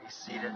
Be seated.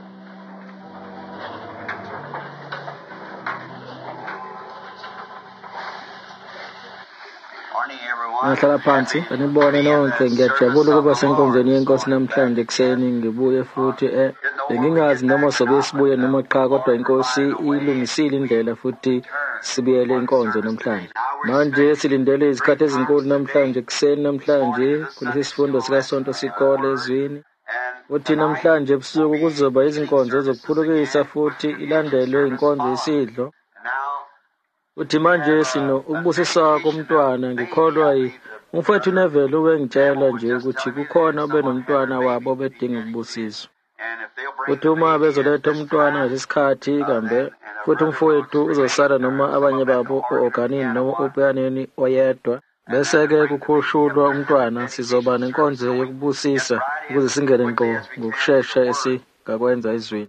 Morning, everyone. Ngahlala phansi anibone nonke ngiyajabula ukuba senkonzweni yenkosi namhlanje kuseni ngibuye futhi bengingazi noma sobe sibuye noma qha kodwa inkosi ilungisile indlela futhi sibuyele inkonzo namhlanje. Manje silindele izikhathi ezinkulu namhlanje kuseni namhlanje kulesi sifundo sikasonto sikole ezwini. Uthi namhlanje ebusuku kuzoba izinkonzo zokuphulukisa futhi ilandelwe inkonzo yesidlo. Uthi manje sino ukubusisa komntwana ngikholwa umfowethu Neville ubengitshela nje ukuthi kukhona obenomntwana wabo bedinga ukubusiswa. Uthi uma bezoletha umntwana ngesikhathi kambe futhi umfowethu uzosala noma abanye babo uOganini noma uPeyaneni oyedwa bese-ke kukhushulwa umntwana sizoba nenkonzo yokubusisa ukuze singene ngqo ngokushesha esingakwenza ezweni.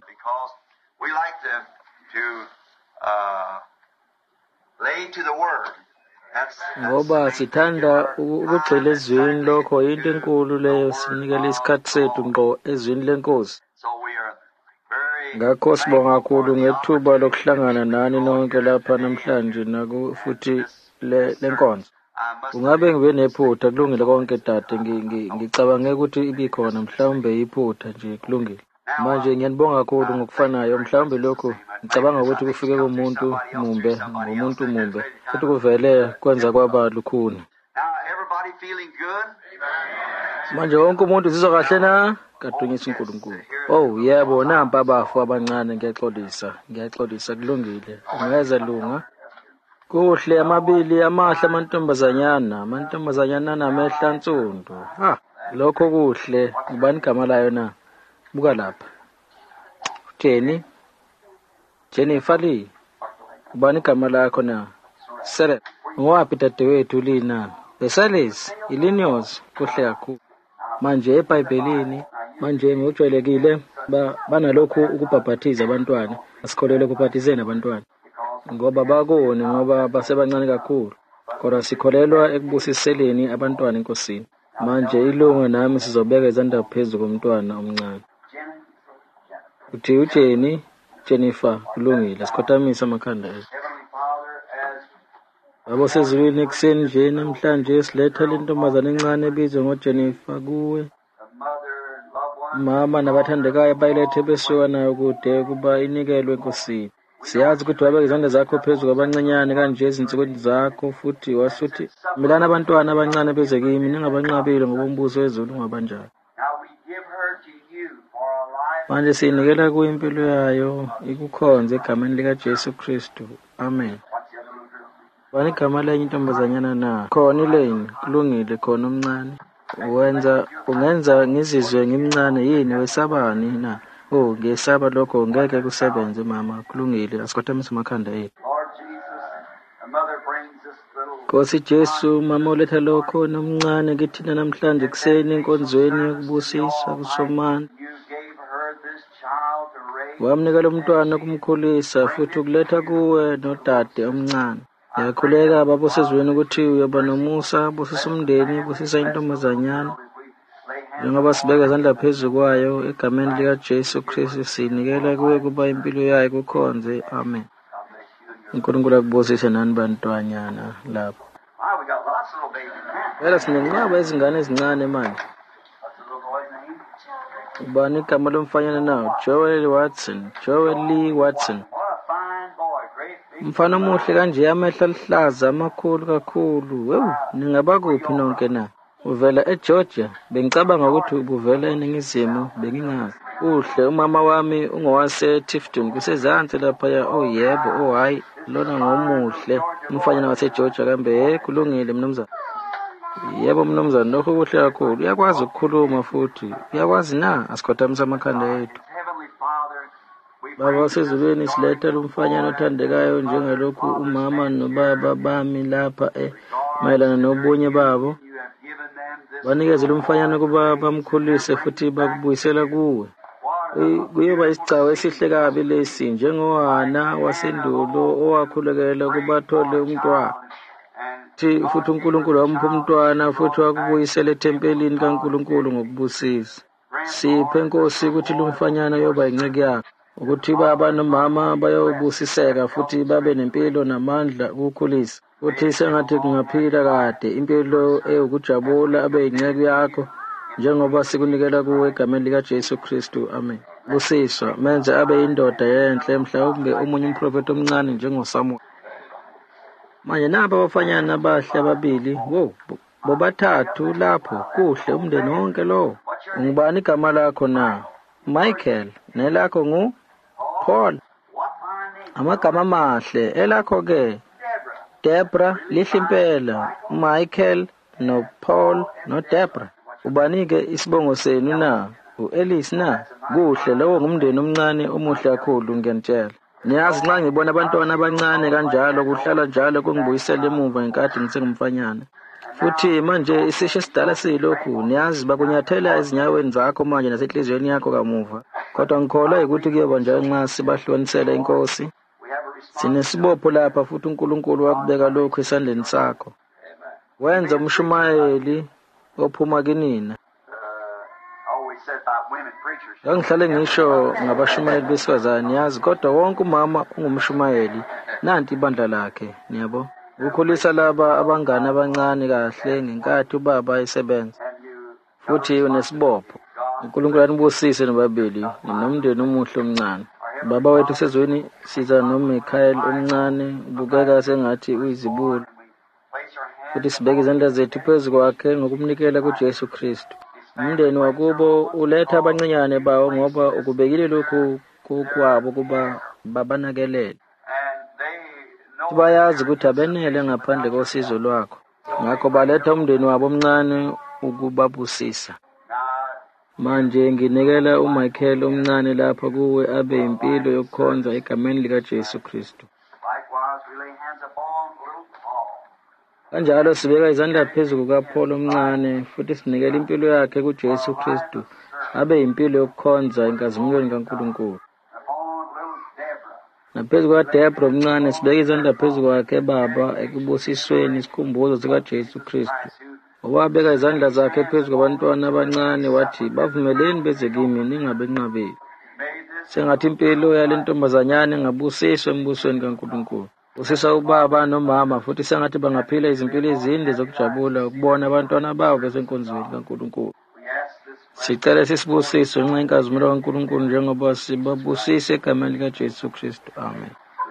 Ngoba sithanda ukugxila ezwini lokho into enkulu leyo sinikele isikhathi sethu ngqo ezwini lenkosi. Ngakho sibonga kakhulu ngethuba lokuhlangana nani nonke lapha namhlanje futhi lenkonzo. Ungabe ngibe nephutha kulungile konke dade ngicabange ukuthi ibikhona mhlawumbe iphutha nje kulungile. Manje ngiyanibonga kakhulu ngokufanayo mhlawumbe lokho ngicabanga ukuthi kufike kumuntu mumbe ngomuntu mumbe futhi kuvele kwenza kwaba lukhuni. Manje wonke umuntu uzizwa kahle na? Kadunyisa uNkulunkulu. Oh yebo nampa abafu abancane ngiyaxolisa kulungile. Ungeza lunga. Kuhle amabili amahle amantombazanyana namehla ansundu. Lokho kuhle ubani igama layo na? Buka lapha. Jennifer Lee. Ubani igama lakho na? Sere. Ngowaphi dadewethu lina? Besalis, Illinois, kuhle kakhulu. Manje eBhayibhelini manje ngojwayelekile banalokhu ukubhabhathiza abantwana. Asikholele ukubhaphatiza abantwana. Ngoba bakone ngoba basebancane kakhulu. Kodwa sikholelwa ekubusiseleni abantwana enkosini. Manje ilunga nami sizobeka izandla phezulu komntwana omncane. Uthi Jennifer kulungile sikhothamisa amakhanda ethu. Baba sezulwini ekuseni nje namhlanje siletha le ntombazane encane ebizwa ngoJennifer kuwe. Mama nabathandekayo bayilethe besuka nayo kude kuba inikelwe enkosini. Siyazi ukuthi wabeka izandla zakho phezulu kwabancenyane kanje ezinsukwini zakho futhi wasuthi milana abantwana abancane beze kimi ningabanqabile ngoba umbuso wezulu ungabanjalo. Manje sinikela kuyimpilo yayo ikukhonze egameni lika Jesu Kristu. Amen. Bani igama lenye intombazanyana na? Khona ileni kulungile khona omncane. Ungenza ngizizwe ngimncane yini wesabani na? Ngiyesaba lokho ngeke kusebenze mama kulungile asikhothamisa amakhanda ethu. Nkosi Jesu mama uletha lokho nomncane kithina namhlanje kuseni enkonzweni yokubusisa kusomana. Wamnikela umntwana kumkhulisa futhi ukuletha kuwe nodade omncane. Ngiyakhuleka baba sezweni ukuthi uyoba nomusa busisa umndeni busisa intombazanyana. Njengoba sibeka izandla phezulu kwayo egameni lika Jesu Kristu sinikela kuwe kuba impilo yayo kukhonze. Amen. uNkulunkulu akubusise nani bantwanyana lapho. Phela sinenqaba izingane ezincane manje. Ubani igama lomfanyana nawo? Joel Lee Watson. Umfana omuhle kanje amehla aluhlaza amakhulu kakhulu. Ningaba kuphi nonke na? Uvela eGeorgia. Bengicabanga ukuthi ubuvela eNingizimu bengingazi. Uhle umama wami ungowase Tifton kusezantsi lapha ya. Oh yebo, hayi lona ngomuhle. Umfanyana waseGeorgia kambe kulungile mnumzane. Yebo mnumzane lokho kuhle kakhulu. Uyakwazi ukukhuluma futhi. Uyakwazi na asikhothamisa amakhanda ethu. Baba sezulwini siletha lumfanyana othandekayo njengalokhu umama nobaba bami lapha mayelana nobunye babo. Banikeze lumfanyana kuba bamkhulise futhi bakubuyisela kuwe. Kuyoba isicawu esihle kabi lesi njengoHana wasendulo owakhulekela kuba athole umntwana. Futhi uNkulunkulu wampha umntwana futhi wakubuyisela ethempelini kaNkulunkulu ngokubusisa. Siphe Nkosi ukuthi lumfanyana yoba inceke yakho, ukuthi baba nomama bayobusiseka futhi babe nempilo namandla ukukhulisa. Futhi sengathi kungaphila kade impilo eyokujabula abe inceke yakho, njengoba sikunikela kuwe egameni lika Jesu Kristu. Amen. Busiswa, menze abe indoda yenhle, mhlawumbe omunye umprofeti omncane njengoSamuel. Manje naba abafanyana abahle ababili, bobathathu lapho, kuhle umndeni wonke lo. Ngubani igama lakho na? Michael. Nelakho ngu? Paul. Amagama amahle. Elakho-ke? Debra. Lihle impela. Michael no Paul no Debra. Ubani-ke isibongo senu na? U-Ellis na? Kuhle, lowo ngumndeni omncane omuhle kakhulu ngiyanitshela. Niyazi nxa ngibona abantwana abancane kanjalo kuhlala njalo kungibuyisela emuva ngenkathi ngisengumfanyana. Futhi manje isisho esidala siyilokhu, niyazi bakunyathela ezinyaweni zakho manje nasenhliziyweni yakho kamuva. Kodwa ngikholwa ukuthi kuyoba njalo nxa sibahlukanisela iNkosi. Sinesibopho lapha futhi uNkulunkulu wakubeka lokhu esandleni sakho. Wenza umshumayeli ophuma kinina. Ngihlale ngisho ngabashumayeli besifazane, yazi, kodwa wonke umama ungumshumayeli. Nanti ibandla lakhe, niyabo. Ukukhulisa laba abangane abancane kahle ngenkathi ubaba esebenza. Futhi unesibopho. uNkulunkulu anibusise nobabili, nomndeni omuhle omncane. Baba wethu sezweni siza noMichael omncane, ubukeka sengathi uyizibulo. Futhi sibeke izandla zethu phezu kwakhe ngokumnikela kuJesu Kristu. Umndeni wakubo uletha abancinyane bawo ngoba ukubekile lokhu kwabo kuba babanakelele. Bayazi ukuthi abenele ngaphandle kosizo lwakho. Ngakho baletha umndeni wabo omncane ukubabusisa. Manje nginikela uMichael omncane lapha kuwe abe impilo yokukhonza egameni lika Jesu Kristu. Kanjalo sibeka izandla phezu kukaPaul omncane futhi sinikela impilo yakhe kuJesu Kristu abe impilo yokukhonza enkazimulweni kaNkulunkulu. Naphezu kwaDebra omncane sibeka izandla phezu kwakhe baba ekubusisweni isikhumbuzo sikaJesu Kristu. Wabeka izandla zakhe phezu kwabantwana abancane wathi, bavumeleni beze kimi ningabe nqabeli. Sengathi impilo yale ntombazanyana ingabusiswa embusweni kaNkulunkulu. Busisa ubaba nomama futhi sengathi bangaphila izimpilo ezinde zokujabula ukubona abantwana babo besenkonzweni kaNkulunkulu. Sicela sisibusiso ngenxa yenkazimulo kaNkulunkulu njengoba sibabusisa egameni likaJesu Kristu. Amen.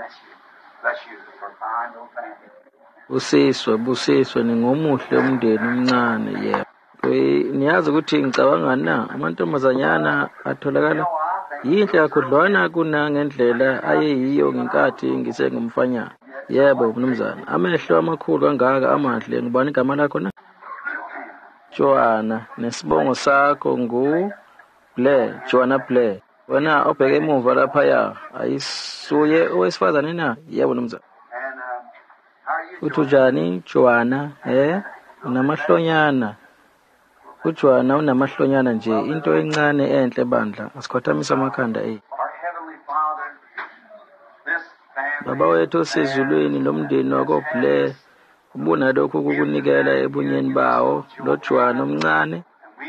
Busiswa ningomuhle umndeni omncane, yebo. Niyazi ukuthi ngicabanga na amantombazanyana atholakala yinhle kakhudlwana kuna ngendlela ayeyiyo ngenkathi ngisengumfanyana. Yebo mnumzana, amehlo amakhulu kangaka amahle. Ngubani igama lakho na? Joanna. Nesibongo sakho ngu Blair, Joanna Blair. Wena obheke emuva laphaya ayisuye owesifazane na? Yebo mnumzana. Uthujani Joanna? Unamahlonyana. uJohana unamahlonyana nje, into encane enhle bandla, asikhothamisa amakhanda ethu. Baba wethu osezulwini lomndeni wakoBlair, ubona lokhu ukukunikela ebunyeni bawo lo Johana omncane.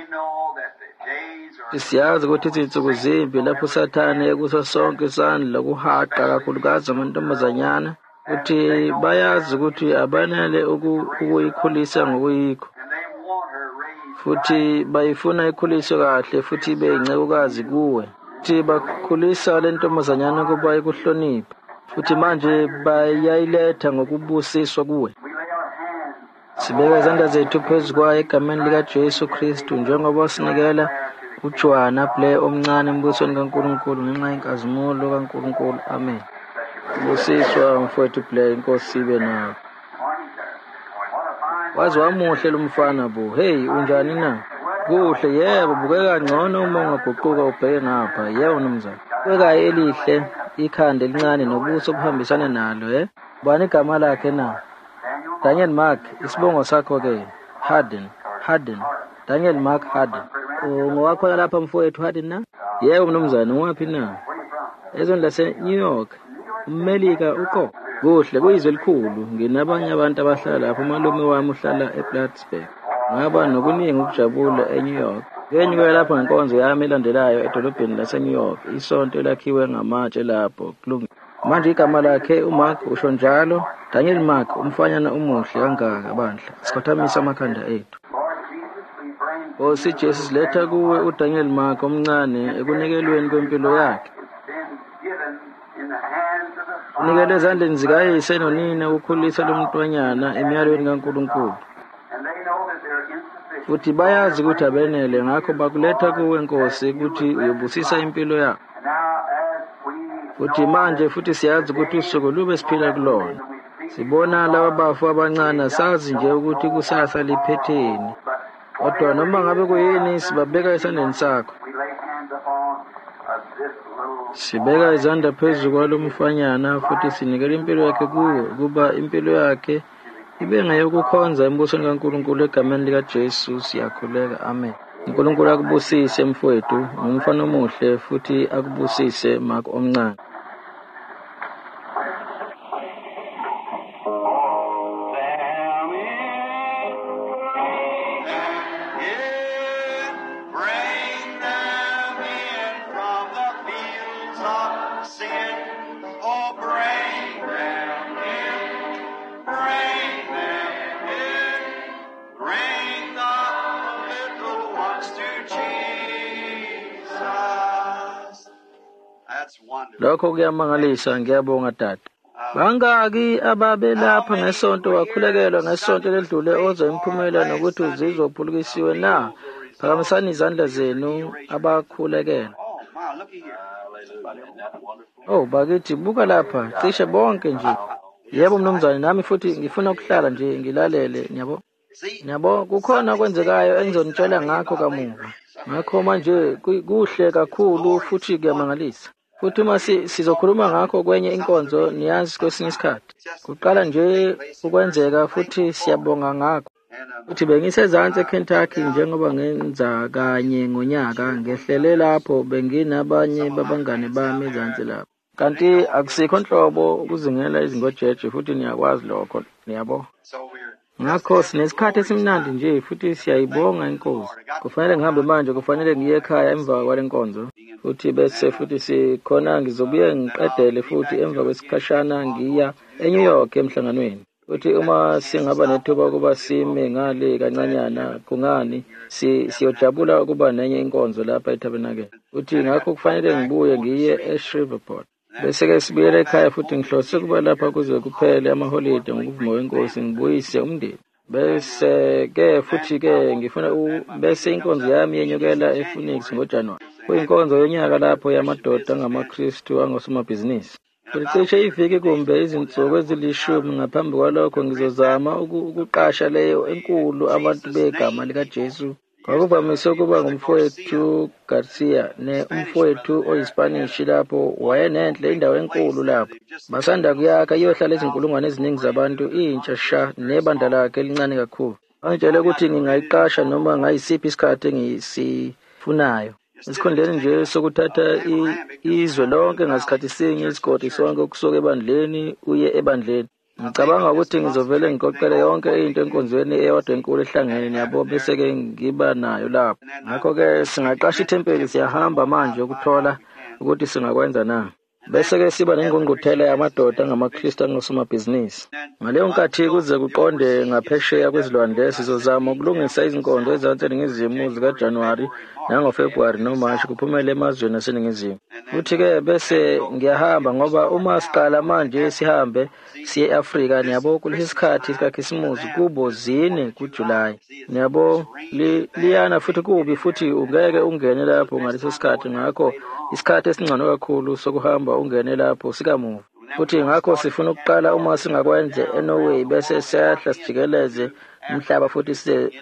Siyazi ukuthi izinsuku zimbi lapho uSathane ekuso sonke isandla kuhaqa kakhulukazi amantombazanyana, ukuthi bayazi ukuthi abanele ukuyikhulisa ngokuyikho, futhi bayifuna ikhuliswe kahle futhi ibe yincekukazi kuwe, futhi bakhulisa le ntombazanyana kuba ikuhlonipha, futhi manje bayayiletha ngokubusiswa kuwe. Sibeka izandla zethu phezu kwayo egameni likaJesu Kristu njengoba sinikela uJohana Blair omncane embusweni kaNkulunkulu ngenxa yenkazimulo kaNkulunkulu. Amen. Busiswa mfowethu Blair, inkosi ibe nawe. Wazi wamuhle lo mfana bo. Hey, unjani na? Kuhle, yebo, bukeka ngcono uma ungaguquka ubheke ngapha. Yebo mnumzane. Bukeka elihle, ikhanda elincane nobuso obuhambisana nalo, Bani igama lakhe na? Daniel Mark. Isibongo sakho ke? Harden. Daniel Mark Harden. Ngowakho lapha mfowethu Harden na? Yebo mnumzane, ngwaphi na? Ezweni lase New York. Melika uko. Kuhle, kuyizwe elikhulu. Nginabanye abantu abahlala lapha. Umalume wami uhlala ePlattsburgh. Ngaba nokuningi ukujabula eNew York. Ngenyuke lapho ngenkonzo yami elandelayo edolobheni laseNew York, isonto elakhiwe ngamatshe lapho kulungile. Manje igama lakhe uMark usho njalo. Daniel Mark, umfanyana umuhle kangaka bandla. Sikhothamisa amakhanda ethu. Nkosi Jesu, siletha kuwe uDaniel Mark omncane ekunikelweni kwempilo yakhe. Unikele ezandleni zikayise nonina ukukhulisa lo mntwanyana emiyalweni kaNkulunkulu. Futhi bayazi ukuthi abenele, ngakho bakuletha kuwe Nkosi ukuthi uyobusisa impilo yakhe. Futhi manje futhi siyazi ukuthi usuku lube siphila kulona. Sibona laba bafu abancane, sazi nje ukuthi kusasa liphetheni. Kodwa noma ngabe kuyini sibabeka esandleni sakho. Sibeka izandla phezu kwalo mfanyana futhi sinikele impilo yakhe kuwe, ukuba impilo yakhe ibe ngeyokukhonza embusweni kaNkulunkulu egameni likaJesu siyakhuleka. Amen. uNkulunkulu akubusise mfowethu, ngumfana omuhle futhi akubusise Mark omncane. Lokho kuyamangalisa, ngiyabonga tata. Bangaki ababelapha ngesonto wakhulekelwa ngesonto ledlule ozwa imphumela nokuthi uzizwa uphulukisiwe na? Phakamisani izandla zenu abakhulekela. Oh bakithi buka lapha, cishe bonke nje. Yebo mnumzane, nami futhi ngifuna ukuhlala nje ngilalele, nyabo kukhona kwenzekayo engizonitshela ngakho kamuva. Ngakho manje kuhle kakhulu futhi kuyamangalisa. Futhi uma sizokhuluma ngakho kwenye inkonzo, niyazi kwesinye isikhathi kuqala nje ukwenzeka futhi siyabonga ngakho. Futhi bengisezantsi eKentucky njengoba ngenza kanye ngonyaka, ngehlele lapho benginabanye babangane bami ezantsi lapho. Kanti akusikho nhlobo ukuzingela izingojeje futhi niyakwazi lokho, niyabo. Ngakho sinesikhathi esimnandi nje futhi siyayibonga inkosi. Kufanele ngihambe manje, kufanele ngiye ekhaya emva kwale nkonzo. Futhi bese futhi sikhona ngizobuye ngiqedele futhi emva kwesikhashana ngiya eNew York emhlanganweni. Futhi uma singaba nethuba ukuba sime ngale kancanyana, kungani siyojabula ukuba nenye inkonzo lapha eTabernacle. Futhi ngakho kufanele ngibuye ngiye eShreveport. Bese-ke sibuyele ekhaya futhi ngihlose ukuba lapha kuze kuphele amaholide ngokuvuma kwenkosi ngibuyise umndeni. Bese-ke futhi-ke ngifuna bese inkonzo yami yenyukela ePhoenix ngoJanuwari. Kuyinkonzo yonyaka lapho yamadoda angamaKristu angosomabhizinisi. Futhi cishe iviki kumbe izinsuku ezilishumi ngaphambi kwalokho ngizozama ukuqasha leyo enkulu abantu begama likaJesu. Kwakuvamise ukuba ngumfowethu Garcia umfowethu oyiSpanish lapho wayenenhle indawo enkulu lapho. Basanda kuyakha iyohlala izinkulungwane eziningi zabantu, intsha sha nebandla lakhe elincane kakhulu. Angitshele ukuthi ngingayiqasha noma ngayisiphi isikhathi engisifunayo. Esikhondleni nje sokuthatha izwe lonke ngasikhathi sinye, isigodi sonke ukusuka ebandleni uye ebandleni. Ngicabanga ukuthi ngizovele ngikoqele yonke into enkonzweni eyodwa enkulu ehlangene niyabo, bese-ke ngiba nayo lapho. Ngakho-ke singaqasha ithempeli, siyahamba manje ukuthola ukuthi singakwenza na. Bese-ke siba nengqungquthela yamadoda angamaKristu angosomabhizinisi. Ngaleyo nkathi kuze kuqonde ngaphesheya kwezilwandle sizozama ukulungisa izinkonzo ezansi eningizimu zikaJanuwari nangoFebruwari noMashi kuphumele emazweni aseningizimu. Futhi-ke bese ngiyahamba ngoba uma siqala manje sihambe siye e-Afrika, niyabo kulesi sikhathi sikaKhisimusi kubo 4 kuJulayi. Niyabo liyana futhi kubi futhi ungeke ungene lapho ngaleso sikhathi. Ngakho isikhathi esingcono kakhulu sokuhamba ungene lapho sikamuva. Futhi ngakho sifuna ukuqala uma singakwenze eNorway bese siyahla sijikeleze umhlaba futhi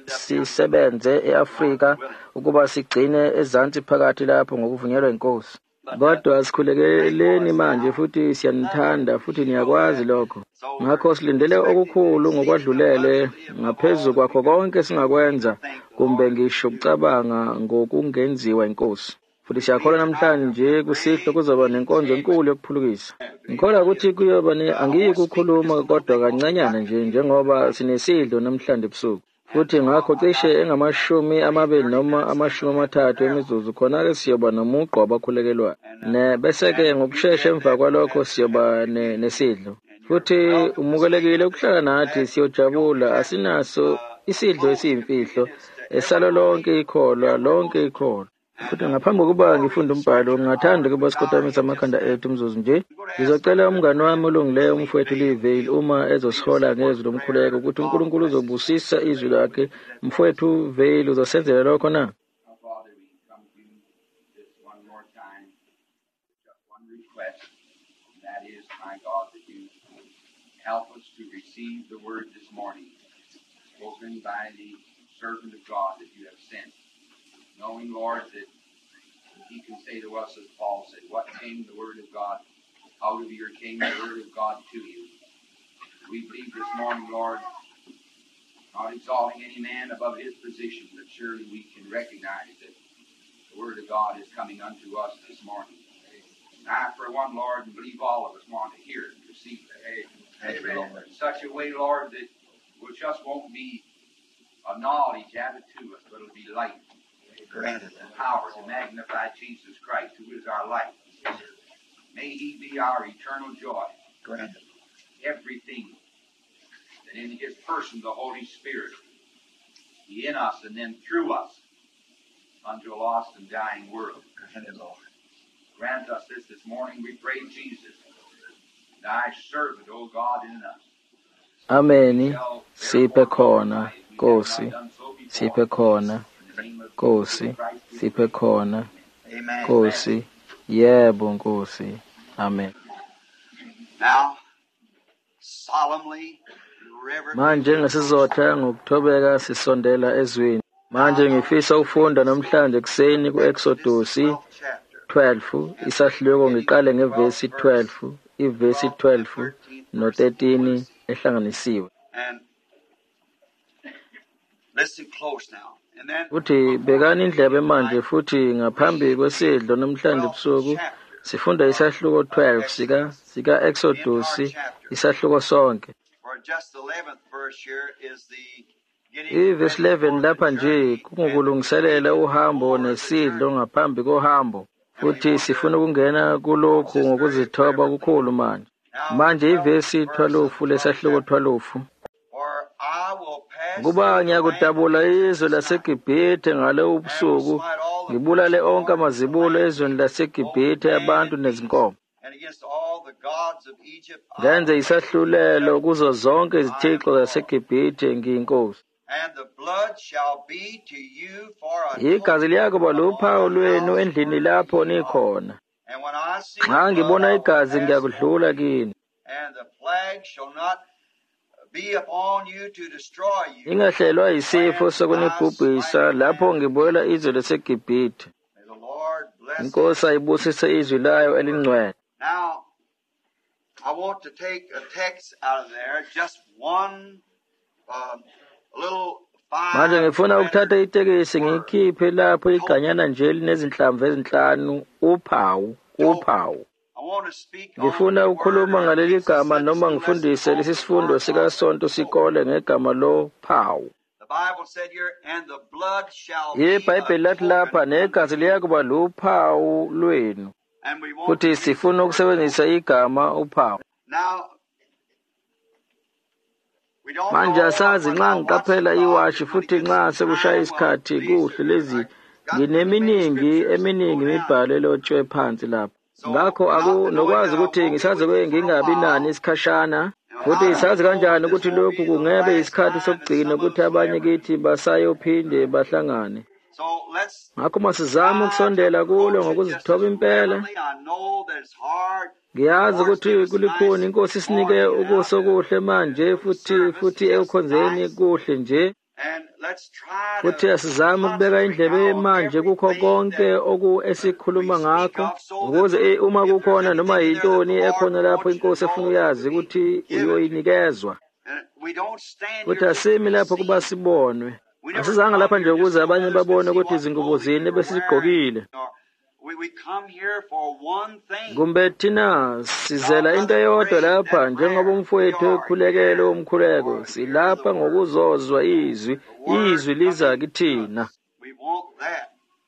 sisebenze eAfrika ukuba sigcine ezansi phakathi lapho ngokuvunyelwa inkosi. Kodwa sikhulekeleni manje futhi siyanithanda futhi niyakwazi lokho. Ngakho silindele okukhulu ngokwadlulele ngaphezu kwakho konke singakwenza kumbe ngisho ukucabanga ngokungenziwa inkosi. Futhi siyakholwa namhlanje kusihlwa kuzoba nenkonzo enkulu yokuphulukisa. Ngikholwa ukuthi kuyoba angiyi kukhuluma kodwa kancanyana nje njengoba sinesidlo namhlanje ebusuku. futhi ngakho cishe engamashumi amabili noma amashumi amathathu emizuzu khona-ke siyoba nomuqo wabakhulekelwayo. Bese-ke ngokushesha emva kwalokho siyoba nesidlo. Futhi umukelekile ukuhlala nathi, siyojabula. Asinaso isidlo esiyimfihlo esalo lonke ikholwa. Futhi ngaphambi kokuba ngifunde umbhalo, ngingathanda ukuba sikhotamise amakhanda ethu umzuzu nje. Ngizocela umngane wami olungileyo, umfowethu Livale, uma ezosihola ngezwi lomkhuleko, ukuthi uNkulunkulu uzobusisa izwi lakhe. Mfowethu Vale, uzosenzela lokho na? Help us to receive the word this morning, spoken by the servant of God that you have sent, knowing, Lord, that he can say to us, as Paul said, what came the word of God, out of your came the word of God to you. We believe this morning, Lord, not exalting any man above his position, but surely we can recognize that the word of God is coming unto us this morning. And I, for one, Lord, and believe all of us want to hear it and receive it. Amen. In such a way, Lord, that it just won't be a knowledge added to us, but it'll be light and power to magnify Jesus Christ, who is our life. May he be our eternal joy. Everything that in his person, the Holy Spirit, be in us and then through us unto a lost and dying world. Grant us this morning, we pray, Jesus, thy servant, O God, in us. Ameni. Siphe khona, Nkosi. Siphe khona, Nkosi. Siphe khona, Nkosi. Yebo, Nkosi. Amen. Now, solemnly, manje ngesizotha ngokuthobeka sisondela ezwini. Manje ngifisa ukufunda namhlanje ekseni ku-Exodus 12, isahluleko ngiqale ngevesi 12, ivesi 12 no-13 ehlanganisiwe. Futhi bekani indlebe manje, futhi ngaphambi kwesidlo namhlanje ebusuku sifunda isahluko 12 sika Exodus, isahluko sonke. Ivesi 11 lapha nje kungukulungiselela uhambo nesidlo ngaphambi kohambo. Futhi sifuna ukungena kulokhu ngokuzithoba kukhulu manje ivesi 12 lesahluko 12. Kuba ngiyakudabula izwe laseGibhithe ngalo ubusuku, ngibulale onke amazibulo ezweni laseGibhithe, abantu nezinkomo. Ngenze isahlulelo kuzo zonke izithixo zaseGibhithe ngiyinkosi. Igazi liyakuba luphawu lwenu endlini lapho nikhona. Nxa ngibona igazi ngiyakudlula kini. Ingahlelwa yisifo sokunibhubhisa lapho ngibuyela izwe laseGibhithe. Inkosi ayibusise izwi layo elingcwele. Now, I want to take a text out of there, just one little manje ngifuna ukuthatha itekisi ngikhiphe lapho iganyana nje elinezinhlamvu ezinhlanu, uphawu. Ngifuna ukukhuluma ngaleli gama noma ngifundise lesi sifundo sikasonto sikole ngegama lo phawu. IBhayibheli lathi lapha negazi liyakuba luphawu lwenu. Futhi sifuna ukusebenzisa igama uphawu. Manje asazi nxa ngiqaphela iwashi futhi nxa sekushaya isikhathi kuhle lezi ngineminingi imibhalo elotshwe phansi lapha. Ngakho akunokwazi ukuthi ngisaze ngingabi nani isikhashana, futhi sazi kanjani ukuthi lokhu kungebe isikhathi sokugcina ukuthi abanye kithi basayophinde bahlangane. Ngakho masizame ukusondela kulo ngokuzithoba impela. Ngiyazi ukuthi kulikhona inkosi isinike ukuso kuhle manje futhi ekukhonzeni kuhle nje. Futhi asizame ukubeka indlebe manje kukho konke esikhuluma ngakho, ukuze uma kukhona noma yintoni ekhona lapho inkosi efuna uyazi ukuthi uyoyinikezwa. Futhi asimi lapho kuba sibonwe. Asizanga lapha nje ukuze abanye babone ukuthi izingubo zini besigqokile. we come here for one thing? kumbe thina sizela into eyodwa lapha njengoba umfowethu ekhulekele umkhuleko silapha ngokuzozwa izwi liza kithina. We want that.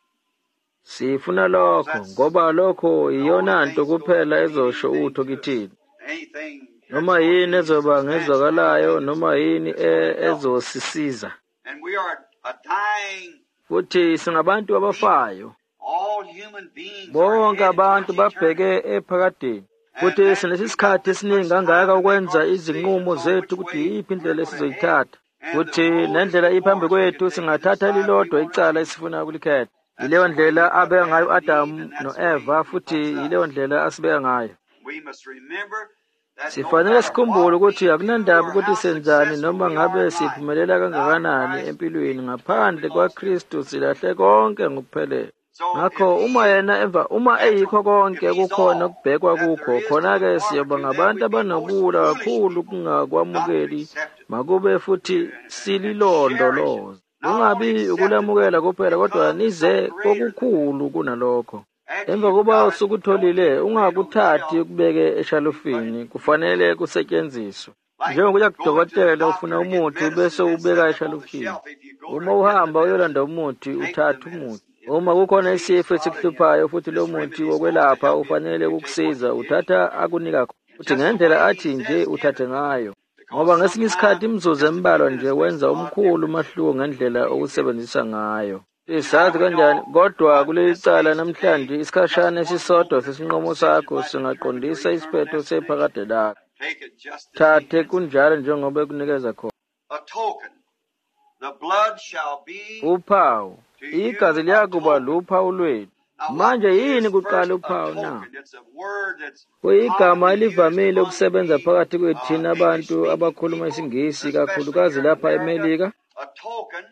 Sifuna lokho ngoba lokho iyona nto kuphela ezosho utho kithina. Anything. Noma yini ezoba ngezwakalayo noma yini ezosisiza. And we are a dying. Futhi singabantu abafayo. All human beings. Bonke abantu babheke ephakadeni. Futhi sinesisikhathi esiningi kangaka ukwenza izinqumo zethu ukuthi yiphi indlela esizoyithatha. Futhi nendlela iphambi kwethu singathatha lilodwa icala esifuna kulikhetha. Yileyo ndlela abeka ngayo Adam noEva futhi yileyo ndlela asibeka ngayo. We must remember that Sifanele sikhumbule ukuthi akunandaba ukuthi senzani noma ngabe siphumelela kangakanani empilweni ngaphandle kwaKristu silahle konke ngokuphelele. Ngakho uma eyikho konke kukhona ukubhekwa kukho khona-ke siyoba ngabantu abanobula kakhulu kungakwamukeli makube futhi sililondoloza. Kungabi ukulamukela kuphela kodwa nize kokukhulu kunalokho. Emva kuba usukutholile ungakuthathi ukubeke eshalufini kufanele kusetshenziswe. Njengokuya kudokotela ufuna umuthi bese ubeka eshalufini. Uma uhamba uyolanda umuthi uthatha umuthi. Uma kukhona isifo esikuhluphayo futhi lo muthi wokwelapha ufanele ukukusiza uthatha akunika futhi ngendlela athi nje uthathe ngayo. Ngoba ngesinye isikhathi imzuzu embalwa nje wenza umkhulu umahluko ngendlela okusebenzisa ngayo. Isazi kanjani kodwa kuleli cala namhlanje isikhashana esisodwa sesinqumo sakho singaqondisa isiphetho sephakade lakho. take it just as Thathe kunjalo njengoba kunikeza khona. a token. The blood shall be Uphawu igazi liyakuba luphawu lwethu. Manje yini kuqala uphawu na? It's a word that's Kuyigama elivamile ukusebenza phakathi kwethina abantu abakhuluma isingisi kakhulukazi lapha eMelika. a token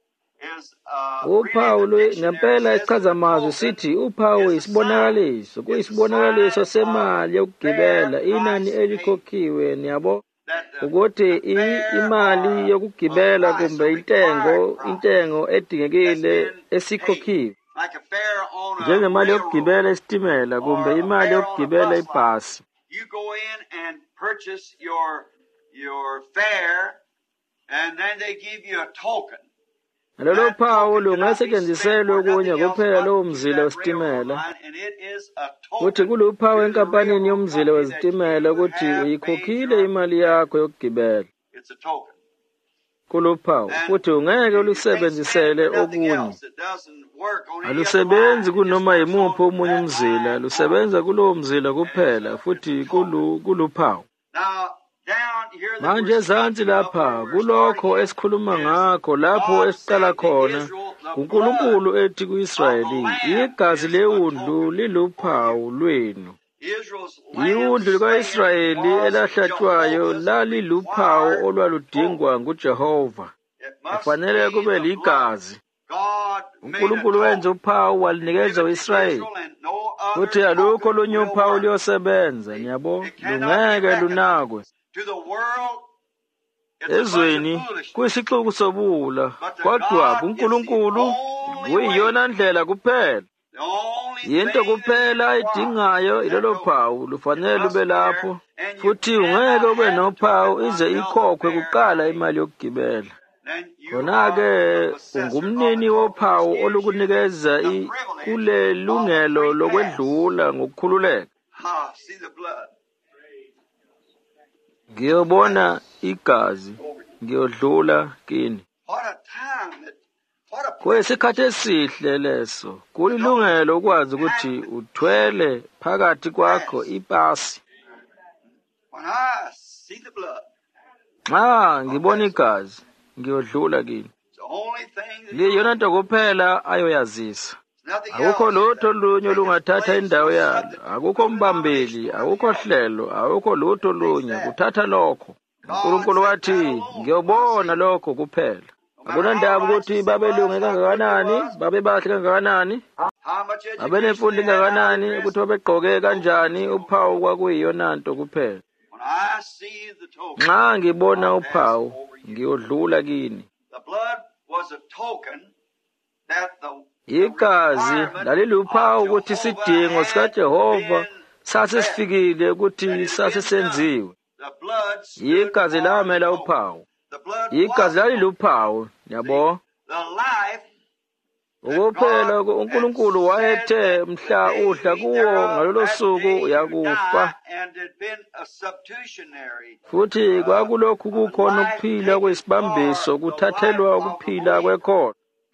is Uphawu ngempela isichazamazwi sithi uphawu isibonakaliso. Kuyisibonakaliso semali yokugibela inani elikhokhiwe niyabo. Ukuthi imali yokugibela kumbe intengo edingekile esikhokhiwe. like a fare on a Njengemali railroad. yokugibela isitimela kumbe imali yokugibela ibhasi. You go in and purchase your fare, and then they give you a token. Lelo phawu lungasetshenziselwa okunye kuphela lowo mzila wesitimela. And it is a Kuthi token. kuluphawu enkampanini yomzila wesitimela ukuthi uyikhokhile imali yakho yokugibela. It's a token. Kuluphawu futhi ungeke ulusebenzisele okunye. Alusebenzi kunoma yimuphi omunye umzila, lusebenza kulowo mzila kuphela futhi kuluphawu. Manje ezansi lapha kulokho esikhuluma ngakho lapho esiqala khona uNkulunkulu ethi ku-Israyeli igazi lewundlu liluphawu lwenu. Iwundlu lika-Israyeli elahlatshwayo laliluphawu olwaludingwa nguJehova. Kufanele kube ligazi. uNkulunkulu wenza uphawu walinikeza u-Israyeli. Futhi alukho olunye uphawu luyosebenza, niyabo, lungeke lunakwe. Ezweni kuyisixuku sobula, kodwa kuNkulunkulu kuyiyona ndlela kuphela. Yinto kuphela ayidingayo ilolo phawu lufanele lube lapho. Futhi ungeke ube nophawu ize ikhokhwe kuqala imali yokugibela. Khona-ke ungumnini wophawu olukunikeza kulelungelo lokwedlula ngokukhululeka. Ngiyobona igazi, ngiyodlula kini. Kuyisikhathi esihle leso. Kulilungelo ukwazi ukuthi uthwele phakathi kwakho ipasi. Nxa ngibona igazi, ngiyodlula kini. Liyona nto kuphela ayoyazisa. Akukho lutho olunye olungathatha indawo yalo. Akukho mbambeli, akukho hlelo, akukho lutho olunye kuthatha lokho. uNkulunkulu wathi, ngiyobona lokho kuphela. Akunandaba ukuthi babelunge kangakanani, babebahle kangakanani, babenemfundo kangakanani, ukuthi babegqoke kanjani, uphawu kwakuyiyona nto kuphela. Nxa ngibona uphawu, ngiyodlula kini. Igazi laliluphawu ukuthi isidingo sikaJehova sasesifikile ukuthi sasesenziwe. Igazi lamela uphawu. Igazi laliluphawu, yabo. Ukuphela uNkulunkulu wayethe mhla udla kuwo ngalolo suku uyakufa. Futhi kwakulokhu kukhona ukuphila kwesibambiso kuthathelwa ukuphila kwekhona.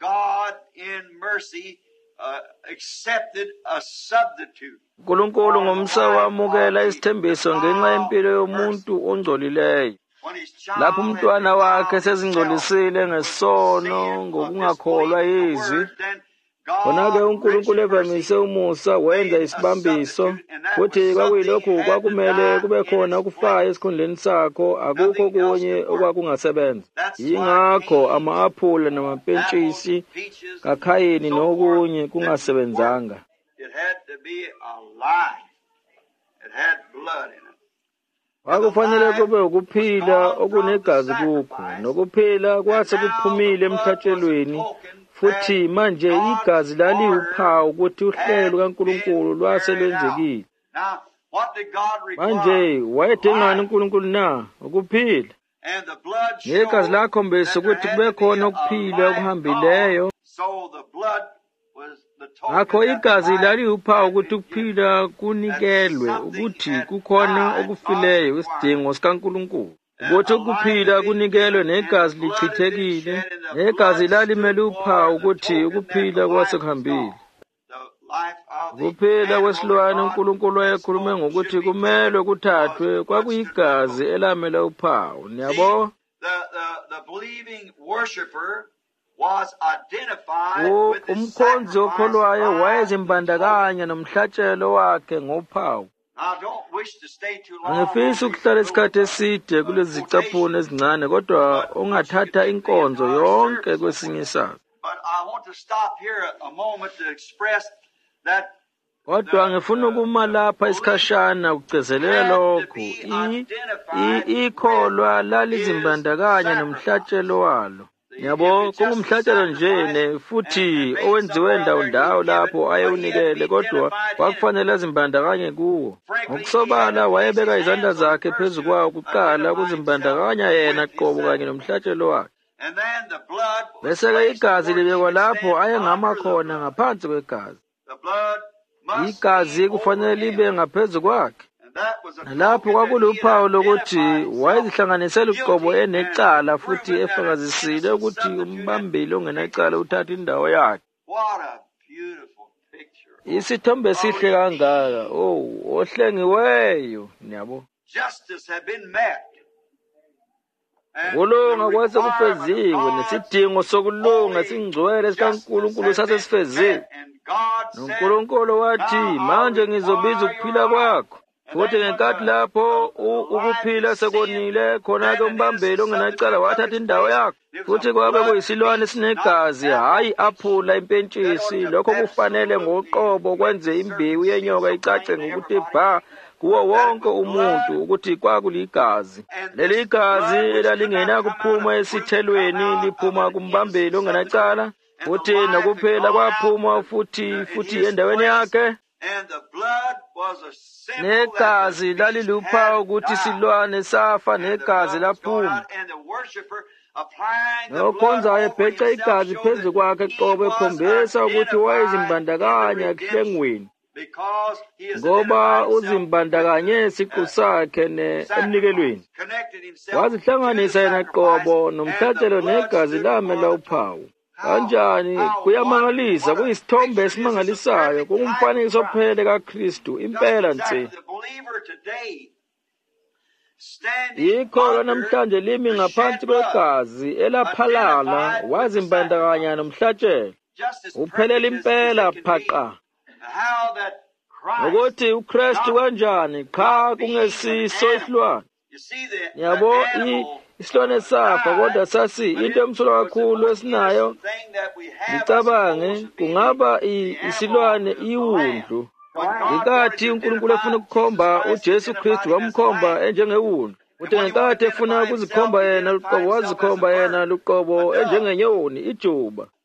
uNkulunkulu ngomsa wamukela isithembiso ngenxa yempilo yomuntu ongcolileyo. Lapho umntwana wakhe sezingcolisile ngesono ngokungakholwa izwi, khona-ke uNkulunkulu evamise umusa wenza isibambiso, futhi kwakuyilokhu kwakumele kube khona ukufayo esikhundleni sakho, akukho kunye okwakungasebenza. Yingakho ama-aphula namapentshisi kaKhayini nokunye kungasebenzanga. Kwakufanele kube ukuphila okunegazi kukho, nokuphila kwase kuphumile emhlatshelweni, futhi manje igazi laliwuphawu ukuthi uhlelo kaNkulunkulu lwase lwenzekile. Manje wayedingani uNkulunkulu na? Ukuphila. Negazi lakhombisa ukuthi kube khona ukuphila okuhambileyo. Ngakho igazi laliwuphawu ukuthi ukuphila kunikelwe, ukuthi kukhona okufileyo isidingo sikaNkulunkulu. Ukuthi ukuphila kunikelwe negazi lichithekile, negazi lalimele uphawu ukuthi ukuphila kwasekuhambile. Ukuphila kwesilwane uNkulunkulu wayekhulume ngokuthi kumelwe kuthathwe kwakuyigazi elamele uphawu. Niyabo? Umkhonzi okholwayo wayezimbandakanya nomhlatshelo wakhe ngophawu. Angifisi ukuhlala isikhathi eside kulezi zicaphune ezincane, kodwa ungathatha inkonzo yonke kwesinye isazi. Kodwa ngifuna ukuma lapha isikhashana ukugcizelela lokhu. Ikholwa lalizimbandakanya nomhlatshelo walo. Yabo, kungumhlatshelo nje futhi owenziwe ndawo lapho ayewunikele, kodwa kwakufanele azimbandakanye kuwo. Ngokusobala wayebeka izandla zakhe phezu kwawo kuqala ukuzimbandakanya yena qobo kanye nomhlatshelo wakhe. Bese-ke igazi libekwa lapho ayengama khona ngaphansi kwegazi. Igazi kufanele libe ngaphezu kwakhe. Lapho kwakuluphawu lokuthi wayezihlanganisela uqobo enecala futhi efakazisile ukuthi umbambile ongenacala uthatha indawo yakhe. Isithombe esihle kangaka, ohlengiweyo, niyabo. Ukulunga kwase kufeziwe, nesidingo sokulunga singcwele sikaNkulunkulu sasesifeziwe. NoNkulunkulu wathi, manje ngizobiza ukuphila kwakho. Futhi ngenkathi lapho ukuphila sekonile, khona-ke umbambeli ongenacala wathatha indawo yakho. Futhi kwabe kuyisilwane esinegazi, hayi aphula impentshisi. Lokho kufanele ngoqobo kwenze imbewu yenyoka icace ngokuthi bha kuwo wonke umuntu ukuthi kwakuligazi. Leli gazi elalingena kuphuma esithelweni liphuma kumbambeli ongenacala, futhi nokuphela kwaphuma futhi endaweni yakhe. Negazi laliluphawu ukuthi isilwane safa negazi laphuma. Nokhonzayo ebheca igazi phezu kwakhe qobo ekhombisa ukuthi wayezimbandakanya ekuhlengweni, ngoba uzimbandakanye isiqu sakhe emnikelweni. Wazihlanganisa yena qobo nomhlatshelo negazi lamela uphawu. Kanjani kuyamangalisa, kuyisithombe esimangalisayo, kungumfanekiso ophele kaKristu impela nsi. Ikholwa namhlanje limi ngaphansi kwegazi elaphalala, wazimbandakanya nomhlatshelo. Uphelela impela phaqa. Ukuthi uKristu kanjani cha kungesiso isilwane. Yabo, isilwane safa kodwa sasi into emsulwa kakhulu esinayo. Ngicabange kungaba isilwane iwundlu. Ngenkathi uNkulunkulu efuna ukukhomba uJesu Kristu wamkhomba enjengewundlu. Uthi ngenkathi efuna ukuzikhomba yena luqobo wazikhomba yena luqobo enjengenyoni ijuba.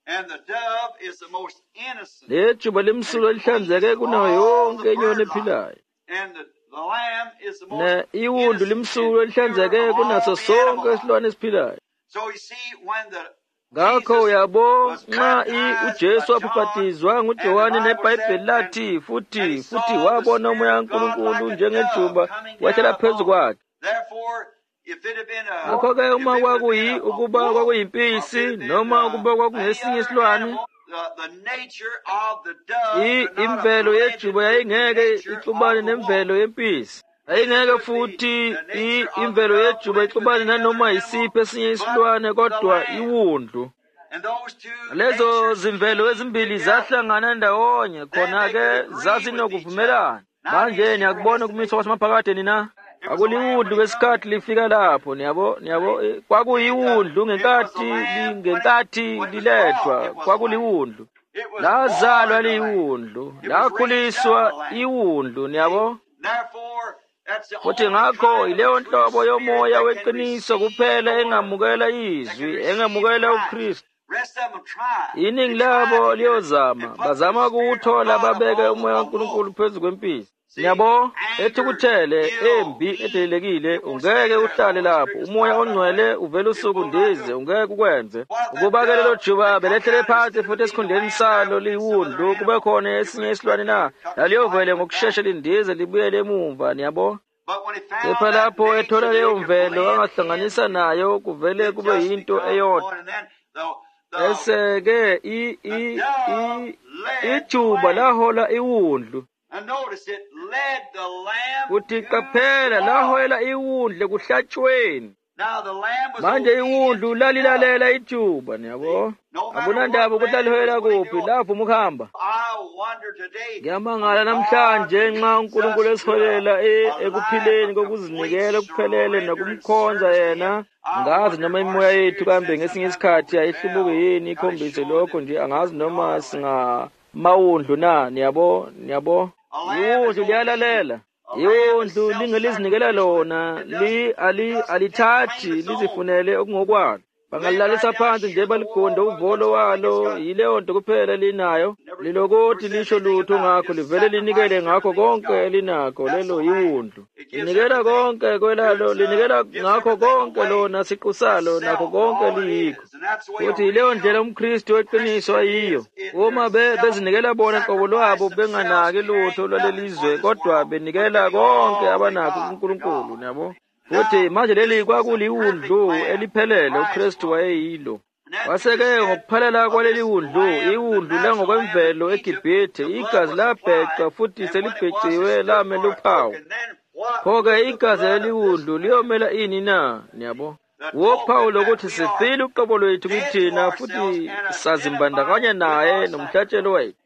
And the dove is the most innocent. lejuba limsulwa lihlanzeke kunayo yonke inyoni ephilayo, And the lamb is the most ne iwundu innocent limsulwa and pure lihlanzeke of kunaso all the sonke animal life. isilwane esiphilayo. So you see, when the Ngakho Jesus uyabo was nxa baptized uJesu by wabhaphatizwa John, nguJohane and the Bible neBhayibheli said, lathi and he futhi saw wabona the umoya Spirit of God kaNkulunkulu like a njengejuba dove coming wahlala down phezu upon him. kwakhe. Therefore, if it had been a, Ngakho-ke if uma it would have kwakuyi been a ukuba wolf, kwakuyimpisi or if it had been noma ukuba any kwakungesinye other isilwane, animal, the nature of the dove could not have imvelo blended yejuba with the yayingeke nature ixubane of the wolf. nemvelo yempisi. Ayingeke futhi imvelo yejuba ixubane nanoma yisiphi esinye isilwane, kodwa iwundlu. And those two Lezo natures zimvelo came ezimbili together. zahlangana ndawonye, khona-ke zazinokuvumelana. Manje niyakubona ukumiswa kwasemaphakadeni na? Akuliwundlu kwesikhathi lifika lapho, niyabo, kwakuyiwundlu ngenkathi lilethwa, kwakuliwundlu. Lazalwa liyiwundlu, lakhuliswa iwundlu, niyabo. Futhi ngakho ileyo nhlobo yomoya weqiniso kuphela engamukela izwi, engamukela uKristu. Iningi labo liyozama, bazama ukuthola babeke umoya kaNkulunkulu phezu kwempisi. Niyabo, ethukuthele, embi, edelelekile, ungeke uhlale lapho. Umoya ongcwele uvela usuku ndize, ungeke ukwenze. Ukuba-ke lelo juba belehlele phansi futhi esikhundleni salo liyiwundlu, kube khona esinye isilwane na, laliyovele ngokushesha lindize libuyele emumva, niyabo. Kepha lapho ethola leyo mvelo angahlanganisa nayo, kuvele kube yinto eyodwa. Ese-ke ijuba lahola iwundlu. Kuthi qaphela lahola iwundlu kuhlatshweni. Manje iwundlu lalilalela ijuba, niyabo. Akunandaba ukuthi lalihoyela kuphi, lavuma ukuhamba. Ngiyamangala namhlanje nxa uNkulunkulu esiholela ekuphileni kokuzinikela okuphelele nokumkhonza yena. Angazi noma imoya yethu kambe ngesinye isikhathi ayihlubuke yini ikhombise lokho nje, angazi noma singamawundlu na, niyabo. Iwundlu liyalalela. Iwundlu lingelizinikela lona, alithathi lizifunele okungokwalo. Bangalilalisa phansi nje baligonde uvolo walo, yileyo nto kuphela linayo. Lilokuthi lisho lutho ngakho, livele linikele ngakho konke elinakho, lelo yiwundlu. Linikela konke kwelalo, linikela ngakho konke lona siqu salo, nakho konke liyikho. Futhi yileyo ndlela umKristu weqiniso ayiyo. Uma bezinikela bona qobo lwabo, benganaki lutho lwalelizwe, kodwa benikela konke abanakho kuNkulunkulu, nabo. Futhi manje leli kwakuliwundlu eliphelele, uKristu wayeyilo. Waseke ngokuphalela kwaleli wundlu, iwundlu langokwemvelo eGibhithe, igazi labhecwa futhi selibheciwe lamela uphawu. Pho-ke igazi leliwundlu liyomela ini na, niyabo? Wophawu lokuthi sifile uqobo lwethu kithina futhi sazimbandakanya naye nomhlatshelo wethu.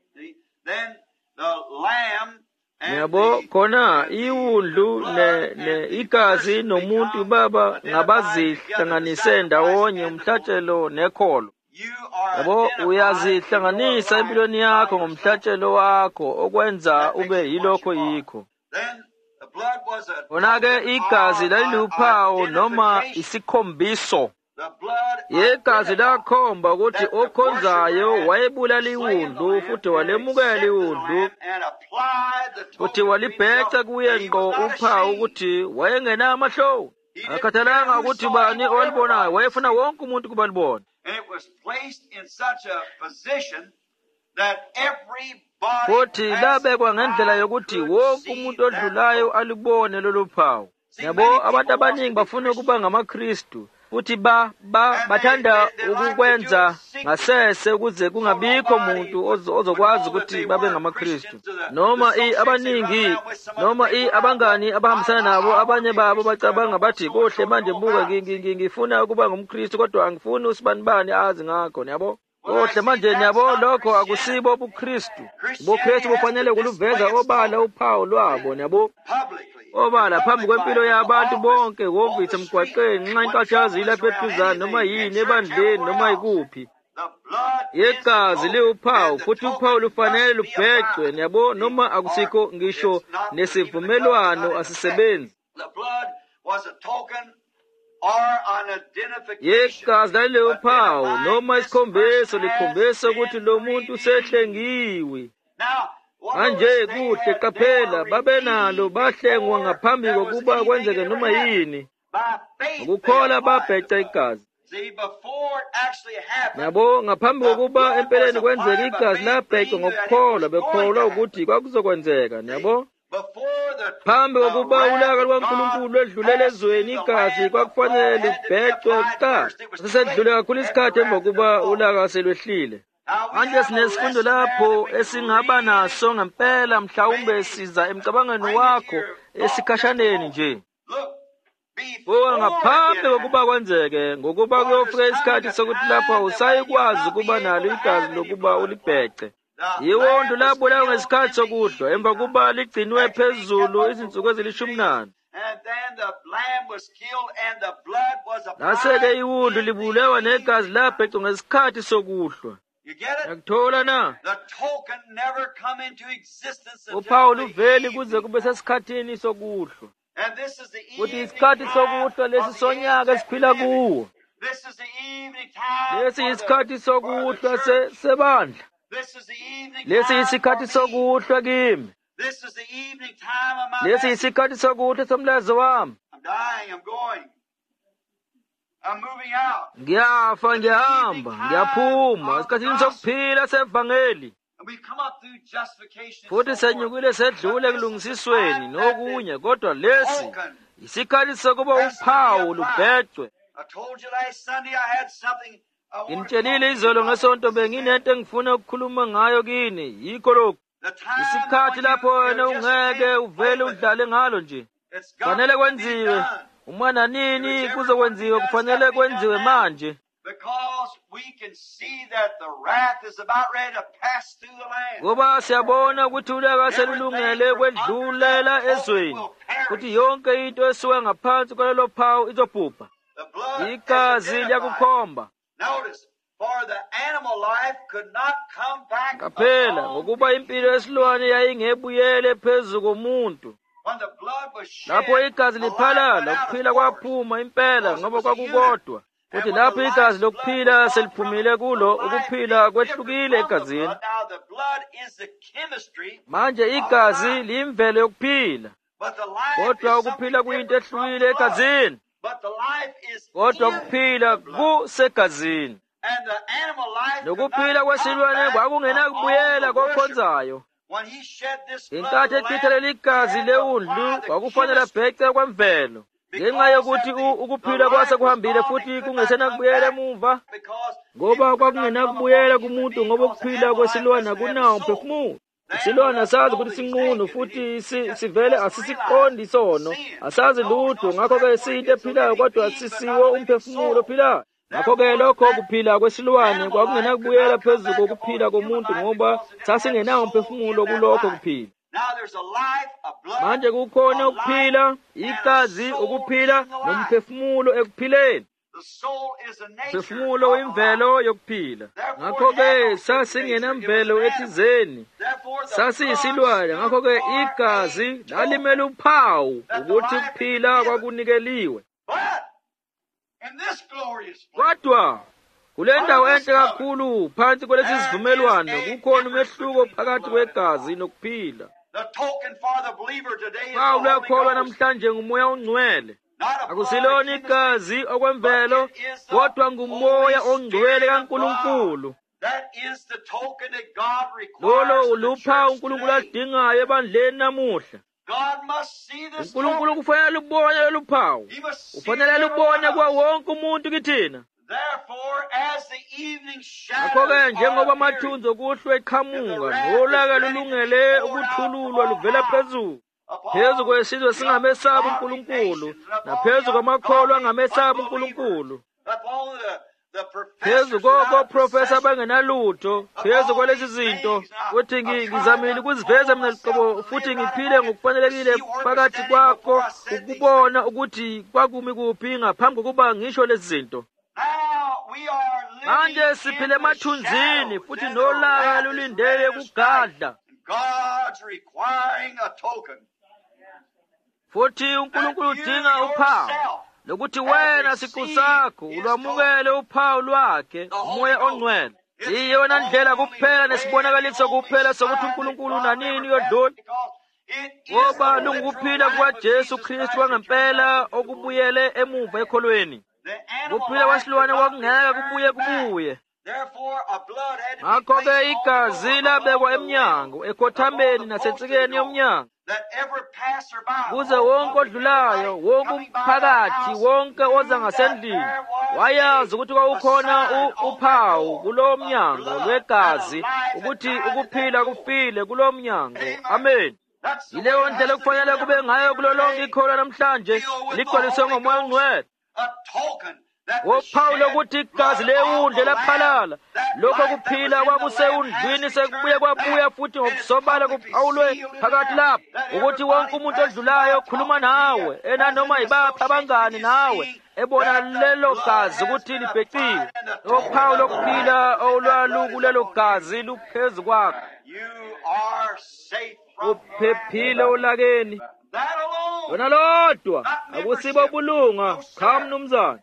Niyabo, khona iwundlu igazi nomuntu baba ngabazihlanganise ndawonye umhlatshelo nekholo. Yabo, uyazihlanganisa empilweni yakho ngomhlatshelo wakho okwenza ube yilokho yikho. Khona-ke igazi laliluphawu noma isikhombiso. Igazi lakhomba ukuthi okhonzayo wayebulala iwundlu futhi walemukela iwundlu futhi walibheca kuye ngqo uphawu ukuthi wayengenayo amahlo. Akhathalanga ukuthi bani owalibonayo, wayefuna wonke umuntu kuba libona. Futhi labekwa ngendlela yokuthi wonke umuntu odlulayo alibone lolu phawu. Yabo, abantu abaningi bafuna ukuba ngamaKristu, futhi bathanda ukukwenza ngasese ukuze kungabikho umuntu ozokwazi ukuthi babe ngamaKristu. Noma abangani abahambisana nabo, abanye babo bacabanga bathi kuhle manje buka ngifuna ukuba ngumKristu kodwa angifuni usibanibani azi ngakho, yabo. Kuhle manje niyabo, lokho akusibo ubuKristu. UbuKristu bufanele kuluveza obala uphawu lwabo, yabo. Obala phambi kwempilo yabantu bonke, wovitha emgwaqeni nxa inkathazi ilapha eduzane noma yini ebandleni noma yikuphi. Igazi liwuphawu futhi uphawu lufanele lubhecwe, yabo, noma akusikho ngisho nesivumelwano asisebenzi. or an identification. yegazi laleyo phawu noma isikhombiso likhombisa ukuthi lo muntu usehlengiwe. Manje kuhle qaphela babenalo bahlengwa ngaphambi kokuba kwenzeke noma yini. Ukukholwa babheca igazi. Yabo ngaphambi kokuba empeleni kwenzeke igazi labheca ngokukholwa bekholwa ukuthi kwakuzokwenzeka. Yabo phambi kokuba ulaka lukaNkulunkulu lwedlulele ezweni igazi kwakufanele libhecwe kuqala. Sesedlule kakhulu isikhathi emva kokuba ulaka selwehlile. Manje sinesifundo lapho esingaba naso ngempela mhlawumbe siza emcabangweni wakho esikhashaneni nje. Ngaphambi kokuba kwenzeke ngokuba kuyofika isikhathi sokuthi lapha usayikwazi ukuba nalo igazi lokuba ulibhece. Yiwonto labulawa ngesikhathi sokuhlwa emva kokuba ligcinwe phezulu izinsuku ezilishumi. Naseke iwundu libulawa negazi labhecwa ngesikhathi sokuhlwa. Yakuthola na? Uphawu luveli kuze kube sesikhathini sokuhlwa. Kuthi isikhathi sokuhlwa lesi sonyaka esiphila kuwo. Lesi isikhathi sokuhlwa sebandla. Lesi isikhathi sokuhlwa kimi. Lesi isikhathi sokuhlwa somlazo wami. Ngiyafa, ngiyahamba, ngiyaphuma esikhathini sokuphila sevangeli. Futhi senyukile sedlule ekulungisisweni nokunye, kodwa lesi isikhathi sokuba uphawu lubhecwe. Ngitshelile izolo ngesonto benginento engifuna ukukhuluma ngayo kini, yikho lokhu. Isikhathi lapho wena ungeke uvele udlale ngalo nje. Kufanele kwenziwe. Uma nanini kuzokwenziwa kufanele kwenziwe manje. Ngoba siyabona ukuthi ulaka selulungele kwedlulela ezweni. Ukuthi yonke into esuka ngaphansi kwalelo phawu izobhubha. Igazi liyakukhomba. Qaphela ngokuba impilo yesilwane yayingebuyele phezu komuntu. Lapho igazi liphalala ukuphila kwaphuma impela ngoba kwakukodwa. Kuthi lapho igazi lokuphila seliphumile kulo ukuphila kwehlukile egazini. Manje igazi liyimvelo yokuphila. Kodwa ukuphila kuyinto ehlukile egazini. Kodwa ukuphila kusegazini. Nokuphila kwesilwane kwakungena kubuyela kokhonzayo. Inkathi echithelele igazi lewundlu kwakufanele abhece kwemvelo. Ngenxa yokuthi ukuphila kwase kuhambile futhi kungesena kubuyela emuva. Ngoba kwakungena kubuyela kumuntu ngoba ukuphila kwesilwane akunawo umphefumulo. Isilwane asazi ukuthi sinqunu futhi sivele asisiqondi isono. Asazi lutho ngakho-ke siyinto ephilayo kodwa sisiwo umphefumulo ophilayo. Ngakho-ke lokho kuphila kwesilwane kwakungena kubuyela phezu kokuphila komuntu ngoba sasingenawo umphefumulo kulokho kuphila. Manje kukhona ukuphila, igazi, ukuphila nomphefumulo ekuphileni. Umphefumulo wimvelo yokuphila. Ngakho-ke sasingenamvelo ethizeni. Sasiyisilwane, ngakho-ke igazi lalimele uphawu ukuthi ukuphila kwakunikeliwe. Kodwa kule ndawo enhle kakhulu phansi kwalesi sivumelwano kukhona umehluko phakathi kwegazi nokuphila. Phawu luyakholwa namhlanje ngumoya ongcwele. Akusilona igazi okwemvelo kodwa ngumoya ongcwele kaNkulunkulu. Lolo uluphawu uNkulunkulu aludingayo ebandleni namuhla. uNkulunkulu kufanele lubone lolu phawu. Kufanele lubone kwa wonke umuntu kithina. Ngakho-ke njengoba amathunzi okuhlwa eqhamuka nolaka lulungele ukuthululwa luvela phezulu. Phezu kwesizwe singamesabi uNkulunkulu naphezu kwamakholwa angamesabi uNkulunkulu. Phezu koprofesa bangenalutho, phezu kwalezi zinto, ukuthi ngizamile ukuziveza mina liqobo futhi ngiphile ngokufanelekile phakathi kwakho ukubona ukuthi kwakumi kuphi ngaphambi kokuba ngisho lezi zinto. Manje siphile emathunzini futhi nolaka lulindele ukugadla. Futhi uNkulunkulu udinga uphawu. lokuthi wena siqu sakho ulwamukele uphawu lwakhe umoya ongcwele. Iyona ndlela kuphela nesibonakaliso kuphela sokuthi uNkulunkulu unanini uyodlula, ngoba lungukuphila kukaJesu Kristu wangempela okubuyele emuva ekholweni. Ukuphila kwasilwane kwakungeke kubuye. Ngakho-ke igazi labekwa emnyango, ekhothambeni nasensikeni yomnyango, kuze wonke odlulayo, wonke umphakathi, wonke oza ngasendlini wayazi ukuthi kwakukhona uphawu kulowo mnyango lwegazi, ukuthi ukuphila kufile kulowo mnyango. Amen. Yileyo ndlela kufanele kube ngayo kulo lonke ikholwa namhlanje, ligcwaliswe ngomoya ongcwele, wophawu lokuthi igazi lewundle laphalala. Lokho kuphila kwakusewundlwini sekubuye kwabuya futhi ngokusobala kuphawulwe phakathi lapho, ukuthi wonke umuntu odlulayo okhuluma nawe, enanoma yibaphi abangani nawe, ebona lelo gazi ukuthi libheqiwe. Uphawu lokuphila olwalukulelo gazi luphezu kwakho. Uphephile olakeni. Wena lodwa akusibo bulunga, cha mnumzana.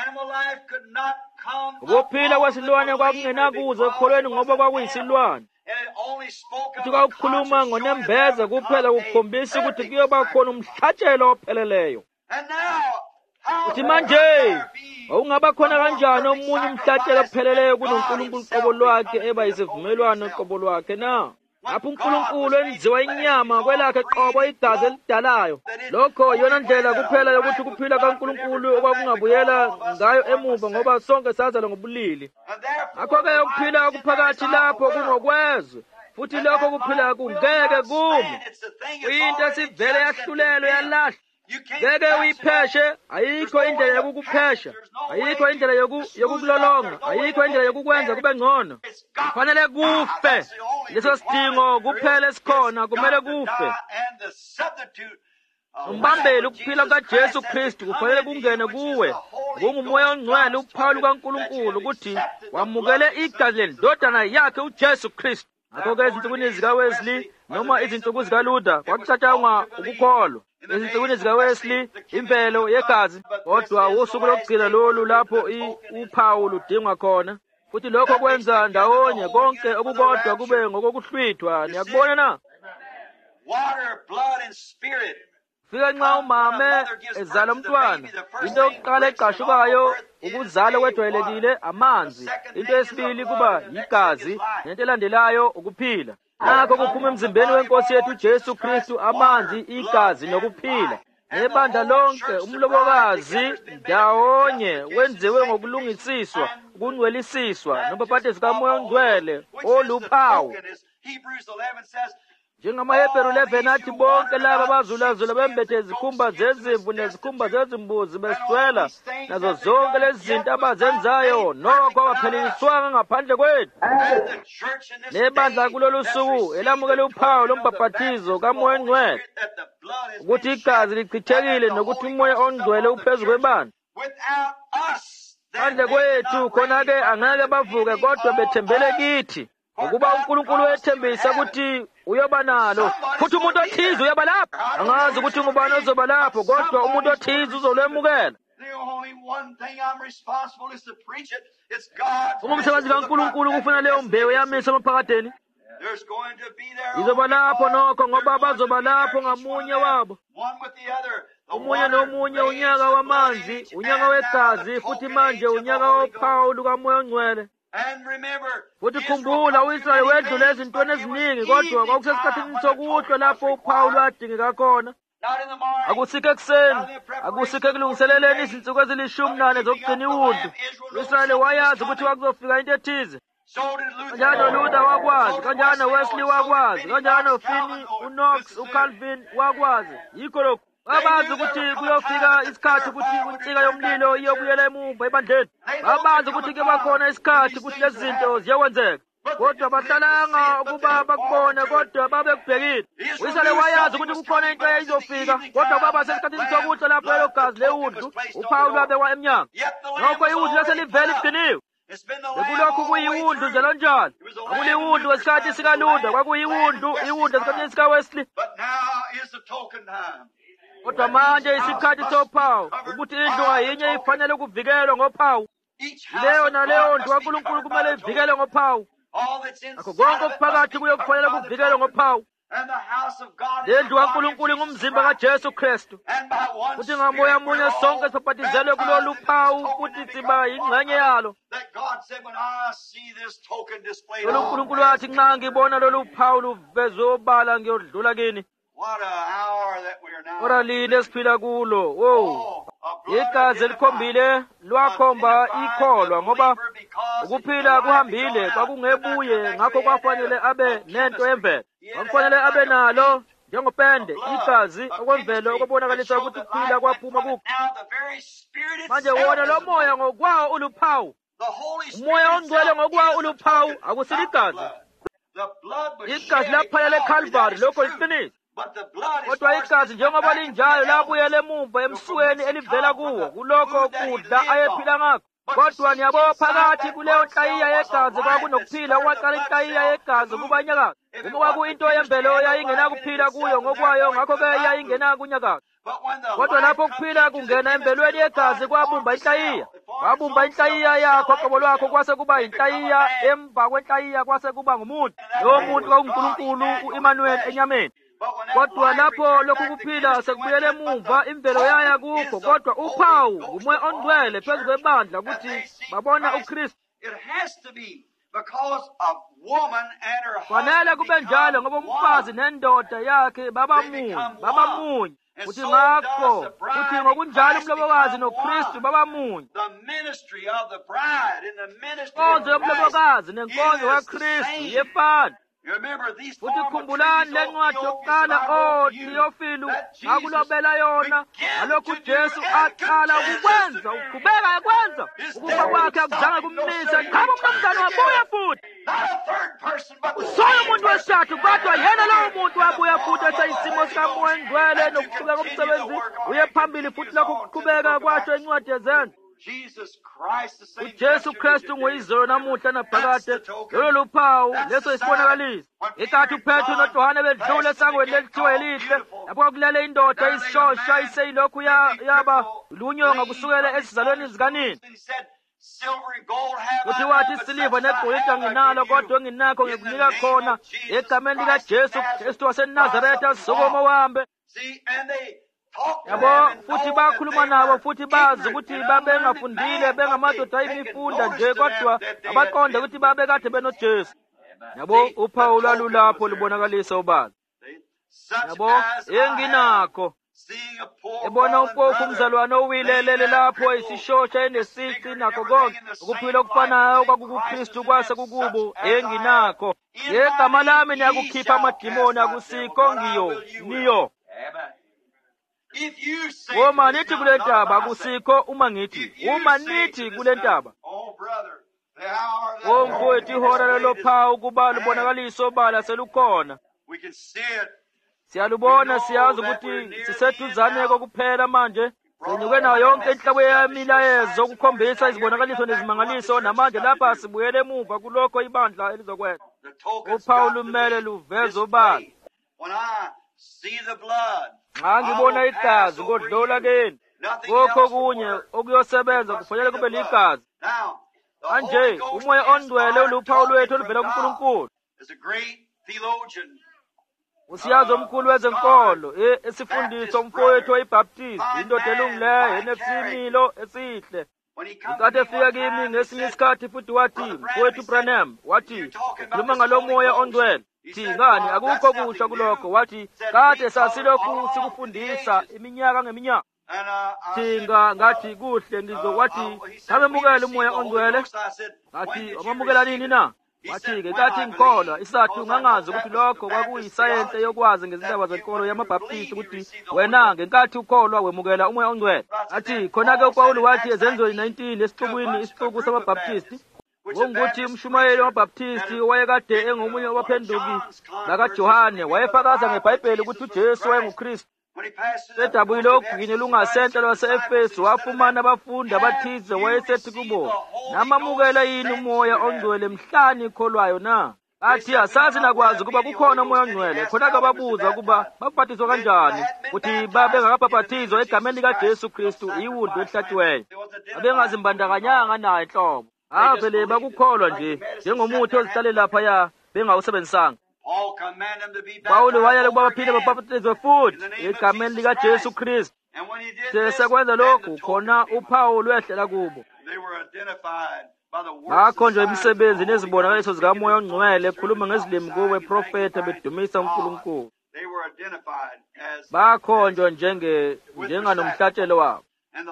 Ukuphila kwesilwane kwakungenakuza ekholweni ngoba kwakuyisilwane. Kuthi kwakukhuluma ngonembeza kuphela kukhombisa ukuthi kuyoba khona umhlatshelo opheleleyo. Uthi manje wawungaba khona kanjani omunye umhlatshelo opheleleyo kunoNkulunkulu qobo lwakhe eba yisivumelwano qobo lwakhe na? Lapho uNkulunkulu enziwa inyama kwelakhe qobo igazi elidalayo. Lokho yona ndlela kuphela yokuthi ukuphila kaNkulunkulu okwakungabuyela ngayo emuva, ngoba sonke sazalwa ngobulili. Ngakho-ke ukuphila okuphakathi lapho kungokwezwe, futhi lokho kuphila kungeke kume. Kuyinto esivele yahlulelwe yalahlwa. Ngeke uyipheshe, ayikho indlela yokukuphesha, ayikho indlela yokukulolonga, ayikho indlela yokukwenza kube ngcono. Kufanele kufe. Leso sidingo kuphela esikhona, kumele kufe. Umbambeli ukuphila kaJesu Kristu kufanele kungene kuwe. Kungumoya ongcwele, uphawu lukaNkulunkulu ukuthi wamukele igazi lendodana yakhe uJesu Kristu. Ngakho-ke ezinsukwini zikaWesley noma izinsuku zikaLuther kwakucatshangwa ukukholwa. Ezinsukwini zikaWesley imvelo yegazi, kodwa usuku lokugcina lolu lapho uphawu ludingwa khona. Futhi lokho kwenza ndawonye konke okukodwa kube ngokokuhlwithwa. Niyakubona na? Fika nxa umama ezala umntwana, into yokuqala eqashukayo ukuzala kwejwayelekile amanzi, into yesibili kuba yigazi, nento elandelayo ukuphila. Nakho kuphuma emzimbeni wenkosi yethu Jesu Kristu amanzi, igazi nokuphila. Nebandla lonke umlobokazi ndawonye wenziwe ngokulungisiswa, ukungcwelisiswa nobaphathisi kamoya ongcwele oluphawu. NjengamaHebheru 11 athi bonke laba abazulazula bembethe izikhumba zezimvu nezikhumba zezimbuzi beswela nazo zonke lezi zinto abazenzayo, nokho abapheliswanga ngaphandle kwethu. Nebandla kulolu suku elamukele uphawu lombhaphathizo kamoya ongcwele, ukuthi igazi lichithekile nokuthi umoya ongcwele uphezu kwebandla. Phandle kwethu khona-ke angeke bavuke, kodwa bethembele kithi, ukuba uNkulunkulu wethembisa ukuthi uyoba nalo, futhi umuntu othize uyoba lapho. Angazi ukuthi ngubani ozoba lapho, kodwa umuntu othize uzolwemukela. Umsebenzi kaNkulunkulu kufuna leyo mbewu yamiswa emaphakadeni. Izoba lapho nokho, ngoba bazoba lapho ngamunye wabo, umunye nomunye, unyaka wamanzi, unyaka wegazi, futhi manje unyaka wophawu lukamoya ongcwele. Futhi khumbula, u-Israyeli wedlule ezintweni eziningi, kodwa kwakusesikhathini sokuhlwa lapho uphawu lwadingeka khona. Akusikho ekuseni, akusikho ekulungiseleleni izinsuku ezili-14 zokugcina iwundlu. U-Israyeli wayazi ukuthi kwakuzofika into ethize. Kanjani Luther wakwazi, kanjani Wesley wakwazi, kanjani uFinney, uKnox, uCalvin wakwazi. Yikho lokhu babazi ukuthi kuyofika isikhathi ukuthi insika yomlilo iyobuyela emuva ebandleni. Babazi ukuthi kuba khona isikhathi ukuthi lezi zinto ziyakwenzeka, kodwa bahlalanga ukuba bakubone, kodwa babekubhekile. U-Israyeli wayazi ukuthi kukhona into eyayizofika, kodwa baba sesikhathini sokuhlwa lapho lelo gazi lewundlu uphawu lwabekwa emnyango. Nokho iwundlu laselivele ligciniwe. Bekulokhu kuyiwundlu njalo njalo. Akuliwundlu wesikhathi sikaLuther, kwakuyiwundlu esikhathini sikaWesley. Kodwa manje isikhathi sophawu ukuthi indlu ngayinye ifanele ukuvikelwa ngophawu. Leyo naleyo ndlu kaNkulunkulu kumele ivikelwe ngophawu. Akho konke okuphakathi kuyo kufanele kuvikelwe ngophawu. Lendlu kaNkulunkulu ngumzimba kaJesu Kristu. Kuthi ngamoya munye sonke sibhatizelwe kulolu phawu futhi siba yingxenye yalo. uNkulunkulu wathi nxa ngibona lolu phawu luvezwe obala ngiyodlula kini. Ora lini esiphila kulo. Wo. Igazi elikhombile lwakhomba ikholwa ngoba ukuphila kuhambile kwakungebuye ngakho kwafanele abe nento yemvelo. Kwafanele abe nalo njengopende igazi okwemvelo okubonakalisa ukuthi ukuphila kwaphuma kuphi. Manje wona lo moya ngokwawo uluphawu. Umoya ongcwele ngokwawo uluphawu akusili igazi. Igazi laphalela eCalvary lokho liqiniso. Kodwa igazi njengoba linjalo labuyela emumva emsweni elivela kuwo kulokho kudla ayephila ngakho. Kodwa niyabo phakathi kuleyo nhlayiya yegazi kwakunokuphila okwaqala inhlayiya yegazi kubanyakazi. Uma kwakuyinto yemvelo yayingenakuphila kuyo ngokwayo ngakho-ke yayingena kunyakazi. Kodwa lapho kuphila kungena emvelweni yegazi kwabumba inhlayiya. Wabumba inhlayiya yakho qobo lwakho kwase kuba inhlayiya emva kwenhlayiya kwase kuba ngumuntu. Lowo muntu kwakunguNkulunkulu u-Emmanuel enyameni. Kodwa lapho lokhu kuphila sekubuyele emumva imvelo yaya kukho kodwa uphawu umoya ongcwele phezu kwebandla ukuthi babona uKristu. Fanele kube njalo ngoba umfazi nendoda yakhe babamunye. Kuthi ngakho kuthi ngokunjalo umlobokazi noKristu babamunye. Inkonzo yomlobokazi nenkonzo kaKristu yefana. Futhi khumbulani le ncwadi yokuqala Theophile akulobela yona alokhu Jesu aqala ukwenza uqhubeka ekwenza ukufa kwakhe akuzange kumnisa qhaba umnumzane wabuya futhi soyo umuntu wesithathu kodwa yena lowo muntu wabuya futhi esayisimo sikamoya ngcwele nokuqhubeka komsebenzi uye phambili futhi lokho kuqhubeka kwasho encwadi yezenzo. uJesu Kristu nguyizolo namuhla naphakade lolo luphawu leso isibonakaliso. Ikathi uPetru noJohane bedlule esangweni elithiwa elihle lapho kulele indoda isishosha iseyilokhu yaba lunyonga kusukela esizalweni zikanini. Uthi wathi isiliva negolide nginalo kodwa nginakho ngikunika khona egameni likaJesu Kristu waseNazaretha asukuma uhambe. Yabo futhi bakhuluma nabo futhi bazi ukuthi babengafundile bengamadoda ayimifunda nje kodwa abaqonda ukuthi babe kade benoJesu. Yabo uphawu lwalulapho lubonakalisa ubazi. Yabo enginakho ebona umpofu umzalwane owilelele lapho isishosha enesici nakho konke ukuphila okufanayo kwakuKristu kwase kukubo enginakho. Yegama lami niyakukhipha amadimoni akusikho niyo. Uma nithi kule ntaba akusikho uma nithi kule ntaba. Mfowethu ihora lophawu kuba lubonakaliso obala selukhona. Siyalubona siyazi ukuthi siseduzane kokuphela manje. Senyuke nayo yonke inhlabo yemilayezo ukukhombisa izibonakaliso nezimangaliso namanje lapha sibuyele emuva kulokho ibandla elizokwenza. Uphawu lumele luveze obala. Nxa ngibona igazi kodlula kini kokho kunye okuyosebenza kufanele kube ligazi. Manje umoya ongcwele uluphawu lwethu oluvela kuNkulunkulu. Usiyazi omkhulu wezenkolo esifundisa umfowethu oyibhaptizi indoda elungileyo enesimilo esihle. Ngenkathi efika kimi ngesinye isikhathi futhi wathi mfowethu Branham wathi khuluma ngalo moya ongcwele. Ngani akukho kusha kulokho wathi kade sasilokhu sikufundisa iminyaka ngeminyaka. Ngathi kuhle ngizokwathi samemukela umoya ongcwele. Ngathi amamukela nini na? Wathi-ke kathi ngikholwa isathu ngangazi ukuthi lokho kwakuyisayense yokwazi ngezindaba zenkolo yamabhaptisti ukuthi wena ngenkathi ukholwa wemukela umoya ongcwele. Athi khona-ke uPawulu wathi ezenzweni 19 esixukwini isixuku samabhaptisti ngokuthi umshumayeli wamabhaptisti wayekade engomunye wabaphenduki lakaJohane wayefakaza ngeBhayibheli ukuthi uJesu wayenguKristu. Sedabuyile ogwini lungasentla lwase-Efesu wafumana abafundi abathize wayesethi kubo namamukela yini umoya ongcwele mhlani ikholwayo na? Athi asazi nakwazi kuba kukhona umoya ongcwele. Khona-ke babuza ukuba babhaphathizwa kanjani, ukuthi babengakabhaphathizwa egameni likaJesu Kristu, iwundlu elihlatshiweyo. Babengazimbandakanyanga naye nhlobo. Vele bakukholwa nje njengomuthi ozihlale laphaya bengawusebenzisanga. Pawulo wayala ukuba baphinde babhaphathizwe futhi egameni likaJesu Kristu. Sekwenza lokhu khona uPawulo wehlela kubo. Bakhonjwa imisebenzi nezibonakaliso zikamoya ongcwele, ekhuluma ngezilimi kubo, eprofetha, bedumisa uNkulunkulu. Bakhonjwa njenganomhlatshelo wabo.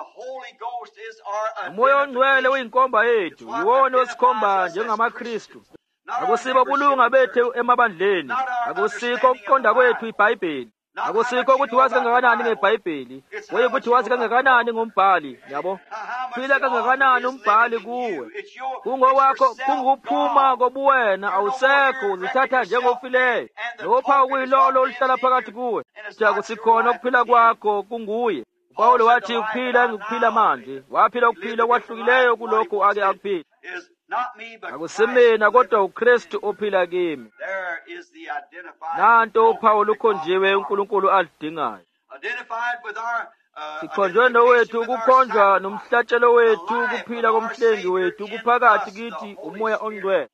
Umoya ongcwele uyinkomba yethu, yiwona osikhomba njengamaKristu. Akusikho ubulunga bethu emabandleni, akusikho ukuqonda kwethu iBhayibheli, akusikho ukuthi wazi kangakanani ngeBhayibheli, kuye ukuthi wazi kangakanani ngombhali. Yabo, phila kangakanani umbhali kuwe, kungowakho, kunguphuma kobuwena, awusekho, uzithatha njengofileyo, lopha kuyilolo oluhlala phakathi kuwe. Akusikhona ukuphila kwakho, kunguye. Pawulo wathi ukuphila ngikuphila manje, waphila ukuphila kwahlukileyo kulokhu ake akuphila. Akusimina kodwa uKristu ophila kimi. Nanto uPawulo ukhonjiwe uNkulunkulu alidingayo. Sikhonjwe nowethu ukukhonjwa nomhlatshelo wethu, ukuphila komhlengi wethu kuphakathi kithi umoya ongcwele.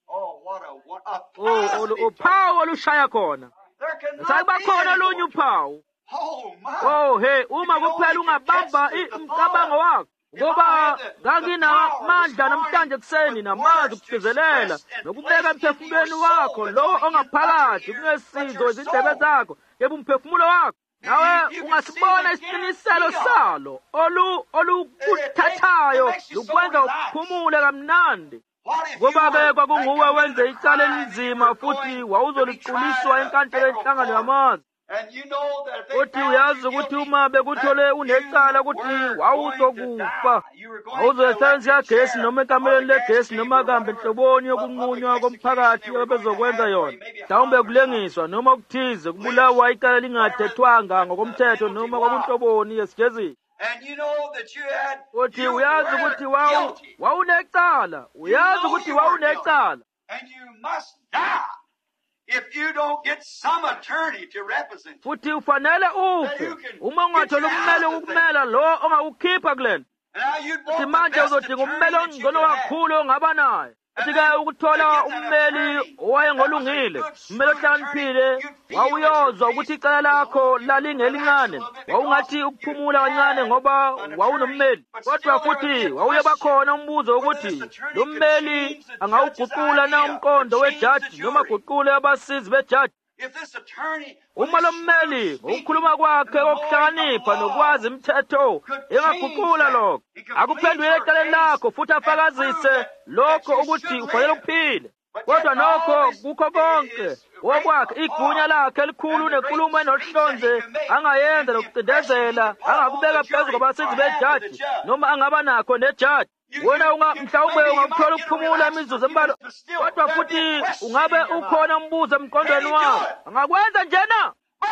Uphawu olushaya khona. Sakuba khona olunye uphawu. Uma kuphela ungabamba umcabango wakho, ngoba nganginamandla namhlanje kuseni namanzi ukugcizelela nokubeka emphefumulweni wakho lowo ongaphakathi kunesizo izindebe zakho yebo umphefumulo wakho, nawe ungasibona isiqiniselo salo olukuthathayo lukwenza uphumule kamnandi. Ngoba-ke kwakunguwe wenze icala elinzima futhi wawuzoliquliswa enkantolo yenhlangano yamanzi. Uthi uyazi ukuthi uma bekuthole unecala ukuthi wawuzokufa, awuzoyisebenzisa yagesi noma ekamelweni legesi noma kambe enhloboni yokunqunywa komphakathi abezokwenza yona, mhlawumbe kulengiswa noma okuthize, kubulawa icala lingathethwanga ngokomthetho noma kwakunhloboni yesijezisi. Uthi uyazi ukuthi wawunecala, uyazi ukuthi wawunecala. If you don't get some attorney to represent you. Futhi ufanele ufe uma ungathola ummeli ukumela lo ongakukhipha kulena. Futhi manje uzodinga ummeli ongcono kakhulu ongaba naye. Futhi-ke ukuthola ummeli owayengolungile, ummeli ohlaniphile, wawuyozwa ukuthi icala lakho lalingelincane, wawungathi ukuphumula kancane ngoba wawunommeli. Kodwa futhi wawuye bakhona umbuzo ukuthi lo mmeli angawuguqula na umqondo wejaji noma aguqule abasizi bejaji. Uma lo mmeli ngokukhuluma kwakhe okuhlakanipha nokwazi imithetho engaguqula lokho, akuphendule eceleni lakho futhi afakazise lokho ukuthi ufanele ukuphile. Kodwa nokho kukho konke okwakhe igunya lakhe elikhulu nenkulumo enohlonze angayenza nokucindezela, angakubeka phezu kwabasizi bejaji noma angaba nakho nejaji. Wena mhlawumbe ungakuthola ukuphumula imizuzu embalwa, kodwa futhi ungabe ukhona umbuzo emqondweni wakho, angakwenza njena.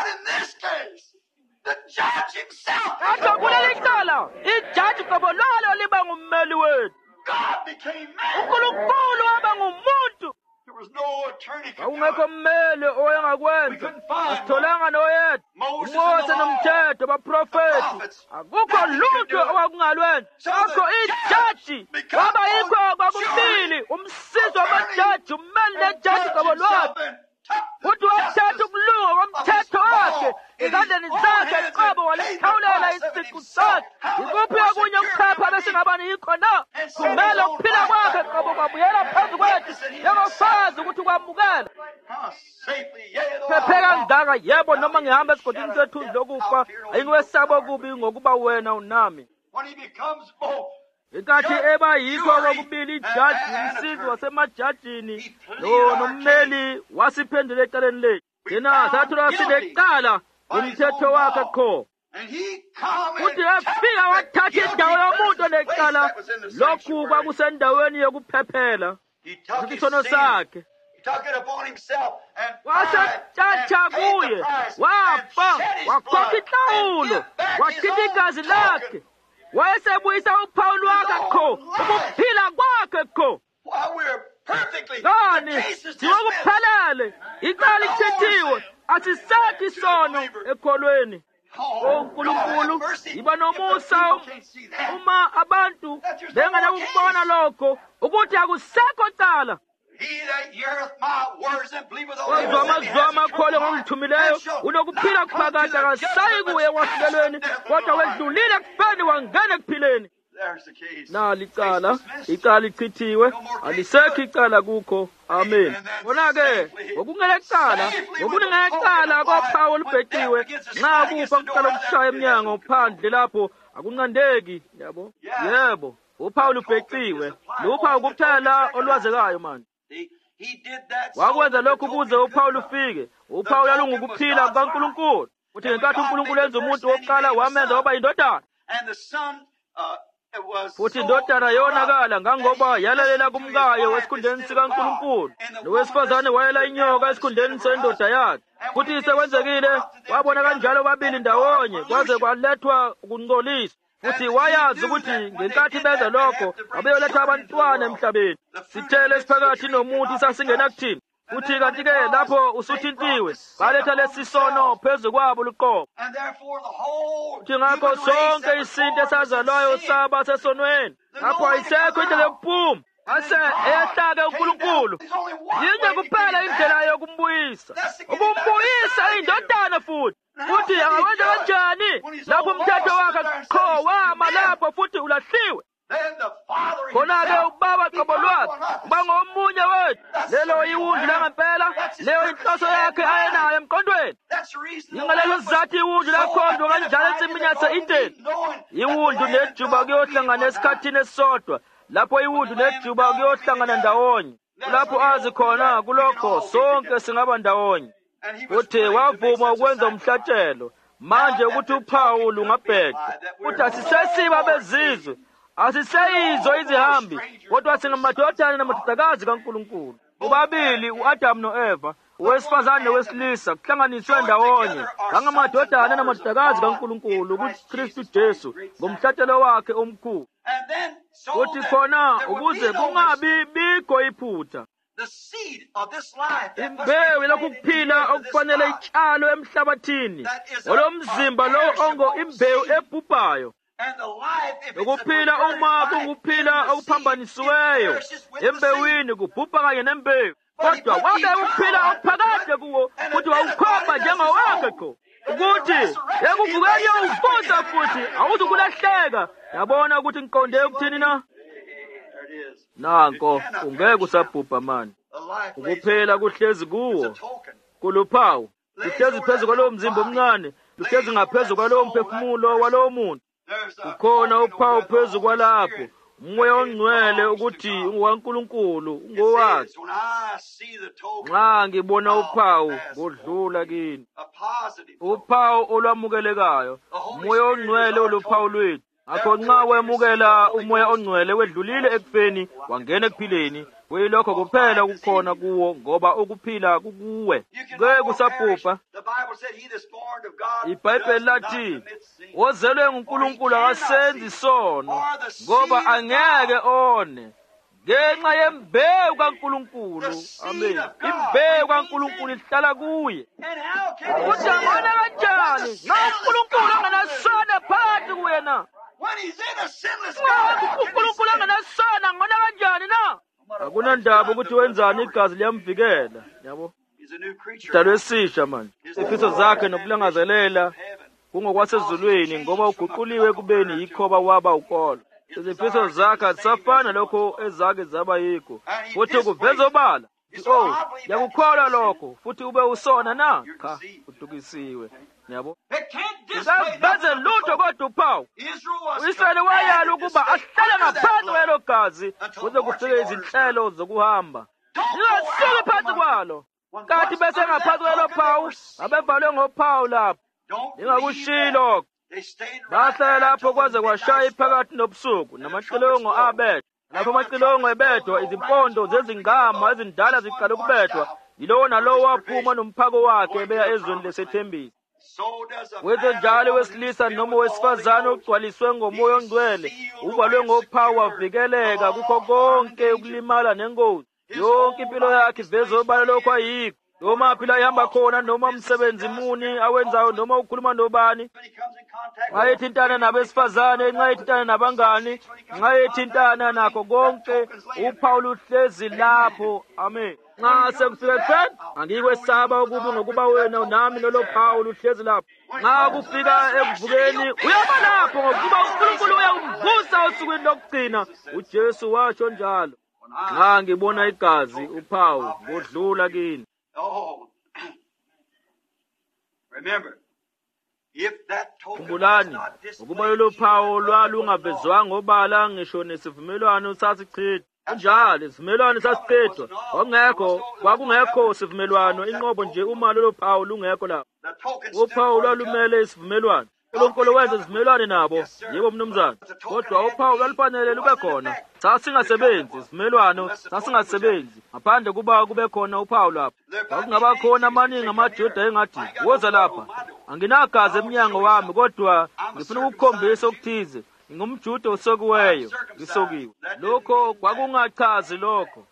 Kodwa kuleli cala ijaji qobo lalo liba ngummeli wethu. uNkulunkulu waba ngumuntu. Awungekho mmeli owayengakwenza, asitholanga noyedwa. uMose nomthetho abaprofethi, akukho lutho owakungalwenza. Akho ijaji waba yikho kwakubili, umsizi wamajaji, ummeli nejaji qobo lwakhe. Futhi wathatha ukulunga komthetho wakhe ezandleni zakhe qobo, walithawulela isiqu sakhe. Yikuphi okunye ukuphepha besingabani yikho na? Kumele ukuphila kwakhe qobo kwabuyela phezu kwethu njengofazi ukuthi kwamukela. Phephe kangaka, yebo, noma ngihamba esigodini sethu lokufa, ayingiwesaba okubi ngokuba wena unami. Inkathi eba yikho kokubili ijaji, umsizi wasemajajini nommeli wasiphendula ecaleni lethu. Thina sathola sinecala umthetho wakhe kho. Futhi efika wathatha indawo yomuntu onecala. Lokhu kwakusendaweni yokuphephela isono sakhe. Wasathatha kuye, wafa, wakhokha inhlawulo, wachitha igazi lakhe. Wayesebuyisa uPawulo wakhe kho, ukuphila kwakhe kho. ngani siwokuphelele icala lichithiwe asisekho isono ekholweni. Unkulunkulu iba nomusa uma abantu bengenakubona lokho ukuthi akusekho cala. Ozwa amazwi akholwe ngongithumileyo unokuphila kuphakade, akasayi kuye ekwahlulelweni kodwa wedlulile ekufeni wangena ekuphileni. Nali icala lichithiwe, alisekho icala kukho. Amen. Bona-ke ngokunengecala kophawu olubhekiwe nxa kufa kuqala ukushaya emnyango phandle lapho akunqandeki, yabo. Yebo, uphawu lubhekiwe. Luphawu kuphela olwazekayo manje. Wakwenza lokhu ukuze uphawu lufike. Uphawu lalungukuphila kukaNkulunkulu. Uthi ngenkathi uNkulunkulu enza umuntu wokuqala wamenza waba yindodana. Futhi indodana yonakala ngangoba yalalela kumkayo wesikhundleni sikaNkulunkulu, nowesifazane wayela inyoka esikhundleni sendoda yakhe. Futhi sekwenzekile wabona kanjalo babili ndawonye kwaze kwalethwa ukungcoliswa. Futhi wayazi ukuthi ngenkathi benza lokho abeyoletha abantwana emhlabeni. Sithele siphakathi nomuntu sasingenakuthini. Futhi kanti-ke lapho usuthintiwe baletha lesisono phezu kwabo luqobo. Futhi ngakho sonke isinto esazalwayo saba sesonweni. Lapho ayisekho indlela yokuphuma. Ase eyahlake uNkulunkulu. Yinye kuphela indlela yokumbuyisa. Ukumbuyisa indodana futhi. Futhi angawenza kanjani lapho umthetho wakhe qho wama lapho futhi ulahliwe? Khona-ke ubaba qobo lwakhe bangomunye wethu. Lelo iwundlu langempela, leyo inhloso yakhe ayenayo emqondweni. Yingalezo sizathu iwundlu lakhondwa kanjalo ensimini yase-Edeni. Iwundlu nejuba kuyohlangana esikhathini esisodwa. Lapho iwundlu nejuba kuyohlangana ndawonye. Lapho azi khona kulokho sonke singaba ndawonye. Futhi wavuma ukwenza umhlatshelo manje ukuthi uphawu lungabhekwa. Futhi asisesiba bezizwe, asiseyizo izihambi, kodwa singamadodana namadodakazi kaNkulunkulu. Ubabili u-Adamu no-Eva, owesifazane nowesilisa kuhlanganiswe ndawonye ngangamadodana namadodakazi kaNkulunkulu kuKristu Jesu ngomhlatshelo wakhe omkhulu. Futhi khona ukuze kungabi bikho iphutha, imbewu lokuphila okufanele itshalo emhlabathini olomzimba lo ongo imbewu ebhubhayo. Ukuphila uma kunguphila okuphambanisiweyo embewini kubhubha kanye nembewu. Kodwa wake ukuphila okuphakade kuwo futhi wawukhomba njengowakhe kho ukuthi ekuvukeni uvuza futhi awuzukulahleka. Yabona ukuthi ngiqonde ukuthini na? Nanko ungeke usabhubha mani. Ukuphela kuhlezi kuwo kuluphawu. Luhlezi phezu kwalowo mzimba omncane, luhlezi ngaphezu kwalowo mphefumulo walowo muntu. Kukhona uphawu phezu kwalapho, umoya ongcwele ukuthi ungowaNkulunkulu, ungowakhe. Nxa ngibona uphawu kodlula kini, uphawu olwamukelekayo, umoya ongcwele oluphawu lwethu. Akho nxa wemukela umoya ongcwele wedlulile ekufeni wangena ekuphileni. Kuyilokho kuphela kukhona kuwo ngoba ukuphila kukuwe. Ngeke kusabhubha. IBhayibheli lathi ozelwe nguNkulunkulu akasenzi isono ngoba angeke one ngenxa yembewu kaNkulunkulu. Amen. Imbewu kaNkulunkulu ihlala kuye. Uthi angona kanjani nxa uNkulunkulu angenasona phakathi kuyena? uNkulunkulu angenasona angona kanjani na? Akunandaba ukuthi wenzani, igazi liyamvikela. Yabo, idalwe esisha manje. Izifiso zakhe nokulangazelela kungokwasezulwini ngoba uguquliwe kubeni yikhoba waba ukolo. Izifiso zakhe azisafana lokho ezake zaba yikho, futhi ukuveza obala. Yakukholwa lokho futhi ube usona na? Cha, udukisiwe. Yabo, ngaveze lutho kodwa uphawu. U-Israyeli wayala ukuba ahlale ngaphansi kwelo gazi kuze kufike izinhlelo zokuhamba. Ningasuki phansi kwalo. Kathi bese ngaphansi kwelo phawu abevalwe ngophawu lapho. Ningakushilo. Bahlala lapho kwaze kwashaya iphakathi nobusuku namacilongo abethwa. Lapho amacilongo ebethwa izimpondo zezingama ezindala ziqala ukubethwa. Yilowo nalowo waphuma nomphako wakhe beya ezweni lesethembisi. Wenze njalo wesilisa noma wesifazane ogcwaliswe ngomoya ongcwele uvalwe ngophawu wavikeleka kukho konke ukulimala nengozi. yonke impilo yakhe iveze obala lokho ayikho. Noma phela ihamba khona, noma umsebenzi muni awenzayo, noma ukhuluma nobani, nxa ethintana nabesifazane, nxa ethintana nabangani, nxa ethintana nakho konke, uPawulu uhlezi lapho. Amen. Nxa sekufika ekuseni, angikwesaba ukubi ngokuba wena nami lolo Pawulu uhlezi lapho. Nxa kufika ekuvukeni, uyaba lapho ngokuba uNkulunkulu uyamvusa osukwini lokugcina. uJesu washo njalo. Nxa ngibona igazi uPawulu ngodlula kini. Oh, remember, if that token Khumbulani was not ukuba displayed, lolo phawu lwalungavezwanga obala ngisho nesivumelwano sasichithwa. Kunjalo isivumelwano sasichithwa, kwakungekho sivumelwano, inqobo nje uma lolo phawu lungekho lapho. the token Uphawu lwalumele isivumelwano. uNkulunkulu wenza isivumelwano nabo. Yebo mnumzane. Kodwa uphawu lwalufanele lube khona. Sasingasebenzi isivumelwano, sasingasebenzi ngaphandle kuba kube khona uphawu lapho. Kwakungaba khona amaningi amaJuda engathi, woza lapha, anginagazi emnyango wami, kodwa ngifuna ukukhombisa okuthize. NgingumJuda osokiweyo, ngisokiwe. Lokho kwakungachazi lokho.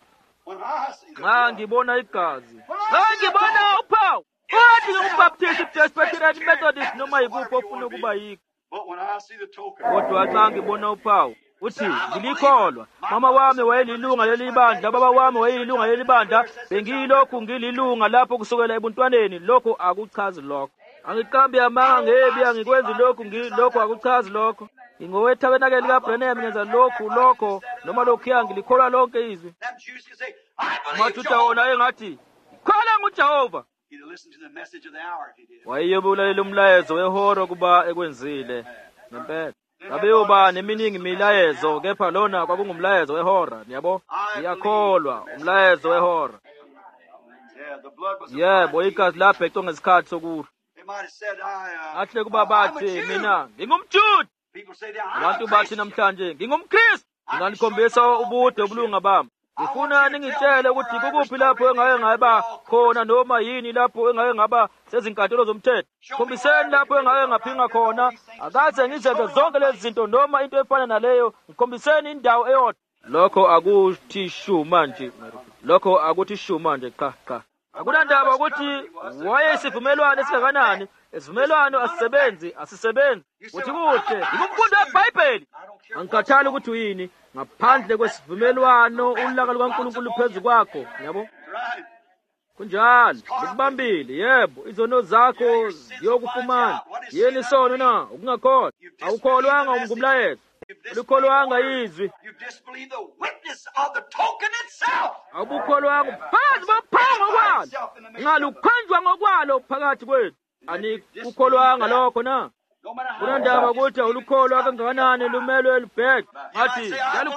Nxa ngibona igazi, nxa ngibona uphawu, uthi ngumBaptist, Presbyterian, Methodist, noma yikuphi ofuna ukuba yikho. but when I see the token, Kodwa nxa ngibona uphawu, uthi ngilikholwa. Mama wami wayelilunga leli bandla, baba wami wayelilunga leli bandla, bengiyilokhu ngililunga lapho kusukela ebuntwaneni. Lokho akuchazi lokho. Angiqambi amanga ngebi, angikwenzi lokho akuchazi lokho. Ingowethabenakeli likaBrenham ngenza lokho noma lokhuya ngilikholwa lonke izwi. them Jews could say, I believe Majuda Jehovah. wona engathi kholwa nguJehova. He'd listen to the message of the hour if he did. Wayeyobulalela umlayezo wehora kuba ekwenzile ngempela. Ngabe neminingi imilayezo, kepha lona kwakungumlayezo wehora. Niyabo, ngiyakholwa umlayezo wehora. Yeah, the blood was Yebo, igazi labhecwa ngesikhathi sokufa. They might have said, Ahle kuba I'm a bathi Jew. mina ngingumJuda. People say, I'm Abantu a bathi Christian. namhlanje ngingumKristu. Nginganikhombisa ubude obulunga bami. Ngifuna ningitshele ukuthi kukuphi lapho engake ngaba khona, noma yini lapho engake ngaba sezinkantolo zomthetho. Khombiseni lapho engake ngaphinga khona. Akaze ngizenze zonke lezi zinto noma into efana naleyo. Ngikhombiseni indawo eyodwa. Lokho akuthi shuma nje. Lokho akuthi shuma nje cha. Akunandaba ukuthi wayesivumelwano esingakanani. Isivumelwano asisebenzi. Uthi kuhle, ngumfundi weBhayibheli. Angikhathali ukuthi uyini, ngaphandle kwesivumelwano ulaka lukaNkulunkulu phezu kwakho. Yabo? Right. Kunjalo, ukubambile, yebo, izono zakho ziyokufumana. Yeni sono na, ukungakholwa. Awukholwanga ngumlayezo. Ulikholwanga izwi. You disbelieve the witness of the token itself. Awubukholwanga phakathi bophango kwalo. Ngalukhonjwa ngokwalo phakathi kwethu. Anikukholwanga lokho na. No matter how Kunandaba ukuthi awulukholwa kangakanani lumelwe lubheke. Ngathi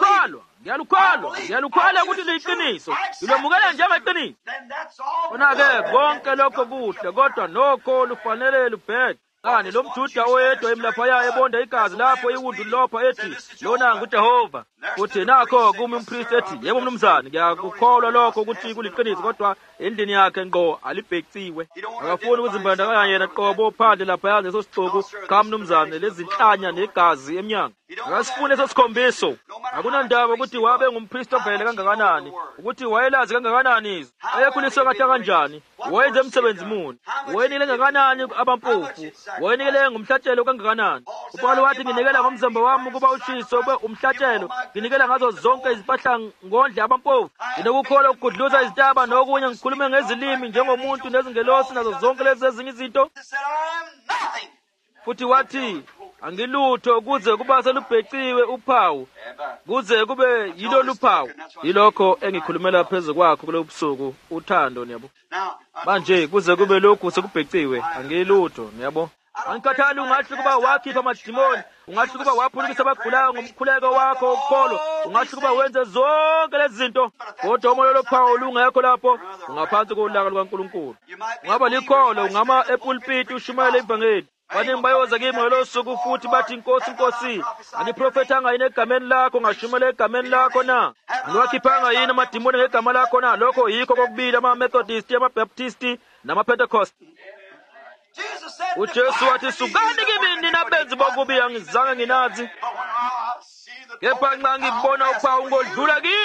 ngiyalukholwa ukuthi liyiqiniso. Ngilomukela njengeqiniso. then that's all. Kona-ke konke lokho kuhle, kodwa nokho lufanele lubheke. Kani lo mJuda oyedwa emlaphaya ebonda igazi lapho iwundu lopha ethi lona nguJehova. Kuthi nakho kumi umpristi ethi yebo mnumzane, ngiyakukholwa lokho ukuthi kuliqiniso, kodwa endlini yakhe ngqo alibhekiwe. Akafuni ukuzimbandakanya yena qobo phandle lapha leso sigqoko kamnumzane lezinhlanya negazi emnyango. Akasifune leso sikhombiso. Akunandaba ukuthi wabe ngumpristi ovele kangakanani, ukuthi wayelazi kangakanani izwi, ayekhuliswe kahle kanjani, wayenze umsebenzi muni, wayenikele kangakanani abampofu, wayenikele ngumhlatshelo kangakanani. uPawulu wathi nginikela ngomzimba wami ukuba ushiso ube umhlatshelo, nginikela ngazo zonke izimpahla ngondle abampofu, nginokukholwa ukugudluza izintaba nokunye, ngikhulume ngezilimi njengomuntu nezingelosi nazo zonke lezi ezinye izinto. He said, I am nothing. Futhi wathi angilutho kuze kuba selubheciwe uphawu, kuze kube yilo luphawu. Yilokho engikhulumela phezu kwakho kulo busuku, uthando. Niyabo, Now, manje kuze kube lokhu sekubheciwe, angilutho. Niyabo, angikhathali ungathi kuba wakhipha amadimoni, ungathi kuba waphulukisa abagulayo ngomkhuleko wakho wokukholo, ungathi kuba wenze zonke lezi zinto, kodwa umoya lophawu lungekho lapho, ungaphansi kolaka lukaNkulunkulu. you might be Ungaba likholo, ungama epulpiti ushumayela ivangeli. Baningi bayoza kimi ngalo suku futhi bathi Nkosi, Nkosi, angiprofethanga yini egameni lakho, ngashumela egameni lakho na? Ngiwakhiphanga yini amadimoni ngegama lakho na? Lokho yikho kokubili ama-Methodist, ama-Baptist nama-Pentecost. Jesus said, uJesu wathi sukani kimi nina benzi bokubi, angizange nginazi. but when I see the Kepha nxa ngibona uphawu ngodlula kini,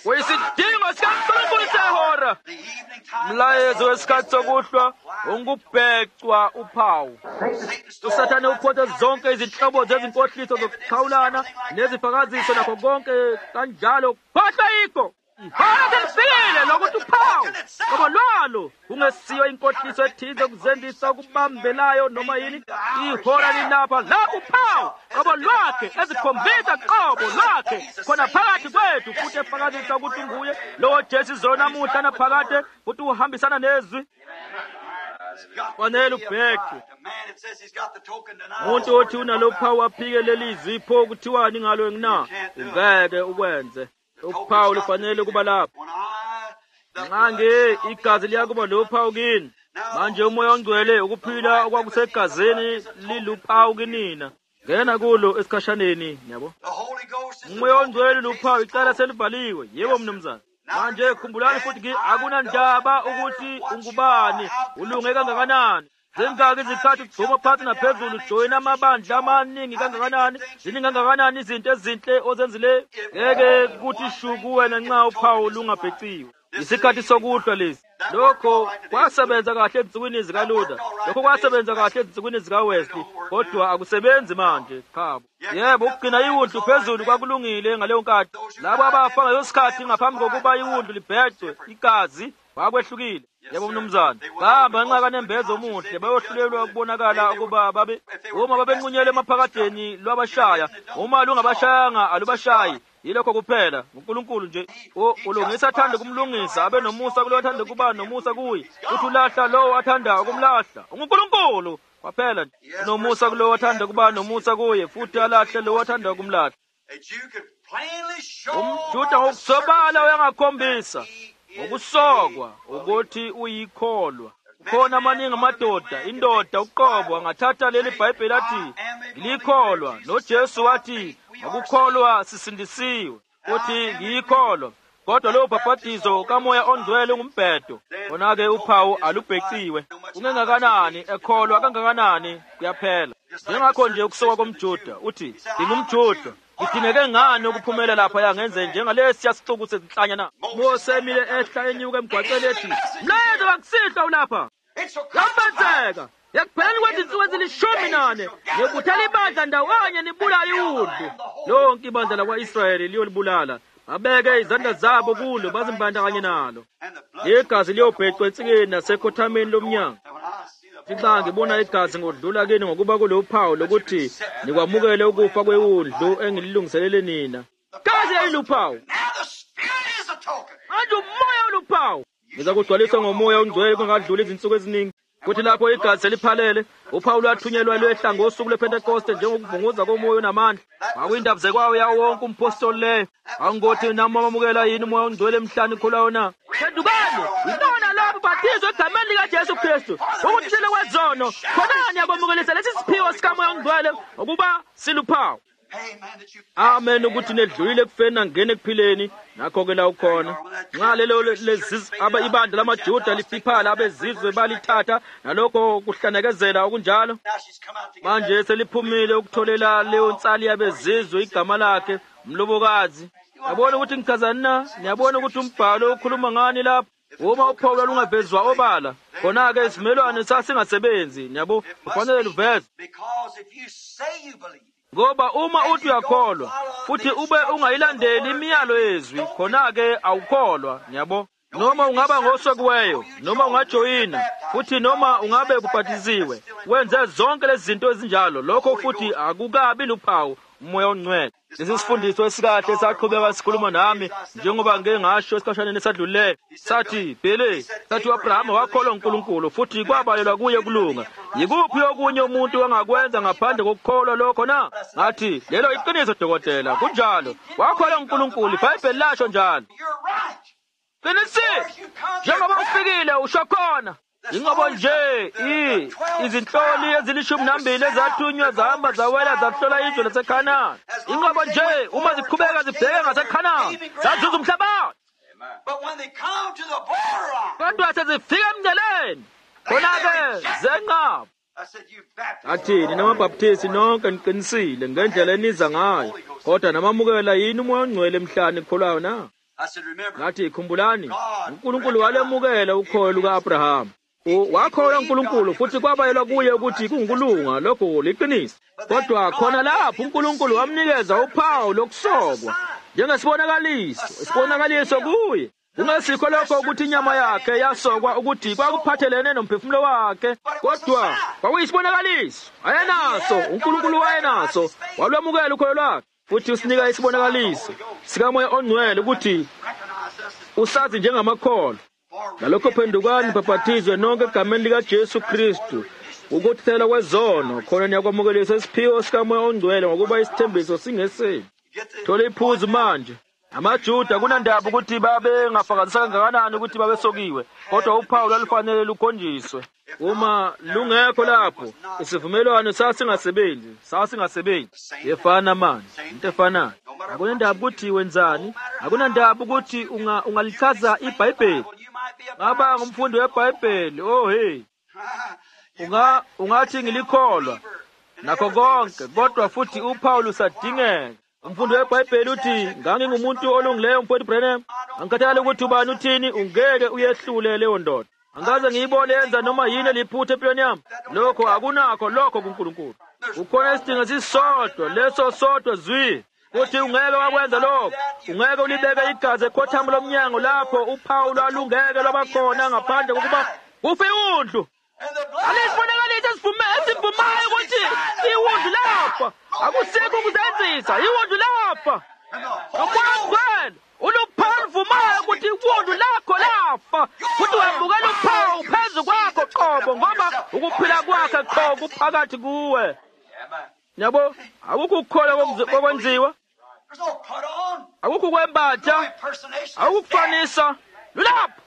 Kuyisidingo sikaNkulunkulu sehora. Mlayezo wesikhathi sokuhlwa ungubhecwa uphawu. uSathane uphotha zonke izinhlobo zezinkohliso zokuqhawulana nezifakaziso nakho konke kanjalo phohla yikho. Phakathi lokuthi uphawu ngoba lwalo kungesiyo inkohliso ethize kuzendisa ukubambelayo noma yini ihora lilapha lapho uphawu ngoba lwakhe ezikhombisa qobo lwakhe khona phakathi kwethu futhi efakazisa ukuthi nguye lo Jesu zona namuhla naphakade futhi uhambisana nezwi. Fanele ubheke umuntu othi unalophawu aphike lelizwi pho kuthiwani ngalo ngina ungeke ukwenze. Uphawu lufanele kuba lapho. Nqange igazi liyakuba lophawu kini. Manje umoya ongcwele ukuphila okwakusegazini liluphawu kinina. Ngena kulo esikhashaneni yabo. Umoya ongcwele luphawu icala selivaliwe. Yebo mnumzana. Manje khumbulani futhi akunandaba ukuthi ungubani ulunge kangakanani. Zingaki izikhathi uthuma phansi naphezulu joyina amabandla amaningi kangakanani ziningi kangakanani izinto ezinhle ozenzileyo ngeke kuthi shuku wena nxa uphawu lungabheciwe. Isikhathi sokuhlwa lesi lokho kwasebenza kahle ezinsukwini zikaLuther, lokho kwasebenza kahle ezinsukwini zikaWesley, kodwa akusebenzi manje khabo. Yebo, ukugcina iwundlu phezulu kwakulungile ngaleyo nkathi. Labo abafa ngayosikhathi ngaphambi kokuba iwundlu libhecwe igazi bakwehlukile. Yebo mnumzana, bahamba ngenxa kanembezo omuhle bayohlulelwa ukubonakala ukuba uma babenqunyele emaphakadeni lwabashaya, uma lungabashayanga alubashayi. Yilokho kuphela uNkulunkulu nje ulungisa athanda kumlungisa abe nomusa kulo athanda kuba nomusa kuye, uthi ulahla lo athanda ukumlahla. uNkulunkulu kwaphela nomusa kulo athanda kuba nomusa kuye futhi alahle lo athanda ukumlahla. Umjuda ngokusobala uyangakhombisa ukusokwa ukuthi uyikholwa. Khona amaningi amadoda, indoda uqobo angathatha leli iBhayibheli athi likholwa, noJesu wathi ukukholwa sisindisiwe, uthi ngiyikholwa. Kodwa lo bhapatizo kamoya ongcwele ungumbhedo. Khona-ke uphawu alubheciwe. Ungengakanani ekholwa kangakanani kuyaphela. Njengakho nje ukusokwa komjuda uthi ngingumjuda. Ngidineke ngani ukuphumela lapha yangenze njengalesi siyasixuku sezinhlanya na. Mose emile ehla enyuka emgwaqweni ethi mlayezo wakusihla ulapha. Yambenzeka. Yakupheleni kwezinsuku ezilishumi ngebuthela ibandla ndawonye nibulala iwundlu. Lonke ibandla lakwa-Israyeli liyolibulala. Babeke izandla zabo kulo bazimbandakanye nalo. Igazi liyobhecwa ensikeni nasekhothameni lomnyango. Nxa ngibona igazi ngodlula kini ngokuba kulo uphawu lokuthi nikwamukele ukufa kwewundlu engililungiselele nina. Gazi yayiluphawu. Manje umoya oluphawu. Ngiza kugcwaliswa ngomoya ongcwele kungadlula izinsuku eziningi. Kuthi lapho igazi seliphalele, uphawu lwathunyelwa lwehla ngosuku lwePentekoste njengokuvunguza komoya namandla. Kwakuyindaba zekwayo yawo wonke umpostoli leyo. Angothi nami wamamukela yini umoya ongcwele emhlane ikhulayo na? Phendukani, yibona lapho baphathiswa egameni likaJesu Kristu. Ukuthi sile kwezono, khonani yabamukelisa lesi siphiwo sikamoya ongcwele ukuba siluphawu. Amen ukuthi nedlulile kufena ngene kuphileni nakho-ke la ukhona. Nxa lelo ibandla lamaJuda lifiphala abezizwe balithatha nalokho kuhlanekezela okunjalo. Manje seliphumile ukutholela leyo nsali yabezizwe igama lakhe umlobokazi. Yabona ukuthi ngichazani na? Niyabona ukuthi umbhalo ukhuluma ngani lapho? Uma uphawu lungavezwa obala, khona-ke isimelwane sasingasebenzi. Niyabo, kufanele luvezwe. Ngoba uma uthi uyakholwa futhi ube ungayilandeli imiyalo yezwi, khona-ke awukholwa. Niyabo, noma ungaba ngosokuweyo noma ungajoyina futhi noma ungabe ubhaptiziwe, wenze zonke lezi zinto ezinjalo, lokho futhi akukabi luphawu umoya ongcwele. Lesi sifundiso esikahle saqhubeka sikhuluma nami njengoba ngeke ngasho esikhashaneni esadlulele. Sathi sathi uAbrahama wakholwa uNkulunkulu futhi kwabalelwa kuye kulunga. Yikuphi okunye umuntu angakwenza ngaphandle kokukholwa lokho na? Ngathi lelo iqiniso dokotela, kunjalo. Wakholwa uNkulunkulu, iBhayibheli lasho njalo. Qinisile, njengoba ufikile usho khona. Ingoba nje izinhloli ezili12 ezathunywa zahamba zawela zahlola izwe laseKhanani. Ingoba nje uma ziqhubeka zibheke ngaseKhanani zazuza umhlabathi. Kodwa sezifika emngceleni, khona-ke zenqaba. Athini namabhaptizi nonke niqinisile ngendlela eniza ngayo, kodwa namamukela yini umoya ongcwele emhlane ekholwayo na? I said, remember, ngathi khumbulani uNkulunkulu walemukela ukholo luka-Abrahama. Wakholwa uNkulunkulu futhi kwabayelwa kuye ukuthi kungukulunga lokho liqiniso. Kodwa khona lapho uNkulunkulu wamnikeza uphawu lokusokwa njengesibonakaliso kuye. Kungesikho lokho ukuthi inyama yakhe yasokwa ukuthi kwakuphathelene nomphefumulo wakhe, kodwa kwakuyisibonakaliso ayenaso. uNkulunkulu wayenaso, walwamukela ukholo lwakhe futhi usinika isibonakaliso sikaMoya oNgcwele ukuthi usazi njengamakholwa. Ngalokho phendukani baphathizwe nonke egameni likaJesu Kristu ukuthela kwezono, khona niyakwamukelisa isiphiwo sikaMoya oNgcwele ngokuba isithembiso singesenu. Thola iphuzu manje. AmaJuda kunandaba ukuthi babe ngafakazisa kangakanani ukuthi babesokiwe, kodwa uphawu lwalufanele lukhonjiswe. Uma lungekho lapho isivumelwano sasingasebenzi. Yefana manje, into efanayo. Akunandaba ukuthi wenzani, akunandaba ukuthi ungalichaza iBhayibheli. Ngaba ngumfundi weBhayibheli, oh hey. Ungathi ngilikholwa nakho konke, kodwa futhi uphawu lusadingeka. Umfundi weBhayibheli uthi ngangingumuntu olungileyo mfowethu Branham, angikhathali ukuthi ubani uthini, ungeke uyehlule leyo ndoda. Angaze ngiyibone yenza noma yini liphuthe empilweni yami. Lokho akunakho lokho kuNkulunkulu. Ukhona isidingo sisodwa, leso sodwa zwi. Uthi ungeke wakwenza lokho, ungeke ulibeke igazi ekhothamo lomnyango lapho uphawu lwalungeke lwabakhona ngaphandle kokuba kufe undlu. Alisibonakaliso esivumayo ukuthi iwundlu lapha, akusikho ukuzenzisa, iwundlu lapha. Ngokwangcwele uluphawu luvumayo ukuthi iwundlu lakho lapha, futhi wembukela uphawu phezu kwakho qobo ngoba ukuphila kwakhe qho kuphakathi kuwe. Yabo, akukho ukukholwa kokwenziwa, akukho kwembatha, akukufanisa. Lulapha,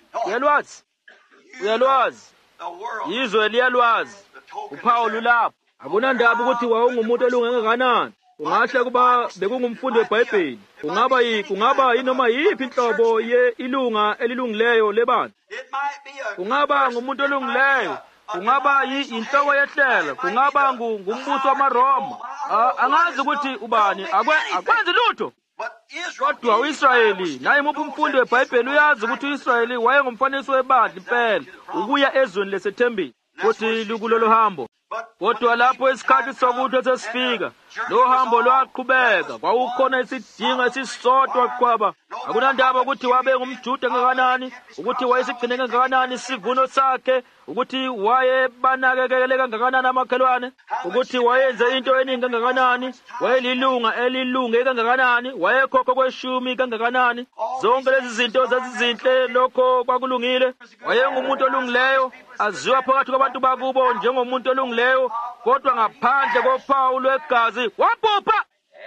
uyalwazi. Izwe liyalwazi. Uphawu lulapha. Akunandaba ukuthi wawungumuntu olungengakanani. Ungahle kuba bekungumfundi weBhayibheli. Kungaba yinoma yiphi inhlobo ilunga elilungileyo lebandla. Kungaba ngumuntu olungileyo. Kungaba inhloko yehlelo. Kungaba ngumbuso wamaRoma. Angazi ukuthi ubani akwenzi lutho. Kodwa u-Israyeli, naye muphi umfundi weBhayibheli uyazi ukuthi u-Israyeli wayengumfaniso webandla impela, ukuya ezweni lesethembeni. Futhi lukulolo hambo. Kodwa lapho isikhathi sokuthi sesifika, lo hambo lwaqhubeka. Kwawukhona isidingo esisodwa kwaba. Akunandaba ukuthi wabe ngumJuda kangakanani, ukuthi wayesigcine kangakanani isivuno sakhe, ukuthi wayebanakekele kangakanani amakhelwane, ukuthi wayenze into eningi kangakanani, wayelilunga elilunge kangakanani, wayekhokho kweshumi kangakanani. Zonke lezi zinto zazizinhle, lokho kwakulungile. Wayengumuntu olungileyo, aziwa phakathi kwabantu bakubo njengomuntu olungileyo, kodwa ngaphandle kophawu lwegazi wabhubha.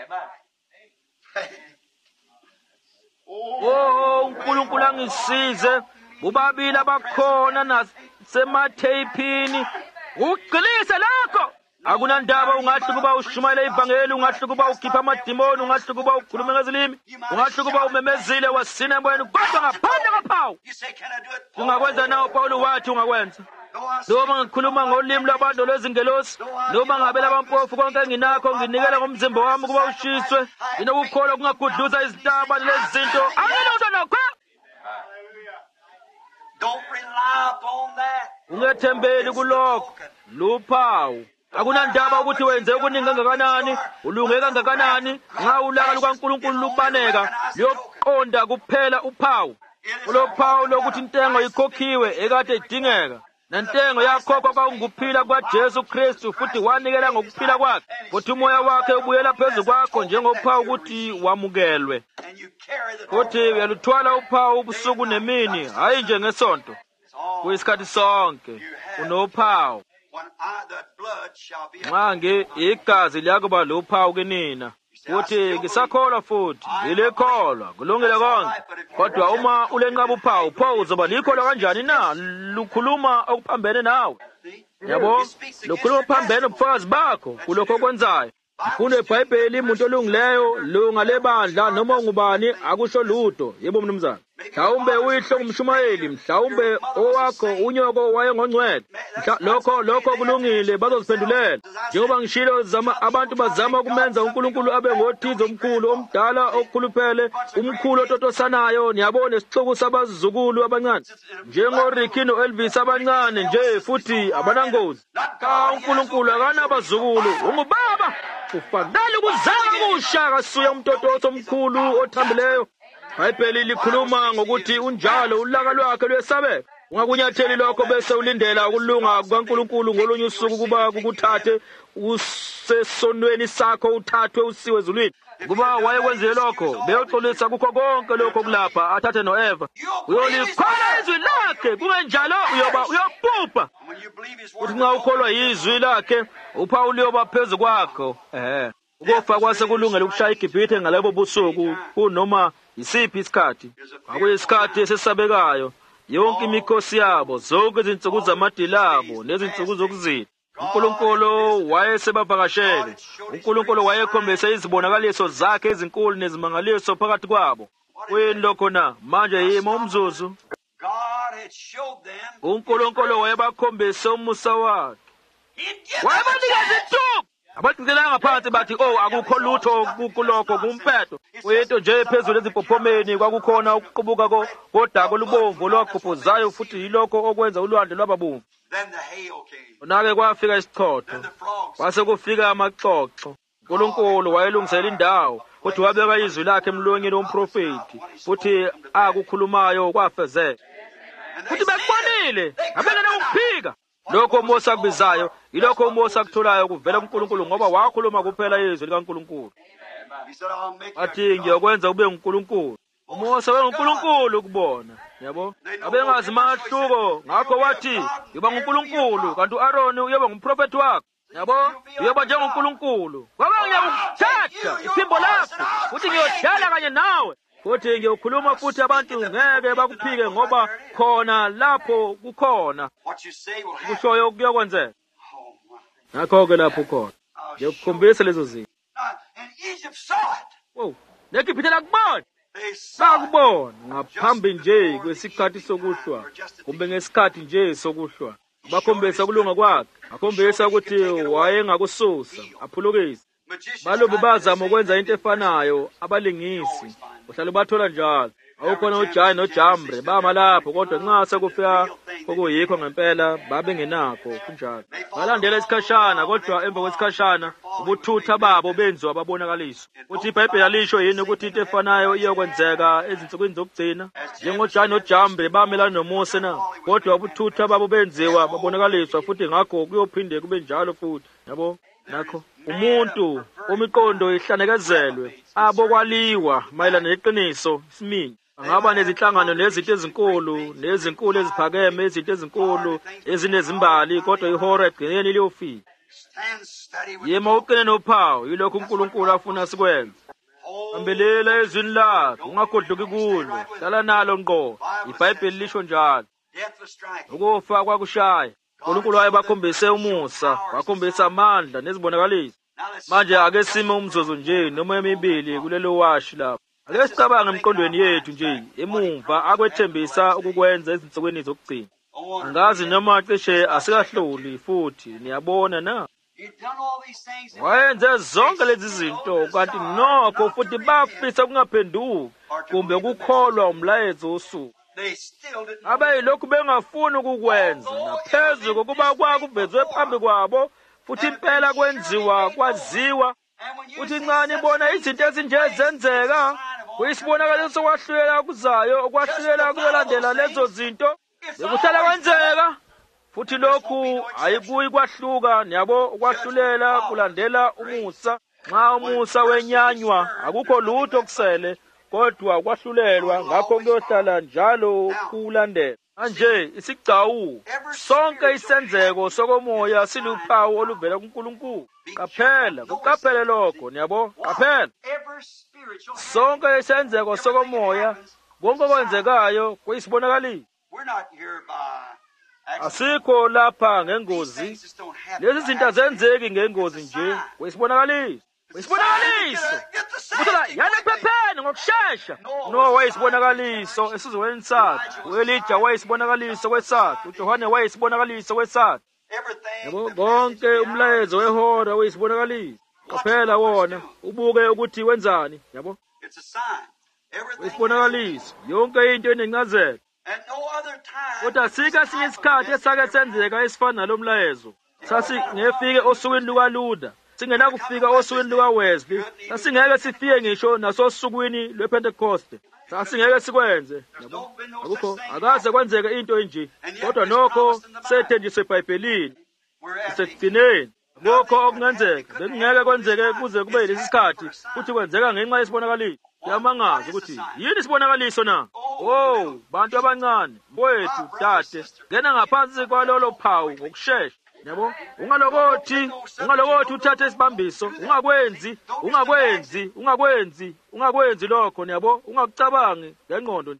uNkulunkulu angisize. Bobabili abakhona nasematheyphini, ugxilise lokho. Akunandaba ungathi kuba ushumayela ivangeli, ungathi kuba ukhipha amadimoni, ungathi kuba ukhuluma ngezilimi, ungathi kuba umemezile wasina emoyeni, kodwa ngaphandle kophawu. Ungakwenza nawo uPawulu wathi ungakwenza. Noma ngikhuluma ngolimi lwabantu lwezingelosi, noma ngabela abampofu, konke enginakho nginikela ngomzimba wami ukuba ushiswe. Inokukholwa kungagudluza izintaba lezi zinto. Angilutho nokho. Ungethembeli kulokho luphawu. Akunandaba ukuthi wenze okuningi kangakanani, ulunge kangakanani, nxa ulaka lukaNkulunkulu lubaneka liyoqonda kuphela uphawu. Ulophawu lokuthi intengo ikhokhiwe ekade idingeka. Nentengo yakhokhwa kwakungukuphila kwaJesu Kristu, futhi wanikela ngokuphila kwakhe. Futhi umoya wakhe ubuyela phezu kwakho njengophawu ukuthi wamukelwe. Futhi uyaluthwala uphawu ubusuku nemini, hayi nje ngesonto. Kuyisikhathi sonke unophawu. Nxa igazi liyakuba lophawu kinina. Futhi ngisakholwa futhi, ngilikholwa, kulungile konke. Kodwa uma ulenqaba uphawu, pho uzoba likholwa kanjani na? Lukhuluma okuphambene nawe. Yabo, lukhuluma okuphambene nobufakazi bakho kulokho okwenzayo. Mfundo weBhayibheli, umuntu olungileyo, lunga lebandla noma ungubani akusho lutho. Yebo mnumzane. mhlawumbe uyihlo ngumshumayeli, mhlawumbe owakho unyoko wayengongcwele. Lokho kulungile, bazoziphendulela. Njengoba ngishilo abantu bazama ukumenza uNkulunkulu abe ngothize omkhulu, omdala, okhuluphele, umkhulu ototosanayo. Niyabona isixuku sabazukulu abancane, njengoRicky no-Elvis abancane nje futhi abanangozi. uNkulunkulu akanabazukulu, ungubaba. Kufanele ukuzama ukushaka suya umtotoso omkhulu othambileyo. iBhayibheli likhuluma ngokuthi unjalo ulaka lwakhe lwesabeka. Ungakunyatheli lokho bese ulindela ukulunga kukaNkulunkulu ngolunye usuku kuba kukuthathe usesonweni sakho uthathwe usiwe ezulwini. Kuba wayekwenzile lokho, beyoxolisa kukho konke lokho kulapha, athathe noEva. Uyolikholwa izwi lakhe, kungenjalo uyophupa. Uthi nxa ukholwa izwi lakhe, uphawu luyoba phezu kwakho. Ukufa kwase kulungele ukushaya iGibhithe ngalabo busuku kunoma yisiphi isikhathi. Kwakuyisikhathi esesabekayo. Yonke imikhosi yabo, zonke izinsuku zamadilabo nezinsuku zokuzila, uNkulunkulu wayesebavakashele. uNkulunkulu wayekhombisa izibonakaliso zakhe ezinkulu nezimangaliso phakathi kwabo. Kuyini lokho na? Manje yimo umzuzu. uNkulunkulu wayebakhombisa umusa wakhe. Wayebanika izithupha. Abacikelanga phansi bathi, akukho lutho kulokho, kumpetho. Kuyinto nje phezulu eziphophomeni kwakukhona ukuqubuka kodaka olubomvu olwakhuphuzayo, futhi yilokho okwenza ulwandle lwababomvu. Nake kwafika isichotho, kwase kufika amaxoxo. uNkulunkulu wayelungisela indawo, futhi wabeka izwi lakhe emlonyeni womprofeti, futhi akukhulumayo kwafezeka. Futhi bekubonile, abengena ukuphika. Lokho uMose akubizayo, yilokho uMose akutholayo kuvela kuNkulunkulu, ngoba wakhuluma kuphela izwi likaNkulunkulu. Athi ngiyokwenza ube nguNkulunkulu. uMose wayenguNkulunkulu ukubona, yabo. Abengazi mahluko, ngakho wathi uyoba nguNkulunkulu, kanti uAroni uyoba ngumprofeti wakho. Yabo, uyoba njengoNkulunkulu. Ngoba ngiyakuthatha iphimbo lakho, futhi ngiyodlala kanye nawe. Futhi ngiyokhuluma futhi abantu ngeke bakuphike, ngoba khona lapho kukhona kushoyo kuyokwenzeka. Ngakho-ke lapho khona ngiyokukhombisa lezo zinto. NeGibhithe lakubona, bakubona ngaphambi nje kwesikhathi sokuhlwa, kumbe ngesikhathi nje sokuhlwa. Bakhombisa kulunga kwakhe, akhombisa ukuthi wayengakususa, aphulukise. Balobi bazama ukwenza into efanayo, abalingisi uhlale bathola njalo. Awukhona uJani noJambre bama lapho, kodwa nxa sekufika okuyikho ngempela babengenakho kunjalo. Balandela isikhashana, kodwa emva kwesikhashana ubuthutha babo benziwa babonakaliswa. Uthi iBhayibheli alisho yini ukuthi into efanayo iyokwenzeka ezinsukwini zokugcina? NjengoJani noJambre bamelana noMose na, kodwa ubuthutha babo benziwa babonakaliswa, futhi ngakho kuyophinde kube njalo futhi. Yabo, nakho umuntu omiqondo ihlanekezelwe abokwaliwa mayelana neqiniso isiminyi. Angaba nezinhlangano nezinto ezinkulu eziphakeme, izinto ezinkulu ezinezimbali, kodwa ihora egcineni liyofika. Yema uqine nophawu, yilokho uNkulunkulu afuna sikwenze. Ambelela ezwini lakhe, ungagodloki kulo, hlala nalo ngqo. iBhayibheli lisho njalo. Ukufa kwakushaya. uNkulunkulu wayebakhombise umusa, wakhombisa amandla nezibonakaliso. Manje ake sime umzuzu nje noma emibili kulelo washi lapho. Ake sicabange emqondweni yethu nje emumva akwethembisa ukukwenza ezinsukwini zokugcina. Angazi noma cishe asikahluli futhi niyabona na. Wayenze zonke lezi zinto, kanti nokho futhi bafisa ukungaphenduki kumbe ukukholwa umlayezo osuku. Abayilokhu bengafuni ukukwenza, naphezu kokuba kwakuvezwe phambi kwabo, futhi impela kwenziwa kwaziwa. Uthi nxa nibona izinto ezinje zenzeka, kuyisibonakaliso sokwahlulela kuzayo, okwahlulela kuyolandela lezo zinto. Bekuhlala kwenzeka, futhi lokhu ayikuyi kwahluka, niyabo, ukwahlulela kulandela umusa. Nxa umusa wenyanywa, akukho lutho kusele, kodwa kwahlulelwa, ngakho kuyohlala njalo kulandela. Manje isigcawu, sonke isenzeko sokomoya siluphawu oluvela kuNkulunkulu. Kuqaphele lokho, niyabo, qaphela. Sonke isenzeko sokomoya, konke okwenzekayo kuyisibonakaliso. Asikho lapha ngengozi. Lezi zinto azenzeki ngengozi nje, kuyisibonakaliso. isibonakaliso kuthola yana phepheni ngokushesha. Noah wayisibonakaliso esizweni sakhe, uElijah wayisibonakaliso kwesakhe, uJohane wayisibonakaliso kwesakhe. Yabo konke umlayezo wehora wayisibonakaliso. Qaphela wona ubuke ukuthi wenzani, yabo. Isibonakaliso yonke into enencazelo. Kodwa sika sinye isikhathi esake senzeka esifana nalomlayezo. Sasingefike osukwini lukaLuther, singena kufika osukwini lukaWesley, sasingeke sifike ngisho nasosukwini lwePentecost. Sasingeke sikwenze, yabo. Akukho akaze kwenzeke into enje. Kodwa nokho sethenjiswe eBhayibhelini. Sekugcineni lokho okungenzeka bekungeke kwenzeke kuze kube lesi sikhathi futhi kwenzeka ngenxa yesibonakaliso. Yamangaza ukuthi yini isibonakaliso na? Oh, bantu abancane wethu dade, ngena ngaphansi kwalolo phawu ngokusheshsha. Yabo, ungalokothi uthathe isibambiso, ungakwenzi lokho, yabo, ungakucabangi ngengqondo.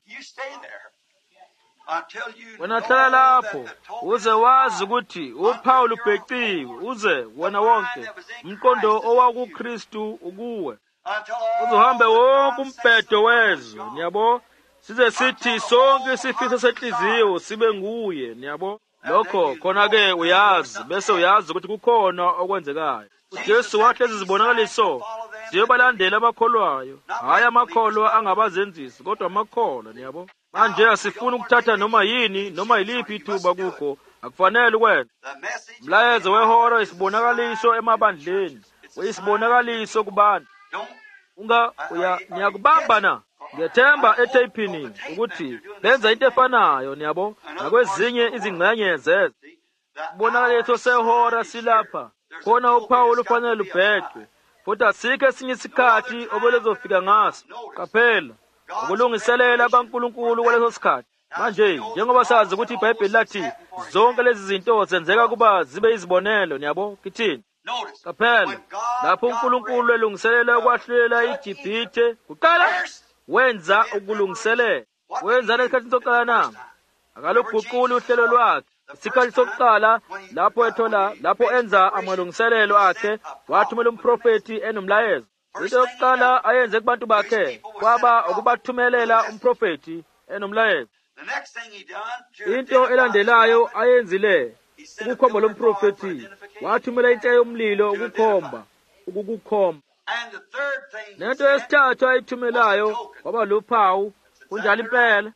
Wena hlala lapho uze wazi ukuthi uPaul ubheqiwe, uze wena wonke umqondo owakuKristu ukuwe. Uzohambe wonke umbhedo wezwe, yabo, size sithi sonke isifiso senhliziyo sibe nguye, yabo. Lokho khona ke uyazi, bese uyazi ukuthi kukhona okwenzekayo. uJesu wathi izibonakaliso ziyobalandela amakholwayo, hayi amakholwa angabazenzisi, kodwa amakholwa, yabo. Manje asifuna ukuthatha noma yini noma yiliphi ithuba kukho, akufanele ukwenza. Umlayezo wehora isibonakaliso emabandleni, uyisibonakaliso kubantu. Niyakubamba na? Ngethemba etapini ukuthi benza into efanayo, yabo, nakwezinye izingxenye zeze. Ubonakaliso sehora silapha. Khona uPaul ufanele ubhedwe, futhi asikho esinye isikhathi obelezofika ngaso. Qaphela ukulungiselela kaNkulunkulu kwaleso sikhathi. Manje njengoba sazi ukuthi iBhayibheli lathi zonke lezi zinto zenzeka kuba zibe izibonelo, yabo, kithini? Qaphela lapho uNkulunkulu elungiselela ukwahlulela iGibhithe kuqala wenza ukulungiselela. Wenza lesikhathi sokuqala na? Akaluguquli uhlelo lwakhe. Isikhathi sokuqala lapho enza amalungiselelo akhe, wathumela umprofeti enomlayezo. Into yokuqala ayenze kubantu bakhe kwaba ukubathumelela umprofeti enomlayezo. Into elandelayo ayenzile ukukhomba lo mprofeti, wathumela intsha yomlilo ukukukhomba. Nento yesithathu ayithumelayo kwaba luphawu, kunjalo impela.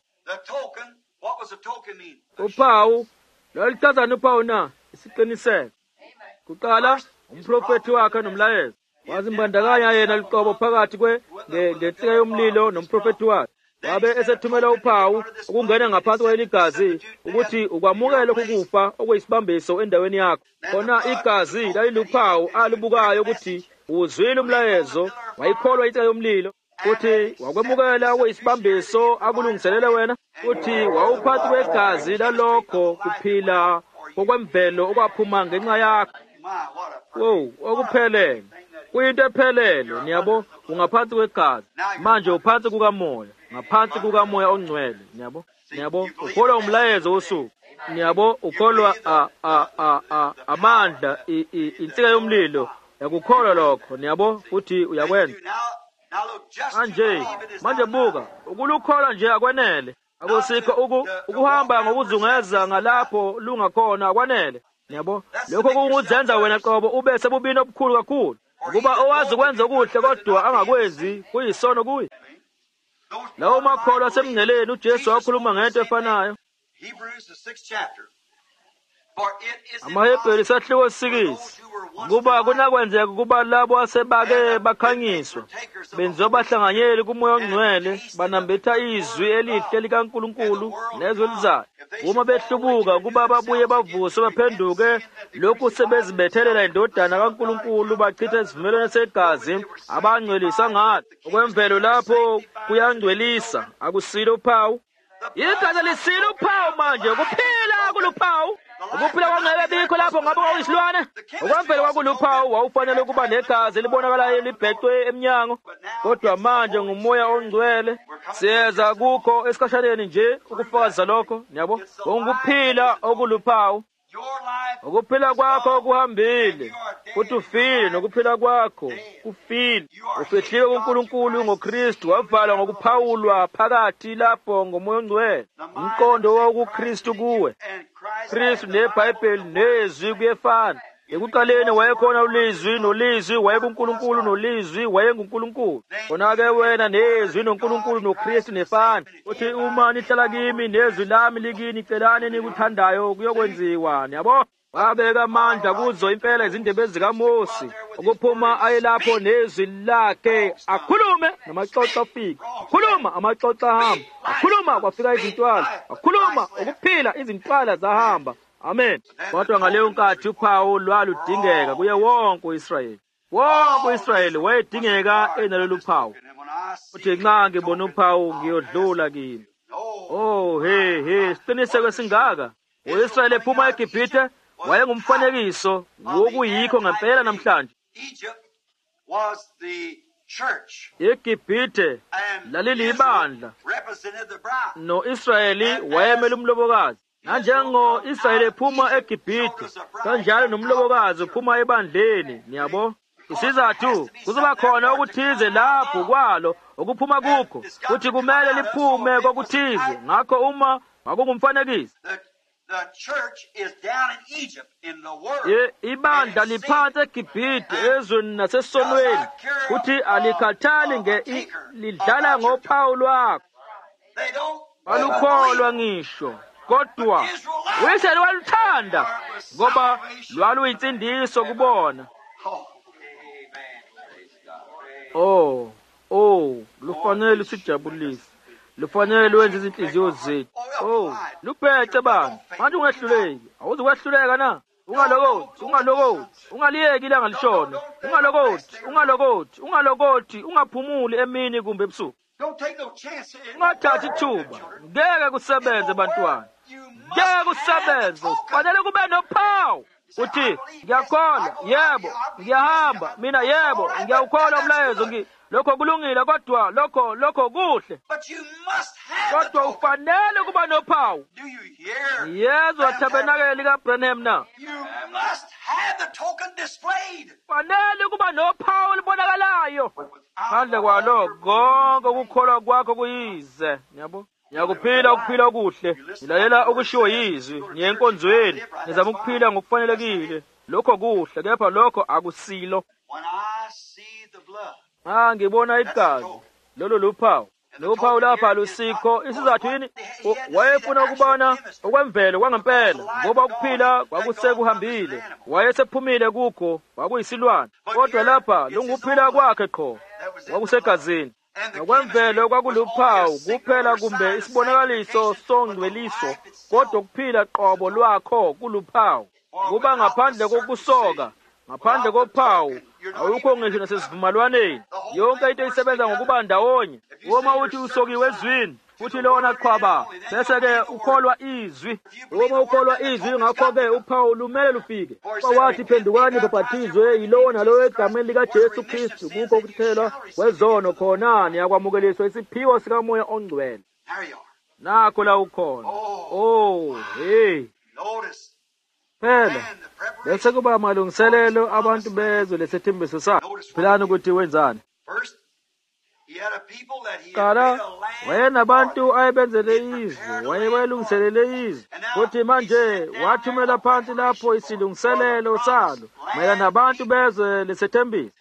Uphawu lolichazana uphawu na? Isiqiniseko. Kuqala umprofeti wakhe nomlayezo. Wazimbandakanya yena liqobo phakathi ngentsika yomlilo nomprofeti wakhe. Wabe esethumela uphawu ukungena ngaphansi kweligazi ukuthi ukwamukela ukufa okuyisibambiso endaweni yakho. Khona igazi laliluphawu alubukayo ukuthi uzwile umlayezo, wayikholwa intsika yomlilo, futhi wakwemukela okuyisibambiso akulungiselele wena, futhi wawuphathi kwegazi lalokho kuphila kokwemvelo okwaphuma ngenxa yakho. Wow, okuphelele. Kuyinto ephelele, yabo, ungaphansi kwegazi. Manje uphansi kukamoya, ngaphansi kukamoya ongcwele, yabo, ukholwa umlayezo wosuku, yabo, ukholwa amandla insika yomlilo, yakukholwa lokho, yabo, futhi uyakwenza. Manje buka, ukulukholwa nje akwenele. Akusikho ukuhamba ngokuzungeza ngalapho lungakhona akwanele, yabo. Lokho kunguzenza wena qobo ube sebubini obukhulu kakhulu. Ukuba owazi ukwenza okuhle kodwa angakwenzi kuyisono kuye. Lawo makholwa asemngceleni uJesu wakhuluma ngento efanayo. AmaHebheru isahluko 6. Kuba kunakwenzeka kuba labo asebake bakhanyiswa benziwa bahlanganyeli kumoya ongcwele, banambetha izwi elihle likaNkulunkulu nezwe elizayo. Uma behlubuka kuba babuye bavuswe baphenduke lokhu sebezibethelela indodana kaNkulunkulu, bachitha isivumelwano segazi abangcwelisa ngalo. Okwemvelo lapho kuyangcwelisa, akusilo uphawu. Igazi lisilo uphawu manje, kuphila kuluphawu. Ukuphila kwangeke bikho lapho ngabe kwayisilwane. Okwemvelo kwakuluphawu wawufanele ukuba negazi elibonakalayo libhecwe emnyango. Kodwa manje ngumoya ongcwele siyeza kukho esikhashaneni nje ukufakaza lokho, yabo. Ukuphila okuluphawu. ukuphila kwakho okuhambile futhi ufile nokuphila kwakho kufile. Ufihliwe kuNkulunkulu ngoKristu, wavalwa ngokuphawulwa phakathi lapho ngoMoya oNgcwele. Umqondo wokuKristu kuwe, Kristu neBhayibheli nezwi kuyefana. Ekuqaleni wayekhona ulizwi, nolizwi wayekuNkulunkulu, nolizwi wayenguNkulunkulu. Khona-ke wena nezwi noNkulunkulu noKristu nefana. Uthi uma nihlala kimi nezwi lami likini, celani nikuthandayo kuyokwenziwa. Yabo, wabeka amandla kuzo impela izindebe zikaMosi ukuphuma ayelapho nezwi lakhe, akhulume namaxoxo afika, akhuluma amaxoxo ahamba, akhuluma kwafika izintwala, akhuluma ukuphila izintwala zahamba. Amen. Kodwa ngaleyo nkathi uphawu lwaludingeka kuye wonke u-Israyeli. Wonke u-Israyeli wayedingeka enalolu phawu. Uthi nxa ngibona uphawu ngiyodlula kimi. Oh, siqiniseko esingaka. U-Israyeli ephuma eGibhithe wayengumfanekiso wokuyikho ngempela namhlanje. iGibhithe lalilibandla, no-Israyeli wayemele umlobokazi. Nanjengo-Israyeli ephuma eGibhithe, kanjalo nomlobokazi uphuma ebandleni. Niyabo, isizathu kuzoba khona okuthize lapho kwalo okuphuma kukho, kuthi kumele liphume kokuthize. Ngakho uma kwakungumfanekiso, ibandla liphansi eGibhithe ezweni nasesonweni, kuthi alikhathali lidlala ngophawu lwakho. Balukholwa ngisho, kodwa u-Israyeli waluthanda ngoba lwaluyinsindiso kubona. Lufanele usijabulise, lufanele lwenze izinhliziyo zethu. Luphethe bani, manje ungehluleki. Awuze kwehluleka na? Ungalokoti, ungaliyeki ilanga lishona. Ungalokoti, ungaphumuli emini kumbe ebusuku. Ungathathi ithuba, ngeke kusebenze bantwana. Ngeke kusebenze, kufanele kube nophawu. Uthi, ngiyakholwa, yebo, ngiyahamba, mina yebo, ngiyawukholwa umlayezo, lokho kulungile, kodwa lokho kuhle. Kodwa ufanele kuba nophawu. Yezwa tabernacle likaBranham na. Fanele kuba nophawu libonakalayo. Ngaphandle kwalokho konke ukukholwa kwakho kuyize. Yabo, ngiyakuphila ukuphila okuhle, ngilalela okushiwo yizwi, ngiye enkonzweni, ngizama ukuphila ngokufanelekile. Lokho kuhle, kepha lokho akusilo. Ngibona igazi, lolo luphawu. Luphawu lapha lusikho. Isizathu yini? Wayefuna ukubona okwemvelo kwangempela, ngoba ukuphila kwakusekuhambile. Wayesephumile kukho, kwakuyisilwane. Kodwa lapha lungukuphila kwakhe qho, kwakusegazini. Ngokwemvelo kwakuluphawu kuphela kumbe isibonakaliso songcweliso, kodwa ukuphila qobo lwakho kuluphawu. Kuba ngaphandle kokusoka, ngaphandle kophawu, awukho ngisho nasesivumelwaneni. Yonke into isebenza ngokuba ndawonye. Uma uthi usokiwe ezwini, uthi lona qhwaba, bese-ke ukholwa izwi. Uma ukholwa izwi, ngakho-ke uphawu lumele lufike. Wathi phendukani babhathizwe yilowo nalowo egameni likaJesu Kristu, kukho ukuthelwa kwezono, khona niyakwamukeliswa isiphiwo sikaMoya oNgcwele. Nakho la ukhona. Phela bese kuba amalungiselelo abantu bezwe lesithembiso sakhe. Philani ukuthi wenzani. Kala wayenabantu ayebenzele izwi, wayelungiselele izwi. Futhi manje wathumela phansi lapho isilungiselelo salo mayelana nabantu bezwe lesithembiso.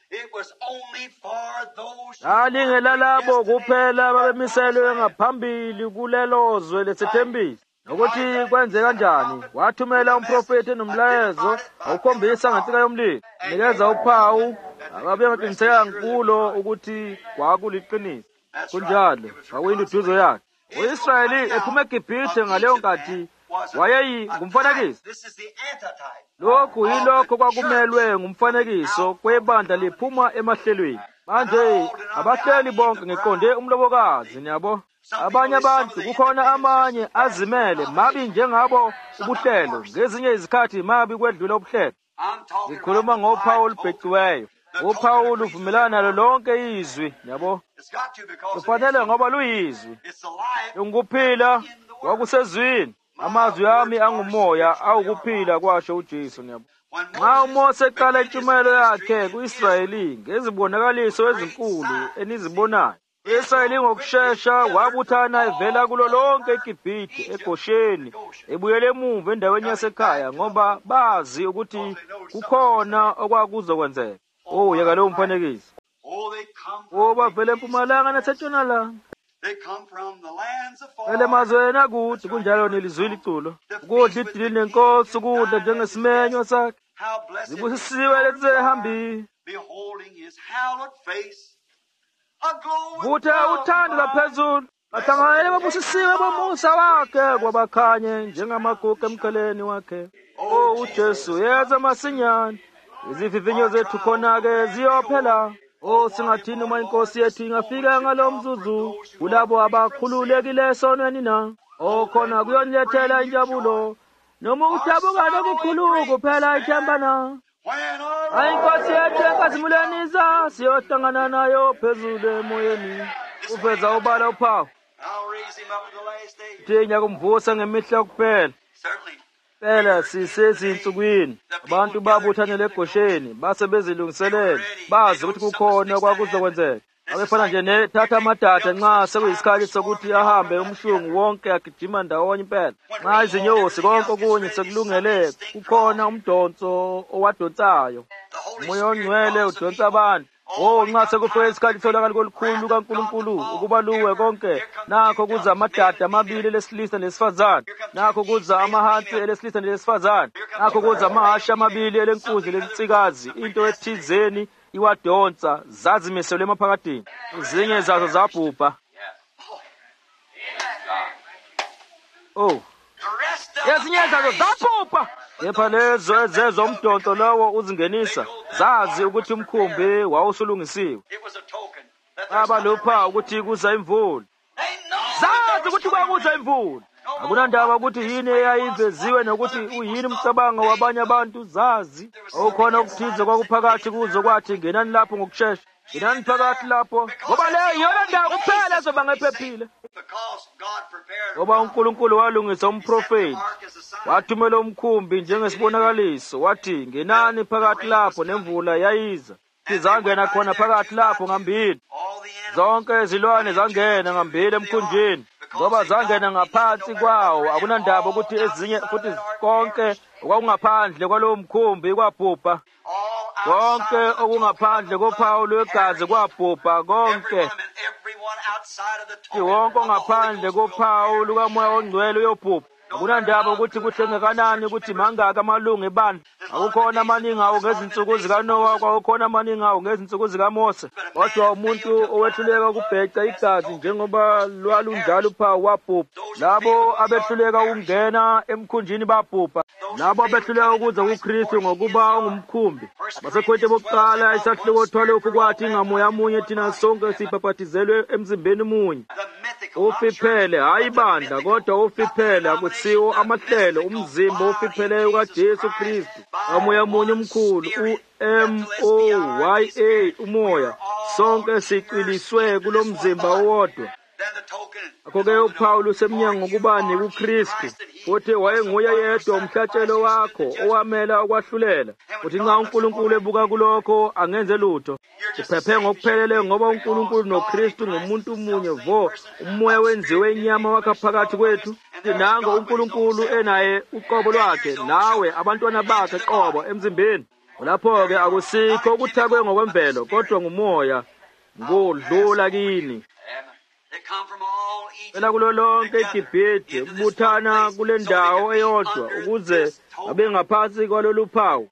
Alingela labo kuphela babemiselwe ngaphambili kulelo zwe lesithembiso. Ukuthi kwenze kanjani? Wathumela umprofeti nomlayezo awukhombisa ngensika yomlilo. Nikeza uphawu ababengaqiniseka kulo ukuthi kwakuliqiniso. Kunjalo kwakuyinduduzo yakhe. U-Israyeli ephuma eGibhithe ngaleyo nkathi wayeyingumfanekiso. Lokhu yilokho kwakumelwe ngumfanekiso kwebandla liphuma emahlelweni. Manje abahleli bonke ngiqonde umlobokazi. Niyabo, abanye abantu kukhona amanye azimele mabi njengabo ubuhlelo, ngezinye izikhathi mabi kwedlula ubuhlelo. Ngikhuluma ngophawu olubhexiweyo. Uphawu luvumelana nalo lonke izwi. Yabo, kufanele ngoba luyizwi. Ungukuphila kwakusezwini. amazwi ami angumoya awukuphila kwasho uJesu. Nxa uMose eqala intshumayelo yakhe ku-Israyeli ngezibonakaliso ezinkulu enizibonayo, u-Israyeli ngokushesha wabuthana evela kulo lonke iGibhithe eGosheni ebuyele emuva endaweni yasekhaya ngoba bazi ukuthi kukhona okwakuzokwenzeka. Yeka lowo mfanekiso. Bavele empumalanga nasentshonalanga. Vele emazweni akude kunjalo nelizwile iculo. Ukudla idili nenkosi, ukudla njengesimenywa sakhe. Zibusisiwe lezihambile. Vutha uthando laphezulu. Bahlanganyele babusisiwe bomusa wakhe kwabakhanye njengamagugu emkheleni wakhe. uJesu yeza masinyane. Izivivinyo zethu khona-ke ziyophela. Singathini uma inkosi yethu ingafika ngalo mzuzu kulabo abakhululekileyo esonweni na? Khona kuyonilethela injabulo noma ukudabuka nokukhulu kuphela ithemba na? Inkosi yethu enkazimulweni iza siyohlangana nayo phezulu emoyeni. Uveza ubala uphawu. Thinya kumvusa ngemihla kuphela. Phela sisezinsukwini abantu babuthanele eGosheni base bezilungiselela bazi ukuthi kukhona okwakuzokwenzeka. Abefana nje nethatha amadada nxa sekuyisikhathi sokuthi ahambe umhlungu wonke agijima ndawonye impela. Nxa izinyosi konke okunye sekulungele kukhona umdonso owadonsayo. Umoya ongcwele udonsa abantu. Nxa sekufike isikhathi tholakala kolukhulu kaNkulunkulu ukuba luwe konke, nakho kuza amadada amabili lesilisa lesifazane, nakho kuza amahansi elesilisa nelesifazane, nakho kuza amahasha amabili elenkunzi lensikazi, into ethizeni iwadonsa, zazimiselwe emaphakathini, ezinye zazo zabhubha. Ezinye zazo zabhubha. Kepha lezo ezezo umdonso lowo uzingenisa zazi ukuthi umkhumbi wawusulungisiwe. Abalupha ukuthi kuza imvula. Zazi ukuthi kwakuza imvula. Akunandaba ukuthi yini eyayimveziwe nokuthi uyini umcabango wabanye abantu, zazi. Ukhona ukuthize kwakuphakathi kuzo kwathi ngenani lapho ngokushesha. Ngenani phakathi lapho. Ngoba leyo yona ndawo kuphela ezoba ngephephile. Ngoba uNkulunkulu walungisa umprofeti, wathumela umkhumbi njengesibonakaliso, wathi ngenani phakathi lapho nemvula yayiza. Zangena khona phakathi lapho ngambili. Zonke izilwane zangena ngambili emkhunjini, ngoba zangena ngaphansi kwawo. Akunandaba ukuthi ezinye futhi konke okwakungaphandle kwalowo mkhumbi kwabhubha. Konke okungaphandle kophawu lwegazi kwabhubha konke. Wonke ongaphandle kophawu lukamoya ongcwele uyobhubha. Akunandaba ukuthi kuhlengekanani ukuthi mangaka amalungu ebandla. Akukhona amaningi awo ngezinsuku zikaNowa, kwakukhona amaningi awo ngezinsuku zikaMose. Kodwa umuntu owehluleka ukubheca igazi njengoba lwalunjalo uphawu wabhubha. Labo abehluleka ukungena emkhunjini babhubha. Labo abehluleka ukuza kuKristu ngokuba ungumkhumbi. Abasekhwethe bokuqala isahluko thwalokhu kwathi ngamoya munye thina sonke sibhaphathizelwe emzimbeni munye. Ufiphele hayi bandla kodwa ufiphele akusiwo amahlelo umzimba ofipheleyo kaJesu Kristu. Umoya munye omkhulu uMoya umoya sonke siqiliswe kulomzimba owodwa. Akho-ke uPawulu usemnyango ngokubani kuKristu, futhi wayenguye yedwa umhlatshelo wakho owamela ukwahlulela. Futhi nxa uNkulunkulu ebuka kulokho angenze lutho. Siphephe ngokuphelele ngoba uNkulunkulu noKristu ngumuntu munye vo, umoya wenziwe inyama wakha phakathi kwethu. Nango uNkulunkulu enaye uqobo lwakhe nawe abantwana bakhe qobo emzimbeni. Lapho-ke akusikho ukuthakwe ngokwemvelo kodwa ngumoya ngodlula kini. Phela kulo lonke iGibhithe ukubuthana kule ndawo eyodwa ukuze abe ngaphansi kwalolu phawu.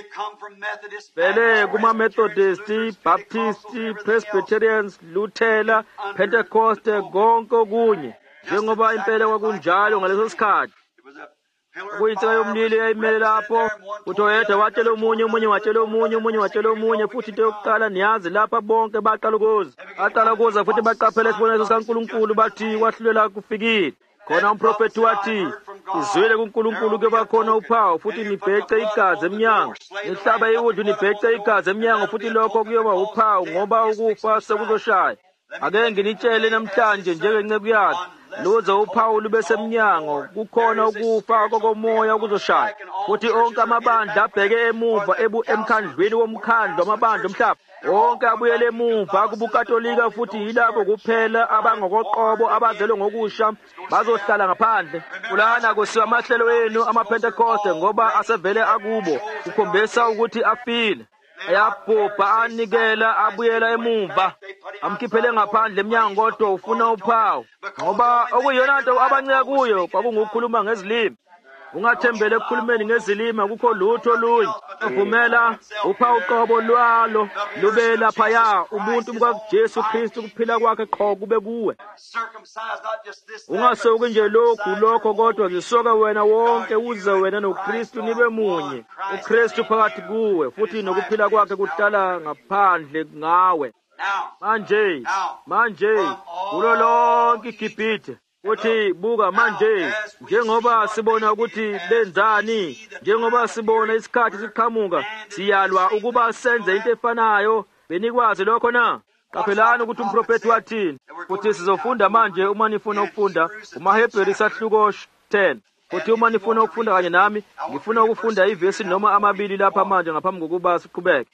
Vele kuma-Methodist, Baptist, Presbyterians, Luther, Pentecost, konke okunye. Njengoba impela kwakunjalo ngaleso sikhathi. Kuyintsika yomlilo eyayimele lapho, uthi oyedwa watshela omunye, omunye watshela omunye, omunye watshela omunye, futhi into yokuqala niyazi lapha bonke baqala ukuza. Baqala ukuza futhi baqaphela isibonelo sikaNkulunkulu bathi kwahlulela kufikile. Khona umprofeti wathi, izwile kuNkulunkulu kuba khona uphawu futhi nibhece igazi emnyango. Nihlaba iwundlu nibhece igazi emnyango futhi lokho kuyoba uphawu ngoba ukufa sekuzoshaya. Ake nginitshele namhlanje njengenceku yakhe, luze uphawu lube semnyango, kukhona ukufa kokomoya kuzoshaya. Futhi onke amabandla abheke emuva emkhandlwini womkhandlu amabandla omhlaba, onke abuyele emuva kubukatolika, futhi yilabo kuphela abangokoqobo abazelwe ngokusha bazohlala ngaphandle. Kulana kusiwa amahlelo enu amaPentecoste ngoba asevele akubo, kukhombisa ukuthi afile. Ayabhubha, anikela, abuyela emuva, amkhiphele ngaphandle emnyango, kodwa ufuna uphawu, ngoba okuyiyona nto abancika kuyo kwakungukukhuluma ngezilimi. Ungathembele ekukhulumeni ngezilimi, akukho lutho olunye. Uvumela uphawu qobo lwalo lube laphaya, ubuntu bukaJesu Kristu kuphila kwakhe qho kube kuwe. Ungasoki nje lokho kodwa zisoka wena wonke, uze wena noKristu nibe munye, uKristu phakathi kuwe, futhi nokuphila kwakhe kuhlala ngaphandle ngawe. Manje kulo lonke iGibhithe, uthi buka manje, njengoba sibona ukuthi benzani, njengoba sibona isikhathi siqhamuka, siyalwa ukuba senze into efanayo. Benikwazi lokho na? Qaphelani ukuthi umprofeti wathini. Futhi sizofunda manje, uma nifuna ukufunda umaHebheru isahluko 10. Futhi uma nifuna ukufunda kanye nami, ngifuna ukufunda ivesi noma amabili lapha manje ngaphambi kokuba siqhubeke.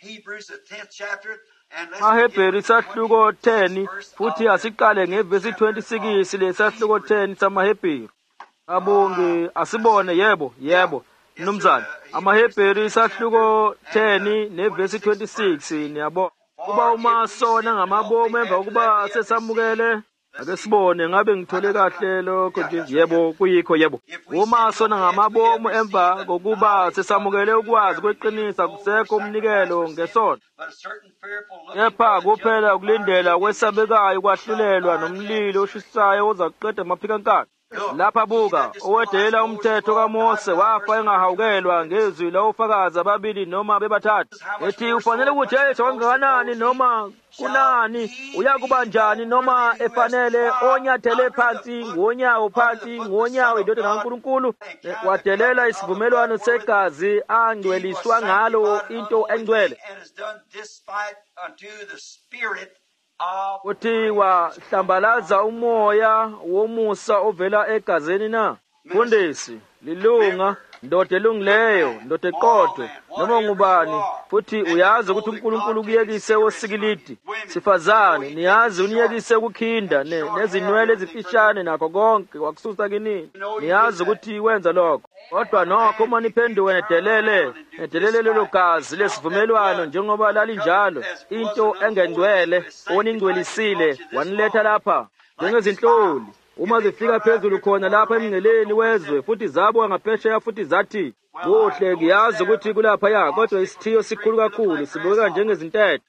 maHebheru isahluko 10, futhi asiqale ngevesi 26 lesahluko 10 samaHebheru. Abonge asibone. Yebo mnumzane. amaHebheru isahluko 10 nevesi 26 niyabona. Kuba uma sona ngamabomu emva kokuba sesamukele, ake sibone ngabe ngithole kahle lokho nje. Yebo kuyikho. Yebo, uma sona ngamabomu emva kokuba sesamukele ukwazi kweqinisa, kusekho umnikelo ngesono, kepha kuphela ukulindela kwesabekayo kwahlulelwa nomlilo oshisayo ozakuqeda amaphikankani. Lapha buka, owedelela umthetho kaMose wafa engahawukelwa ngezwi lawofakazi ababili noma bebathathu. Ethi ufanele ukuthi yethu kangakanani noma kunani, uyakuba njani noma efanele onyathele phansi ngonyawo indodana kaNkulunkulu, wadelela isivumelwano segazi angcweliswa ngalo into engcwele, uthi wahlambalaza umoya womusa ovela egazini na. Mfundisi, lilunga, ndoda elungileyo, ndoda eqotho, noma ngubani, futhi uyazi ukuthi uNkulunkulu kuyekise osikilidi. Sifazane, niyazi uniyekise ukukhinda nezinwele ezifishane nakho konke wakususa kinini. Niyazi ukuthi wenza lokho. Kodwa nokho uma niphenduke nedelele lelo gazi lesivumelwano njengoba lalinjalo, into engengcwele oningcwelisile waniletha lapha njengezinhloli, uma zifika phezulu khona lapha emngceleni wezwe, futhi zabwa ngaphesheya, futhi zathi kuhle, ngiyazi ukuthi kulaphaya, kodwa isithiyo sikhulu kakhulu, sibukeka njengezintethe.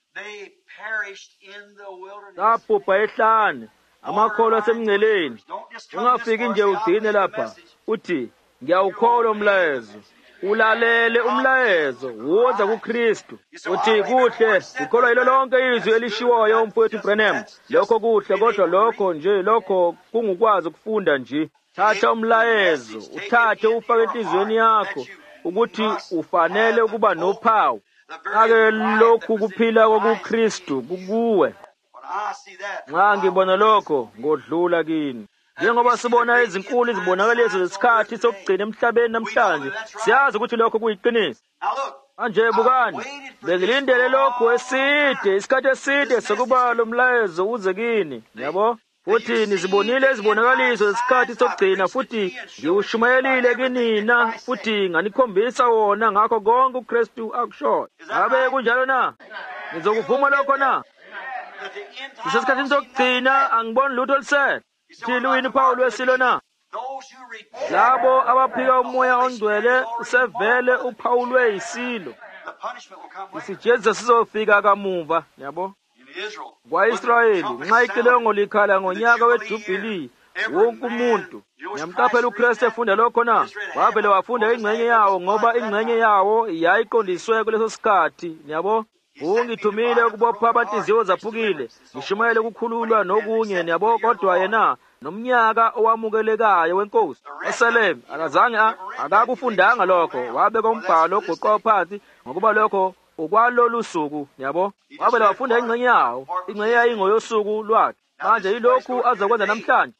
Sabhubha ehlane amakholwa asemngceleni. Ungafiki nje ugcine lapha uthi ngiyawukholwa umlayezo. Ulalele umlayezo, woza kuKristu. Uthi kuhle, ukholwa yilo lonke izwi elishiwoyo umfowethu Branham. Lokho kuhle, kodwa lokho kungukwazi ukufunda nje. Thatha umlayezo, uthathe ufake enhlizweni yakho ukuthi ufanele ukuba nophawu. Ake lokhu kuphila kokuKristu kukuwe. Nxa ngibona lokho, ngodlula kini. Njengoba sibona izinkulu izibonakaliso zesikhathi sokugcina emhlabeni namhlanje, siyazi ukuthi lokho kuyiqiniso. Manje bukani, bezilindele lokho eside, isikhathi eside sokuba lo mlayezo uze kini, yabo? Futhi nizibonile izibonakaliso zesikhathi sokugcina, futhi ngiwushumayelile kinina, futhi nganikhombisa wona ngakho konke uKristu akushoyo. Abe kunjalo na? Nizokuvuma lokho na? Isesikhathini sokugcina angiboni lutho olusele. Thilwini Pawulo wesilo na? Labo abaphika umoya ongcwele usevele uphawulwe isilo. Isijeziso sizofika kamuva, yabo? Kwa-Israyeli, nxa icilongo likhala ngonyaka weJubhili, wonke umuntu nyamqaphela uKristu efunda lokho na? Wavele wafunda ingxenye yawo, ngoba ingxenye yawo yayiqondiswe kuleso sikhathi, yabo? Ungithumile ukubopha abanhliziyo zaphukile, ngishumayele ukukhululwa nokunye, yabo? Kodwa yena nomnyaka owamukelekayo wenkosi eSalem akakufundanga lokho. Wabeka umbhalo ogoqwa phansi ngokuba lokho okwalolu suku, yabo? Wabela wafunda ingxenye yawo, ingxenye yayingoyosuku lwakhe. manje yilokhu azokwenza namhlanje.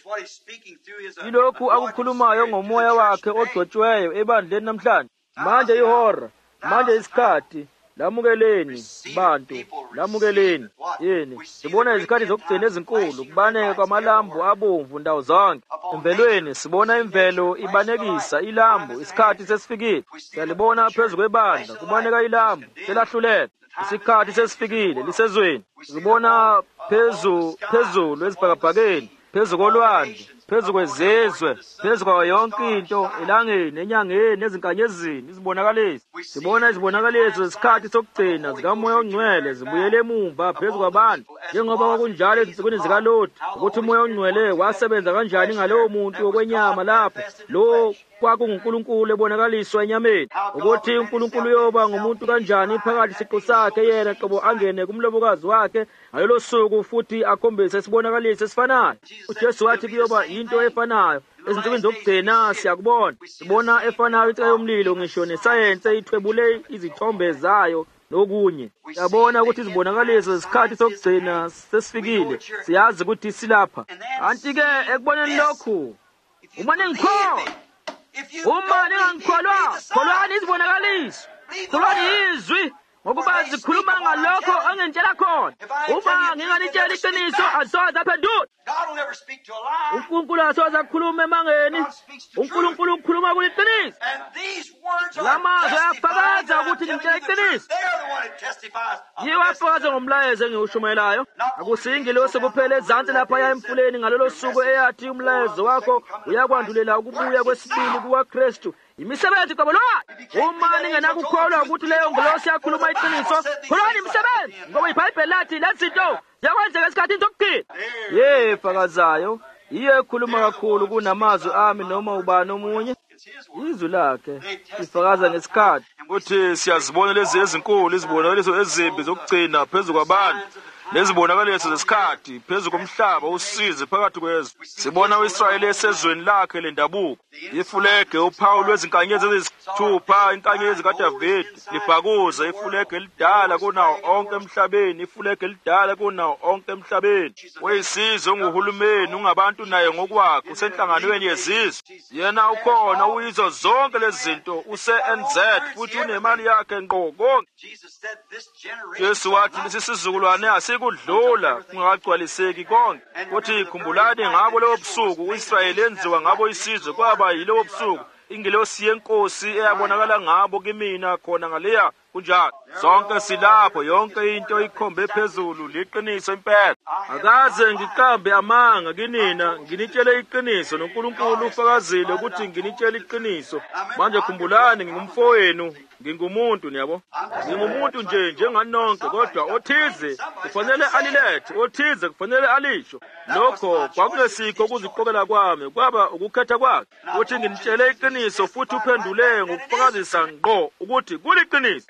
Yilokhu akukhulumayo ngomoya wakhe ogcotshiweyo ebandleni namhlanje. Manje ihora, manje isikhathi. Lamukeleni bantu, lamukeleni. Yini, sibona izikhathi zokugcina ezinkulu, kubaneka kwamalambu abomvu ndawo zonke. Emvelweni sibona imvelo ibanekisa ilambu, isikhathi sesifikile. Siyalibona phezu kwebandla, kubaneka ilambu, selahluleka. Isikhathi sesifikile, lisezweni. Sibona phezulu ezibhakabhakeni, phezu kolwandle, phezu kwezizwe, phezu kwayo yonke into, elangeni, enyangeni, ezinkanyezini, izibonakalisi. Sibona izibonakalisi zesikhathi sokugcina zikamoya ongcwele zibuyele emumva phezu kwabantu, njengoba kwakunjalo ezinsukwini zikaLoti, ukuthi umoya ongcwele wasebenza kanjani ngalowo muntu wokwenyama lapho, lo kwakunguNkulunkulu ebonakaliswa enyameni, ukuthi uNkulunkulu yoba ngumuntu kanjani phakathi isiqu sakhe yena qobo angene kumlobokazi wakhe ngalolo suku futhi akhombise isibonakalisi esifanayo. uJesu wathi kuyoba into efanayo ezinsukwini zokugcina siyakubona. Sibona efanayo icala yomlilo, ngisho nesayense ithwebule izithombe zayo nokunye. Siyabona ukuthi izibonakalisi zesikhathi sokugcina sesifikile, siyazi ukuthi silapha. Kanti-ke ekuboneni lokhu, uma ningikholwa, uma ningangikholwa, kholwani izibonakalisi, kholwani izwi, ngokuba zikhuluma ngalokho angentshela khona. Uma nginganitshela iqiniso, asoze aphendule. uNkulunkulu asoze akhulume emangeni. uNkulunkulu ukhuluma kuliqiniso. Lamazwi ayafakaza ukuthi ngimtshela iqiniso. Yiwo afakaza ngomlayezo engiwushumayelayo. Akusingilosi kuphela ezansi laphaya emfuleni ngalolo suku eyathi umlayezo wakho uyakwandulela ukubuya kwesibili kukaKristu. Imisebenzi qobo lwayo. Uma ningenakukholwa ukuthi leyo ngilosi yakhuluma iqiniso, kholwani imisebenzi, ngoba iBhayibheli lathi lezi zinto ziyakwenzeka esikhathini sokugcina. Fakazayo, iye ekhuluma kakhulu kunamazwi ami noma ubani omunye. Izwi lakhe lifakaza ngesikhathi. Ukuthi siyazibona lezi ezinkulu izibonakaliso ezimbi zokugcina phezu kwabantu, lezibonakaliso zesikhathi phezu komhlaba usize phakathi kwezwe. Sibona uIsrayeli esezweni lakhe lendabuko, ifulege uphawu lwezinkanyezi ezisithupha, inkanyezi kaDavide, libhakuza ifulege elidala kunawo onke emhlabeni, ifulege elidala kunawo onke emhlabeni. Uyisizwe unguhulumeni, ungabantu naye ngokwakhe, usenhlanganweni yezizwe. Yena ukhona uyizo zonke lezi zinto, use-NZ futhi unemali yakhe ngqo konke. Jesu wathi lesi sizukulwane asikudlula kungakagcwaliseki konke. Futhi khumbulani ngabo lewo busuku uIsrayeli enziwa ngabo isizwe, kwaba yilewo busuku ingilosi yenkosi eyabonakala ngabo kimina khona ngaleya kunjalo. Sonke silapho, yonke into ikhombe phezulu, liqiniso impela. Akaze ngiqambe amanga kinina, nginitshele iqiniso, noNkulunkulu ufakazile ukuthi nginitshele iqiniso. Manje khumbulani ngingumfowenu, ngingumuntu, niyabo. Ngingumuntu nje njengani nonke, kodwa othize kufanele alilethe, othize kufanele alisho. Lokho kwakungesikho ukuziqokela kwami, kwaba ukukhetha kwakhe. Uthi nginitshele iqiniso futhi uphendule ngokufakazisa ngqo ukuthi kuliqiniso.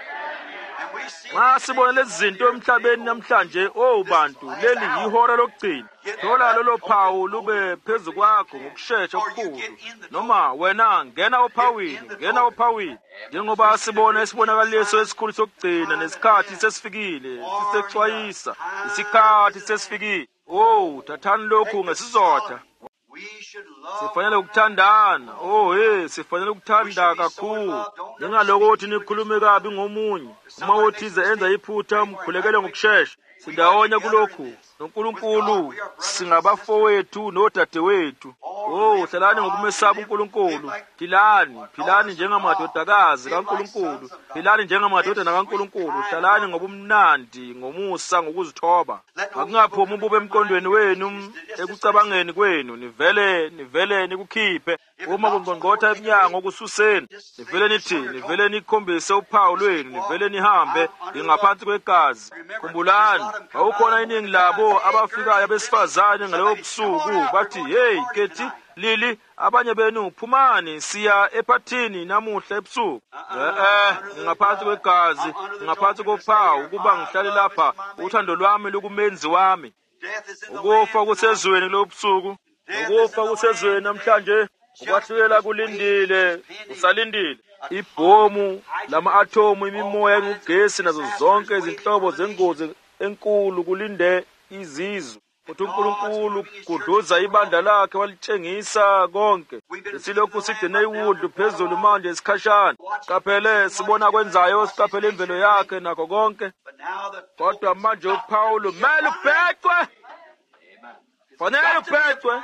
Nxa sibona lezi zinto emhlabeni namhlanje, bantu, leli yihora lokugcina. Thola lolo phawu lube phezu kwakho ngokushesha okukhulu. Noma wena ngena ophawini, njengoba sibona isibonakaliso esikhulu sokugcina, nesikhathi sesifikile, sisexwayisa, isikhathi sesifikile. Thathani lokhu ngesizotha. Sifanele ukuthandana. Sifanele ukuthanda kakhulu. Njengalokho uthi nikhulume kabi ngomunye. Uma uthize enza iphutha, mkhulekele ngokushesha. Sindawonye kulokhu. noNkulunkulu singabafowethu nodadewethu. Hlalani ngokumesaba uNkulunkulu. Philani njengamadodakazi kaNkulunkulu. Philani njengamadodana kaNkulunkulu. Hlalani ngobumnandi, ngomusa, ngokuzithoba. Akungaphumi ubube emqondweni wenu, ekucabangeni kwenu. Nivele nikukhiphe. Uma kungqongqotha eminyango kususeni, nivele nikhombise uphawu lwenu, nivele nihambe ngaphansi kwegazi. Khumbulani, awukhona iningi labo abafikayo abesifazane ngaleyo busuku bathi, "Hey, kethi Lili, abanye benu phumani siya ephathini namuhla ebusuku." Ngaphansi kwegazi, ngaphansi kophawu, ukuba ngihlale lapha, uthando lwami lukumenzi wami. Ukufa kusezweni kulo busuku, ukufa kusezweni namhlanje. Ukwahlulela kulindile, usalindile. Ibhomu lama-atomu, imimoya engugesi, nazo zonke izinhlobo zengozi enkulu kulinde izizwe. Futhi uNkulunkulu kudluza ibandla lakhe walitshengisa konke. Silokhu sigcine iwudlu phezulu manje isikhashana. Qaphele sibona kwenzayo, siqaphele imvelo yakhe nakho konke. Kodwa manje uPawulu mele ubhecwe. Fanele ubhecwe.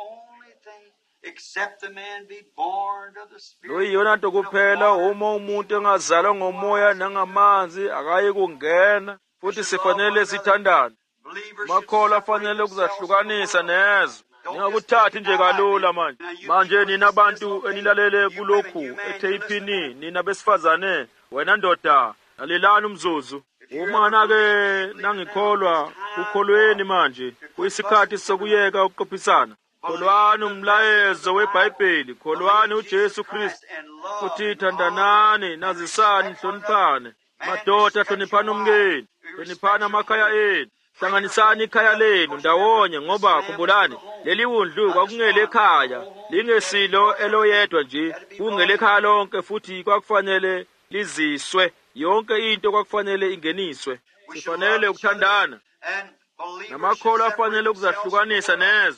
Lo yiyona nto kuphela uma umuntu engazalwa ngomoya nangamanzi akayi kungena. Futhi sifanele sithandane. Makholwa afanele ukuzahlukanisa nezwe. Ngingakuthathi nje kalula manje nina abantu enilalele kulokhu etheiphini, nina besifazane, wena ndoda lalelani umzuzu. Uma nake nangikholwa ukholweni manje kuyisikhathi sokuyeka ukuqophisana. Kholwani umlayezo weBhayibheli, kholwani uJesu Kristu. Futhi thandanani, nazisani, hloniphane. Madoda hloniphani umngeni, hloniphani amakhaya enu. Hlanganisani ikhaya lenu ndawonye ngoba khumbulani leli wundlu kwakungele ekhaya lingesilo eloyedwa nje kungele ekhaya lonke futhi kwakufanele liziswe yonke into kwakufanele ingeniswe. Sifanele ukuthandana namakholwa afanele ukuzahlukanisa nezwe.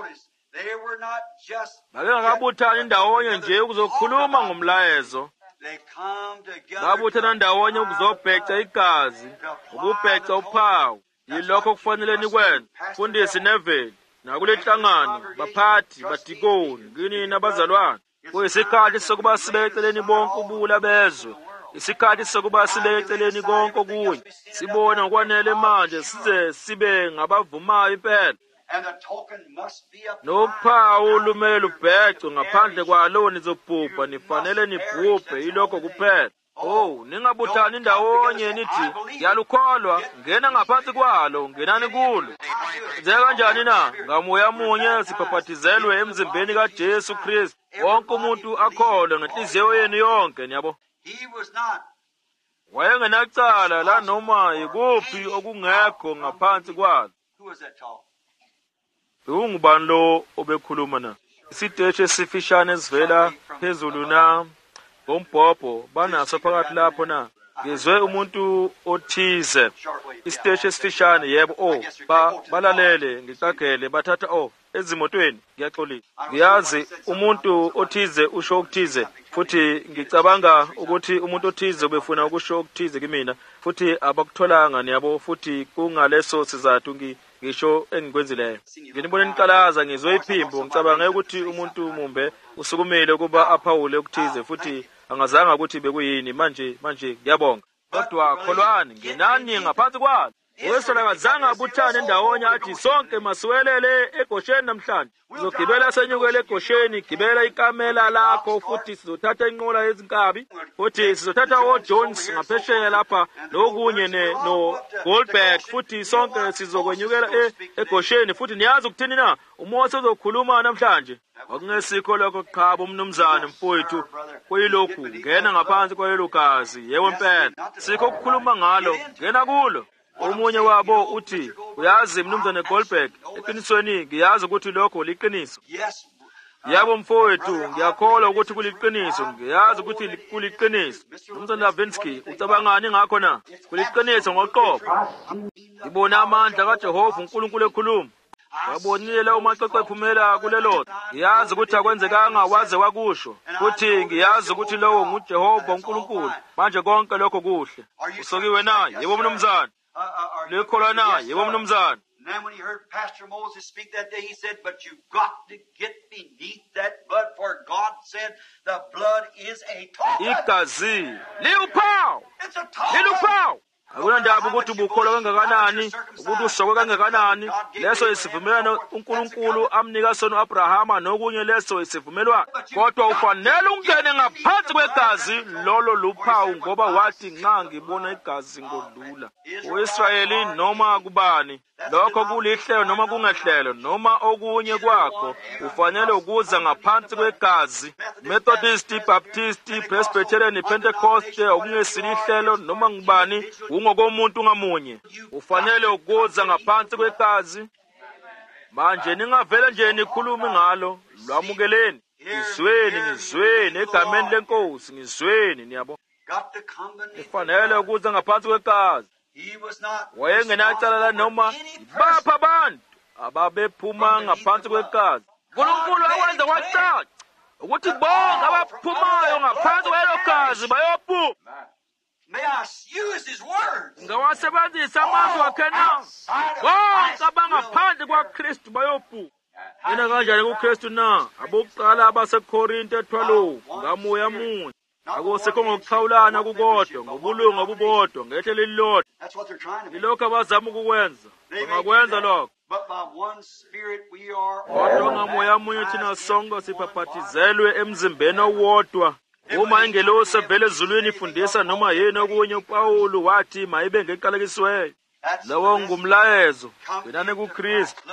Bakengakabuthani ndawonye nje ukuzokhuluma ngomlayezo. Babuthana ndawonye ukuzobheca igazi, ukubheca uphawu. Yilokho kufanele nikwenze. Fundisi neveli nakule nhlangano, baphathi, badikoni, kini nabazalwane. Kuyisikhathi sokuba sibeke eceleni bonke ubula bezwe. Isikhathi sokuba sibeke eceleni konke okunye. Sibone ngokwanele manje size sibe ngabavumayo impela. Nophawu lumele lubhecwe, ngaphandle kwalo nizobhubha, nifanele nibhubhe, yilokho kuphela. Ningabuthani ndawonye nithi ngiyalukholwa, ngena ngaphansi kwalo, ngenani kulo. Njenga kanjani na? Ngamoya munye siphaphathizelwe emzimbeni kaJesu Kristu. Wonke umuntu akholwe ngenhliziyo yenu yonke, niyabo. Wayengenacala la noma yikuphi okungekho ngaphansi kwalo. Ungubani lo obekhuluma na? Isiteshi esifishane esivela phezulu na ngombhobho banaso phakathi lapho na. Ngizwe umuntu othize. Isiteshi esifishane yebo balalele ngicagele bathatha ezimotweni ngiyaxolisa. Ngiyazi umuntu othize usho ukuthize futhi ngicabanga ukuthi umuntu othize ubefuna ukusho ukuthize kimina futhi abakutholanga niyabo futhi kungaleso sizathu ngisho engikwenzileyo. Nginibone niqalaza ngizwe iphimbo ngicabanga ukuthi umuntu mumbe usukumile kuba aphawule ukuthize futhi angazanga ukuthi bekuyini manje ngiyabonga. Kodwa kholwani ngenani ngaphansi kwalo. Uyesu akazange abuthane ndawonye athi sonke masiwelele eGosheni namhlanje. Sizogibela senyukele eGosheni, gibela ikamela lakho futhi sizothatha inqola yezinkabi futhi sizothatha oJones ngaphesheya lapha lokunye no Goldberg futhi sonke sizokwenyukela eGosheni futhi niyazi ukuthini na? Umose uzokhuluma namhlanje. Akungesikho lokho kukhaba umnumzane mfowethu kuyilokhu ngena ngaphansi kwalelo gazi yebo impela. Sikho ukukhuluma ngalo, ngena kulo. Omunye wabo uthi uyazi mnumzane Goldberg eqinisweni ngiyazi ukuthi lokho liqiniso. Yabo mfowethu ngiyakholwa ukuthi kuliqiniso, ngiyazi ukuthi kuliqiniso. Mnumzane Lavinsky ucabangani ngakho na? Kuliqiniso ngoqobo. Ngibona amandla kaJehova uNkulunkulu ekhuluma. Wabonile umaqeqe ephumela kulelo. Ngiyazi ukuthi akwenzekanga waze wakusho. Futhi ngiyazi ukuthi lowo nguJehova uNkulunkulu. Manje konke lokho kuhle. Usokiwe na? Yebo mnumzane. Lekholwa na? Yebo mnumzane. And then when he heard Pastor Moses speak that day, he said, but you've got to get beneath that blood, for God said the blood is a token. Igazi liuphawu. It's a token. Liuphawu. Akuna ndaba ukuthi ubukholwa kangakanani, ukuthi usokwe kangakanani. Leso isivumelwano uNkulunkulu amnika sona uAbrahama nokunye leso isivumelwano. Kodwa ufanele ungene ngaphansi kwegazi lolo luphawu ngoba wathi nxa ngibona igazi ngodlula. uIsrayeli noma kubani, lokho kulihlelo noma kungehlelo noma okunye kwakho, ufanele ukuza ngaphansi kwegazi. Methodist, Baptist, Presbyterian, Pentecost, okungesilihlelo noma ngubani ngokomuntu ngamunye, ufanele ukuza ngaphansi kwegazi. Manje ningavele nje nikhulume ngalo, lwamukeleni. Ngizweni egameni lenkosi, ngizweni niyabo. Ufanele ukuza ngaphansi kwegazi. Wayengenacala noma bapha abantu ababephuma ngaphansi kwegazi. uNkulunkulu awenza kwacaca ukuthi bonke abaphumayo ngaphansi kwelo gazi bayophuma. May I use his words? Ngawasebenzisa amazwi akhe na. Bonke abangaphandle kwaKristu bayophuma. Yena kanjani kuKristu na? Abokuqala abaseKorinte 12 ngamoya munye. Akusekho ngokuxhawulana kukodwa, ngobulungu obubodwa, ngehle lilodwa. That's what they're trying to do. Ilokho abazama ukukwenza. Bangakwenza lokho. But by one Spirit we are Kodwa ngamoya munye thina sonke sibhaphathizelwe emzimbeni owodwa. Uma ingelosi evele ezulwini ifundisa noma yini okunye uPawulu wathi mayibe ngeqalekisiweyo. Lowo ngumlayezo wenane kuKristu.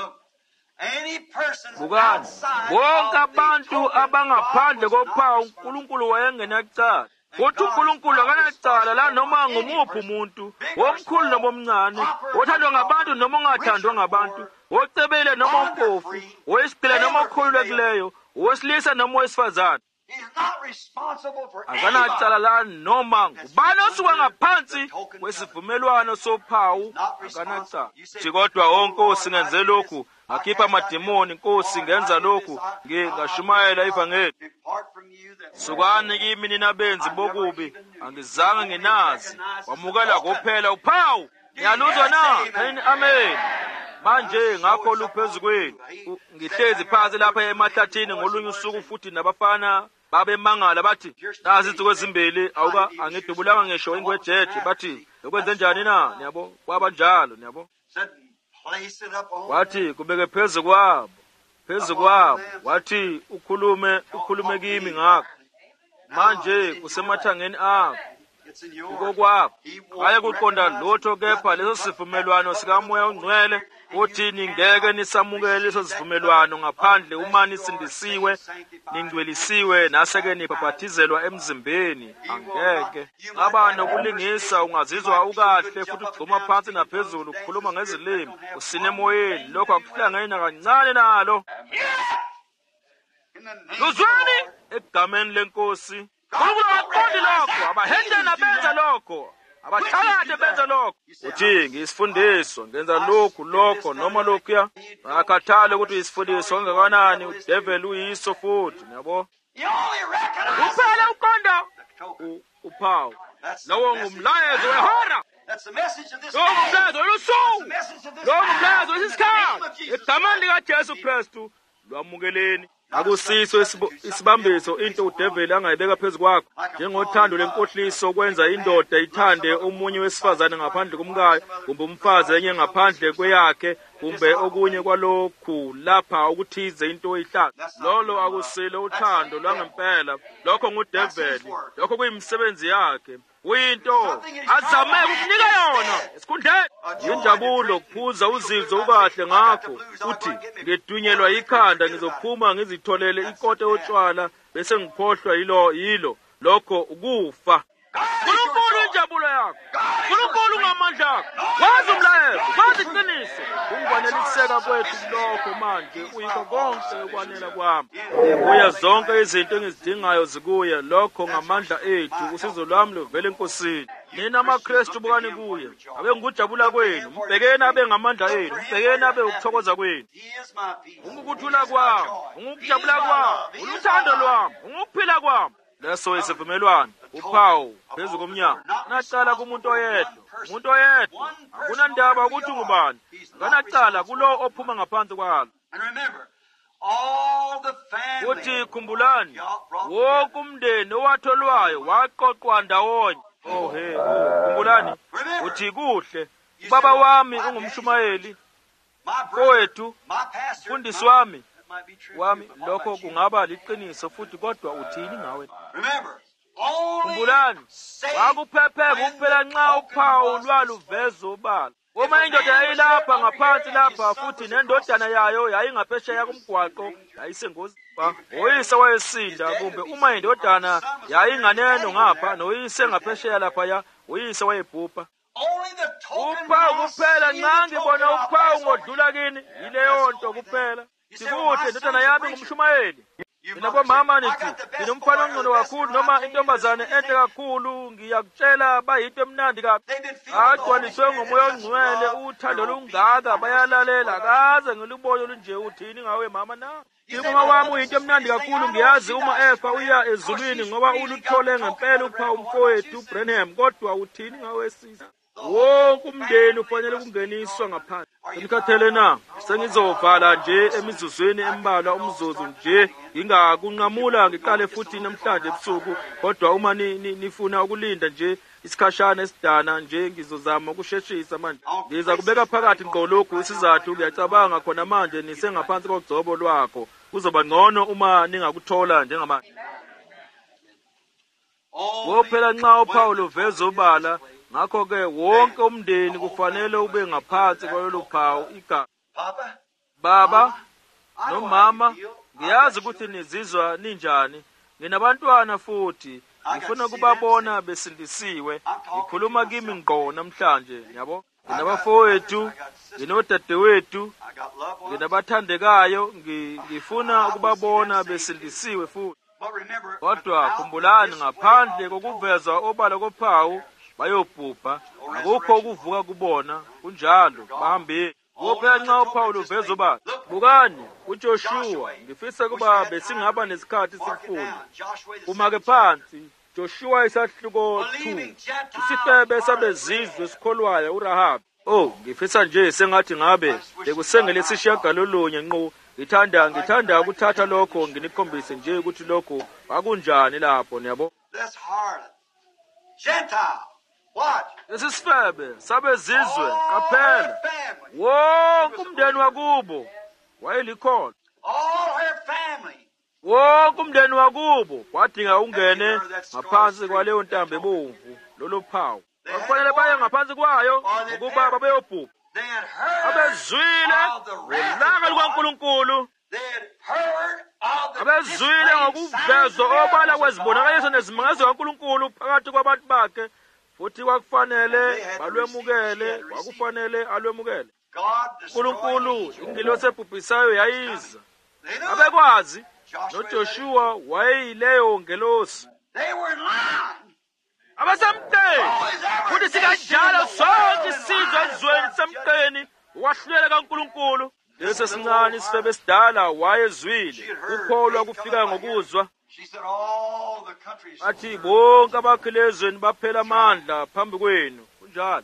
Bukani bonke abantu abangaphandle kophawu uNkulunkulu wayengenacala. Kodwa uNkulunkulu akanacala la noma ngumuphi umuntu, omkhulu noma omncane, othandwa ngabantu noma ongathandwa ngabantu, ocebile noma ompofu, oyisigqile noma okhululekileyo, owesilisa noma owesifazane. Akanacala la noma ngubani osuka ngaphansi kwesivumelwano sophawu akanacala. Kodwa onkosi ngenze lokhu, ngakhipha amadimoni, Nkosi ngenza lokhu, ngashumayela ivangeli. Sukani kimi nina benzi bokubi, angizange nginazi. Wamukela kuphela uphawu. Ngiyaluzwa na? Amen. Manje ngakho luphezu kwenu. Ngihlezi phansi lapha emahlathini ngolunye usuku futhi nabafana babemangala bathi, nazi insuku ezimbili awuka angidubulanga ngisho ingwejeje. Bathi, lokwenze njani na? Niyabo kwaba njalo, niyabo. Wathi kubeke phezu kwabo, wathi ukhulume kimi ngakho. Manje kusemathangeni akho, ukokwakho. Hayi kuqonda lutho, kepha leso sivumelwano sikaMoya oNgcwele uthi ningeke nisamukele leso sivumelwano ngaphandle uma nisindisiwe, ningcwelisiwe, naseke nibhaphathizelwa emzimbeni. Angeke aba nokulingisa, ungazizwa ukahle futhi ugcuma phansi naphezulu, ukhuluma ngezilimi, usine emoyeni. Lokho akuhlangene nakancane nalo. Luzwani egameni leNkosi. uNkulunkulu aqondi lokho, abahendena benza lokho, abathakade benza lokho. Uthi ngisifundiswa ngenza lokho noma lokhuya, akhathale ukuthi isifundiswa ongakanani, udevil uyiso futhi, niyabo. Kuphela uqonda uphawu. Lowo ngumlayezo wehora. Lowo ngumlayezo wolusuku. Lowo ngumlayezo wesisikhathi. Egameni likaJesu Kristu lwamukeleni. Akusiso isibambiso into udevil angayibeka phezu kwakho, njengothando lenkohliso ukwenza indoda ithande omunye wesifazane ngaphandle komkayo, kumbe umfazi enye ngaphandle kweyakhe, kumbe okunye kwalokhu lapha ukuthize into oyihlala. Lolo akusilo uthando lwangempela. Lokho ngudevil, lokho kuyimisebenzi yakhe, kuyinto azame ukukunika yona esikhundleni. Injabulo kuphuza uzizwe ukahle ngakho, uthi ngedunyelwa ikhanda ngizophuma ngizitholele ikote yotshwala bese ngikhohlwa yilo. Lokho ukufa. uNkulunkulu injabulo yakho, uNkulunkulu ngamandla akho, wazi umlayezo, wazi iqiniso. Ukwaneliseka kwethu lokho manje uyikho konke ukwanela kwami. Kuya zonke izinto engizidingayo zikuye, lokho ngamandla ethu. Usizo lwami luvela eNkosini. Nina amaKristu bukani kuye, abe ngujabula kwenu, mbhekeni abe ngamandla enu, mbhekeni abe ukuthokoza kwenu. Ungukuthula kwami, ungukujabula kwami, uluthando lwami, ungukuphila kwami. Leso isivumelwano, uphawu phezu komnyango. Nacala kumuntu oyedwa, akunandaba ukuthi ngubani. Kanacala kulo ophuma ngaphansi kwalo. Uthi khumbulani, wonke umndeni owatholwayo waqoqwa ndawonye. Khumbulani, uthi kuhle, ubaba wami ungumshumayeli, kowethu, mfundisi wami, lokho kungaba liqiniso futhi, kodwa uthini ngawe? Khumbulani, wakuphepheka kuphela nxa uphawu lwaluveza obala. Uma indoda yayilapha ngaphansi lapha, futhi nendodana yayo yayingaphesheya kumgwaqo, yayisengozini. Oyise wayesinda, kumbe uma indodana yayinganeno ngapha, noyise ngaphesheya laphaya, uyise wayebhubha. Uphawu kuphela nxa ngibona uphawu ngodlula kini, yileyo nto kuphela. Sikuhle indodana yami ngumshumayeli. Mina bomama nithi nginomfana ongcono kakhulu noma intombazane enhle kakhulu ngiyakutshela bayinto emnandi kabi. Agcwaliswe ngomoya ongcwele uthando lungaka bayalalela kaze ngilubone lunje uthini ngawe mama na. Uma wami uyinto emnandi kakhulu ngiyazi uma efa uya ezulwini ngoba uluthole ngempela upha umfowethu Branham kodwa uthini ngawe sisi. Wonke umndeni ufanele kungeniswa ngaphandle. Semkhathele na sengizovala nje emizuzweni embalwa umzuzu nje ngingakunqamula ngiqale futhi namhlanje ebusuku kodwa uma nifuna ukulinda nje isikhashana esidana nje ngizozama ukusheshisa manje. Ngiza kubeka phakathi ngqo lokhu isizathu ngiyacabanga khona manje nisengaphansi kokugcobo lwakho kuzoba ngcono uma ningakuthola njengamanje. Wophela nxa uPawulo veza ubala ngakho ke wonke umndeni kufanele ube ngaphansi kwalolu phawu igama. Baba nomama ngiyazi ukuthi nizizwa ninjani. Nginabantwana futhi ngifuna kubabona besindisiwe. Ngikhuluma kimi ngqo namhlanje yabo. Nginabafowethu, nginodadewethu, nginabathandekayo ngifuna ukubabona besindisiwe futhi. Kodwa khumbulani ngaphandle kokuveza obala kophawu bayobhubha akukho ukuvuka kubona kunjalo bahambe. Wophela nxa uPawulo uveza ubala. Bukani uJoshua ngifisa kuba besingaba nesikhathi sikufunda. Uma-ke phansi Joshua isahluko 2 isifebe sabezizwe esikholwayo uRahabi. Ngifisa nje sengathi ngabe bekusengele sishiyagalolunye nqo. Ngithanda ukuthatha lokho nginikhombise nje ukuthi lokho akunjani lapho niyabo. Lesisifebe sabezizwe kaphela wonke umndeni wakubo wayelikhona. Wonke umndeni wakubo kwadinga ungene ngaphansi kwaleyo ntambo ebomvu lolo phawu. Kufanele baye ngaphansi kwayo ukuba babeyobhubha. Abezwile ngolaka lukaNkulunkulu. Abezwile ngokuvezwa obala kwezibonakaliso nezimangaliso kaNkulunkulu phakathi kwabantu bakhe. Futhi kwakufanele balwemukele, kwakufanele alwemukele. uNkulunkulu ingilosi ebhubhisayo yayiza. Abekwazi noJoshua wayeyileyo ngelosi. Abasamqeni futhi sikanjalo sonke isizwe ezweni semqeni wahluleka kaNkulunkulu. Lesi sincane isifebe esidala wayezwile ukholwa kufika ngokuzwa. Athi bonke abakhile ezweni baphela amandla phambi kwenu kunjalo.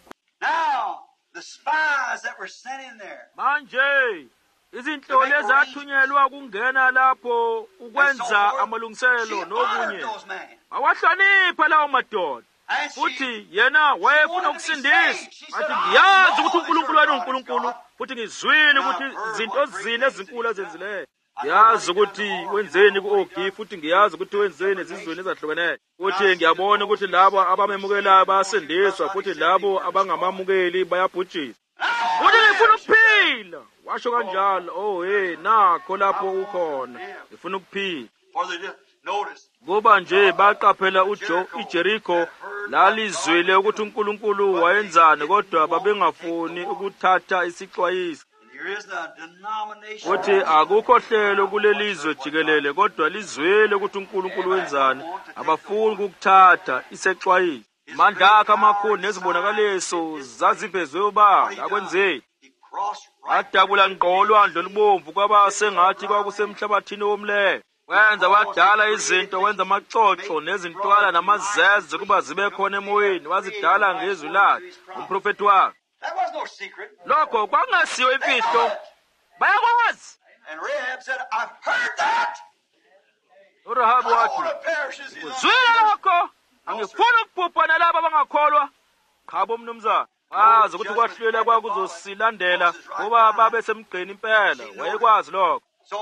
Manje izinhloli ezathunyelwa kungena lapho ukwenza amalungiselo nokunye awahlonipha lawo madoda. Futhi yena wayefuna ukusindisa. Athi ngiyazi ukuthi uNkulunkulu wena uNkulunkulu futhi ngizwile ukuthi izinto zine ezinkulu azenzileyo. Ngiyazi ukuthi wenzeni ku-Ogi futhi ngiyazi ukuthi wenzeni ezizweni ezahlukeneyo. Futhi ngiyabona ukuthi labo abamemukelayo bayasindiswa futhi labo abangamamukeli bayabhujiswa. Futhi ngifuna ukuphila. Washo kanjalo, nakho lapho ukhona. Ngifuna ukuphila. Ngoba nje baqaphela iJerikho lalizwile ukuthi uNkulunkulu wayenzani kodwa babengafuni ukuthatha isixwayiso. Futhi akukho hlelo kulelizwe jikelele kodwa lizwele ukuthi uNkulunkulu wenzani abafuni ukuthatha isexwayiso. Amandla akhe amakhulu nezibonakaliso zazivezwe ubala akwenzeni. Adabula ngqo olwandle olubomvu kwaba sengathi kwakusemhlabathini womlele. Wenza wadala izinto, wenza amaxoxo nezintwala namazeze kuba zibe khona emoyeni. Wazidala ngezwi lakhe umprofeti wakhe. Lokho kwangasiyo imfihlo. Bayakwazi. uRahabi wathi, "Uzwile lokho? Angifuni ukubhubha nalabo abangakholwa." Khabo mnumzana. Wazi ukuthi kwahlulela kwakuzosilandela ngoba babe semgqeni impela. Wayekwazi lokho.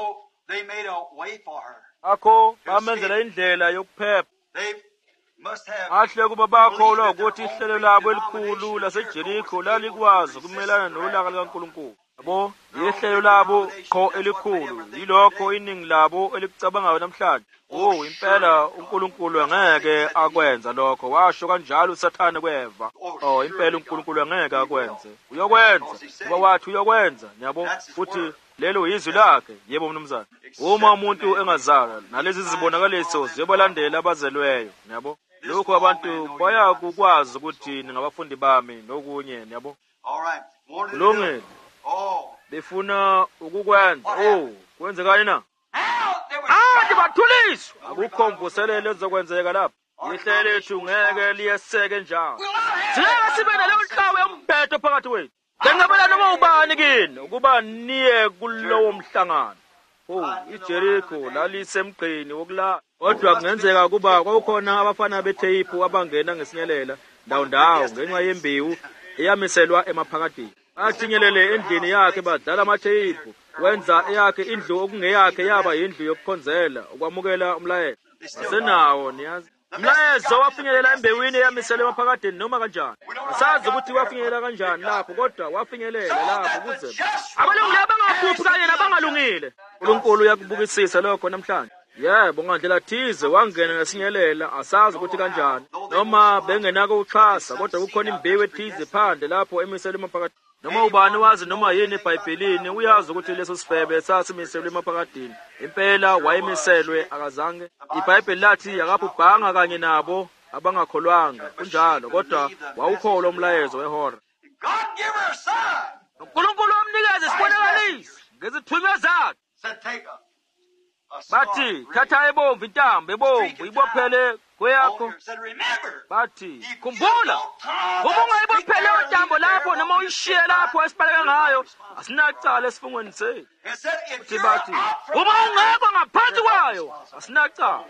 Akho bamenzela indlela yokuphepha. Ahle kuba bakholwa ukuthi ihlelo labo elikhulu laseJerikho lalikwazi ukumelana nolaka likaNkulunkulu. Yabo, ihlelo labo qho elikhulu yilokho iningi labo elikucabangayo namhlanje. Impela uNkulunkulu angeke akwenza lokho. Washo kanjalo uSathane kweva. Impela uNkulunkulu angeke akwenze. Uyokwenza. Kuba wathi uyokwenza, yabo, futhi lelo yizwi lakhe. Yebo mnumzana. uma umuntu engazalwa nalezi zibonakaliso ziyobalandela abazelweyo yabo. Lokho abantu bayakukwazi ukuthi ningabafundi bami nokunye yabo. Kulungile. Befuna ukukwenza. Kwenzekani na? Bathuliswa. Akukho mvuselelo ezokwenzeka lapha. Ihlelo lethu ngeke liyeseke njalo. Singeke sibe naleyo nhlawu yombhedo phakathi kwethu. Ngingabela noma ubani kini ukuba niye kulowo mhlangano. IJericho lalisemgqini wokulala. Kodwa kungenzeka kuba kwakukhona abafana beTheyiphu abangena ngesinyelela ndawo ngenxa yembewu eyamiselwa emaphakadeni. Bathinyelele endlini yakhe badala amaTheyiphu. Wenza eyakhe indlu okungeyakhe yaba yindlu yokukhonzela ukwamukela umlayezo. Senawo niyazi. Umlayezo wafinyelela embewini eyamiselwe emaphakadeni noma kanjani. Asazi ukuthi wafinyelela kanjani lapho, kodwa wafinyelela lapho kuze abalungileyo bangaphuphi kanye nabangalungile. uNkulunkulu uyakubukisisa lokho namhlanje. Yebo, ngandlela thize wangena ngesinyelela, asazi ukuthi kanjani noma bengenako uxhasa, kodwa kukhona imbewu ethize phandle lapho emiselwe emaphakadeni. Noma ubani wazi noma yini eBhayibhelini uyazi ukuthi leso sifebe sasimiselwe emaphakadeni. Impela wayemiselwe akazange. iBhayibheli lathi akabhubhanga kanye nabo abangakholwanga. Kunjalo kodwa wawukholwa umlayezo wehora. uNkulunkulu wamnikeza isibonakaliso ngezithunywa zakhe. Bathi thatha ebomvu intambo ebomvu ibophele kweyakho. Bathi khumbula, uma ungayibophele intambo lapho noma uyishiye lapho esibaleka ngayo, asinacala esifungweni sethu. Bathi uma ungekho ngaphansi kwayo asinacala.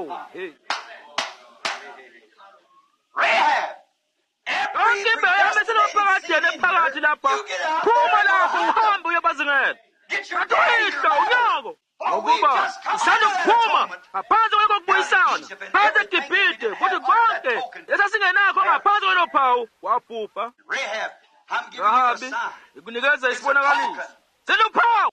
Konke imbewu yamisele emaphakadeni phakathi lapha. Phuma lapho uhambe uyobazingela. Athuyihla unyoko. Ngokuba isanokuphuma ngaphansi kwekokubuyisana phansi eGibhithe, futhi konke esasingenakho ngaphansi kwelophawu wabhubha. Rahabi ikunikeza isibonakaliso. Seluphawu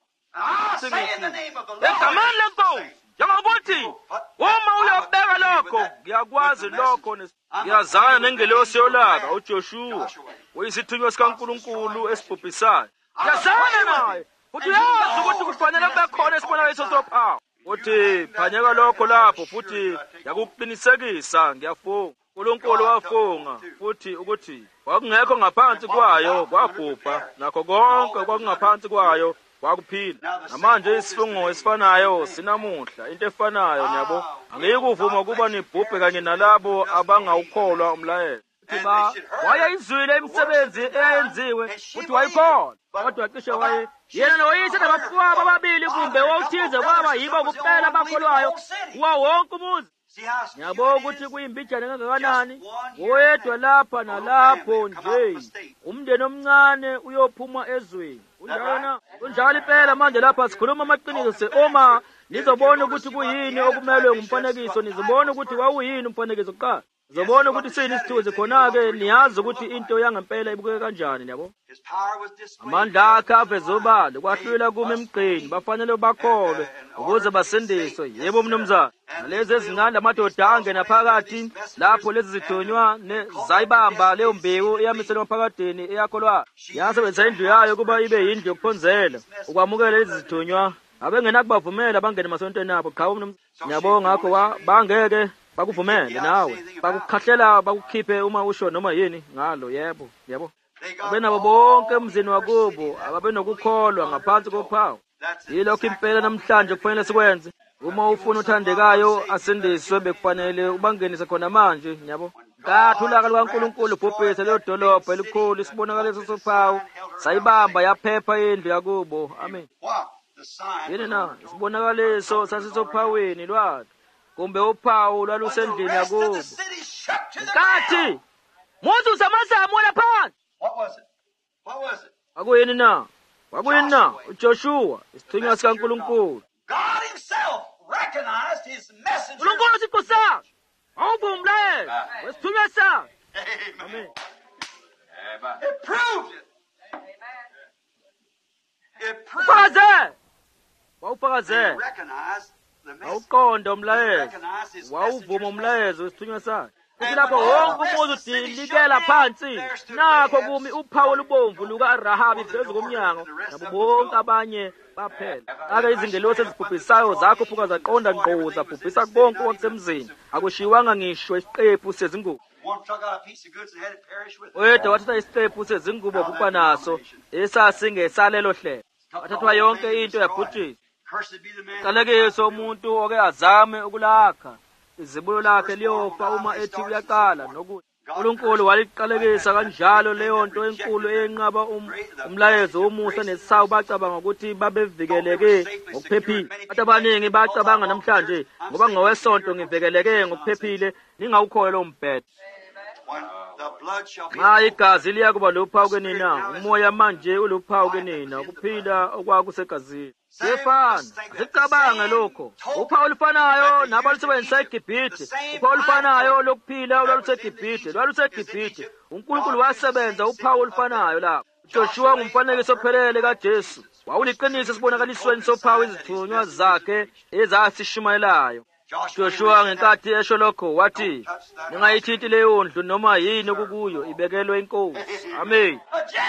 egameni lenkosi, njengokuthi uma uyobeka lokho, ngiyakwazi lokho. Ngiyazana nengelosi yolaka uJoshua, uyisithunywa sikaNkulunkulu esibhubhisayo. Ngiyazana naye. Futhi uyazi ukuthi kufanele kube khona isibonakaliso sophawu. Uthi phanyeka lokho lapho, futhi yakuqinisekisa. Ngiyafunga uNkulunkulu wafunga futhi ukuthi kwakungekho ngaphansi kwayo kwabhubha, nakho konke kwakungaphansi kwayo kwakuphila. Namanje isifungo esifanayo sinamuhla, into efanayo niyabo. Angiyikuvuma ukuba nibhubhe kanye nalabo abangawukholwa umlayezo. Wayeyizwile imisebenzi eyenziwe futhi wayikholwa, kodwa cishe yena noyise nabafowabo ababili kumbe wawuthize kwaba yibo kuphela abakholwayo kuwo wonke umuzi. Ngiyabona ukuthi kuyimbijana kangakanani, oyedwa lapha nalapho nje, umndeni omncane uyophuma ezweni. Kunjalo impela manje lapha sikhuluma amaqiniso. Uma nizobona ukuthi kuyini okumelwe ngumfanekiso, nizobona ukuthi wawuyini umfanekiso kuqala. Zobona ukuthi sini isithuze khona-ke niyazi ukuthi into yangempela ibukeke kanjani yabo. Amandla akhe aveze obala, kwahlula kuma emgqeni, bafanele bakholwe ukuze basindiswe. Yebo mnumzane, nalezi ezingane amadoda angena phakathi lapho lezi zithonywa zayibamba leyo mbewu eyamiselwe emaphakadeni eyakholwayo. Yasebenzisa indlu yayo kuba ibe yindlu yokukhonzela ukwamukela lezi zithonywa. Abengenakubavumela bangene emasontweni abo. Cha mnumzane, ngiyabonga ngakho bangeke bakuvumele nawe, bakukhahlela bakukhiphe uma usho noma yini ngalo. Yebo. Abenabo bonke emzini wakubo ababenokukholwa ngaphansi kophawu. Yilokho impela namhlanje kufanele sikwenze. Uma ufuna uthandekayo asindiswe, bekufanele ubangenise khona manje. Yabo, ngathulaka lukaNkulunkulu ubhubhise leyo dolobha elikhulu, isibonakaliso sophawu sayibamba yaphepha indlu yakubo. Amen. Yini na isibonakaliso sasisophaweni lwakhe, kumbe uphawu lwalusendlini yakubo. Nkathi muzi usamazamo lapha. Akuyini na uJoshua isithunywa sikaNkulunkulu. uNkulunkulu siqu sakhe awubumlayezo wesithunywa sakhe. Amen. It proved it. Wawufakazela, wawuqonda umlayezo, wawuvuma umlayezo wesithunywa sakhe. kuthi lapho wonke umuzi udilikela phansi, nakho kumi uphawu olubomvu lukaRahabi phezu komnyango, nabo bonke abanye baphela. Ake izingelosi ezibhubhisayo zakhuphuka zaqonda ngqo zabhubhisa konke okwakusemzini, akushiwanga ngisho isiqephu sezingubo. Oyedwa wathatha isiqephu sezingubo bupha naso esasingesalelo hlelo, wathathwa yonke into yabhujiswa. Qalekiso umuntu oke azame ukulakha, izibulo lakhe liyofa uma ethi uyaqala nokuthi. uNkulunkulu waliqalekisa kanjalo leyo nto enkulu enqaba umlayezo womusa nesisawu, bacabanga ukuthi babevikeleke ngokuphephile. Abantu abaningi bacabanga namhlanje ngoba ngowesonto ngivikeleke ngokuphephile, ningawukholwa lo mbhedo. Nxa igazi liyakuba luphawu kunina, umoya manje uluphawu kunina, ukuphila okwakusegazini. Sefana, sicabange lokho. Uphawu olufanayo nabalusebenzisa eGibhithe, uphawu olufanayo lokuphila olwaluseGibhithe, lwaluseGibhithe. uNkulunkulu wasebenza uphawu olufanayo lapho. uJoshua ngumfanekiso ophelele kaJesu, wawuliqiniso esibonakalisweni sophawu izithunywa zakhe ezasishumayelayo. Joshua ngenkathi esho lokho wathi, ningayithinti leyo ndlu noma yini okukuyo, ibekelwe inkosi. Amen.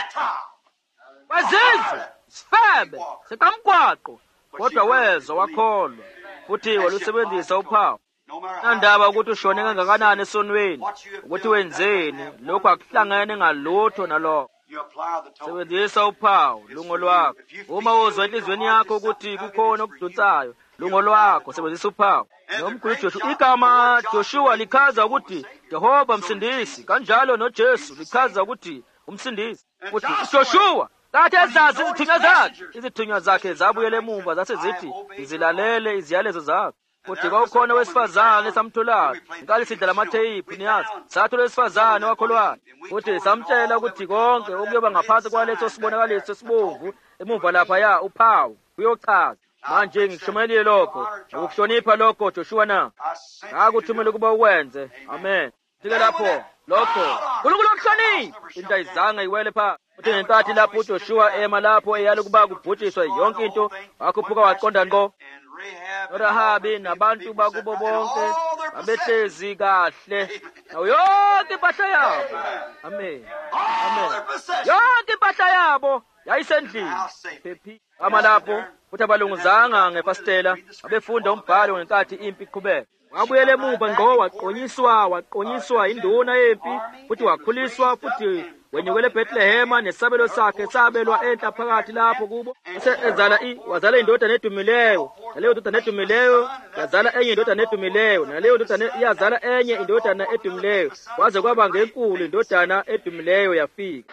Wazizwe, sifebe, sekamgwaqo, kodwa wezwa wakholwa, futhi walusebenzisa uphawu. Nandaba ukuthi ushone kangakanani esonweni, ukuthi wenzeni, lokhu akuhlangene ngalutho nalokho. Sebenzisa uphawu, lungo lwakho. Uma uzwa enhlizweni yakho ukuthi kukhona okudonsayo, lungo lwakho, sebenzisa uphawu. Nomkhulu Joshua, igama Joshua lichaza ukuthi Jehova msindisi, kanjalo noJesu lichaza ukuthi umsindisi. Futhi Joshua kathi ezazi izithunywa zakhe zabuyela emuva zase zithi izilalele iziyalezo zakhe. Futhi kwakukhona owesifazane esamtholayo, inkali sidlala amatheyiphi niyazi, sathola owesifazane wakholwayo. Futhi samtshela ukuthi konke okuyoba ngaphansi kwaleso sibonakaliso esibomvu emuva laphaya uphawu uyochaza. Manje ngikushumayelile lokho, ukuhlonipha lokho Joshua na. Ngakuthumela ukuba ukwenze. Amen. Sike lapho lokho uNkulunkulu okuhlonipha into ayizange iwele phansi. Uthi ngenkathi lapho uJoshua ema lapho eyala ukuba kubhujiswa yonke into, wakhuphuka waqonda ngqo. uRahabi nabantu bakubo bonke babehlezi kahle nayo yonke impahla yabo. Amen. Amen. Yonke impahla yabo yayisendlini phephi. Amalapho futhi abalunguzanga ngepastela abefunda umbhalo ngenkathi impi iqhubeka. Wabuyela emuva ngqo, waqonyiswa induna yempi, futhi wakhuliswa, futhi wenyukele eBhethlehema nesabelo sakhe sabelwa enhla phakathi lapho kubo. Wazala indodana edumileyo, naleyo ndodana edumileyo yazala enye indodana edumileyo, naleyo ndodana yazala enye indodana edumileyo, kwaze kwaba ngenkulu indodana edumileyo yafika.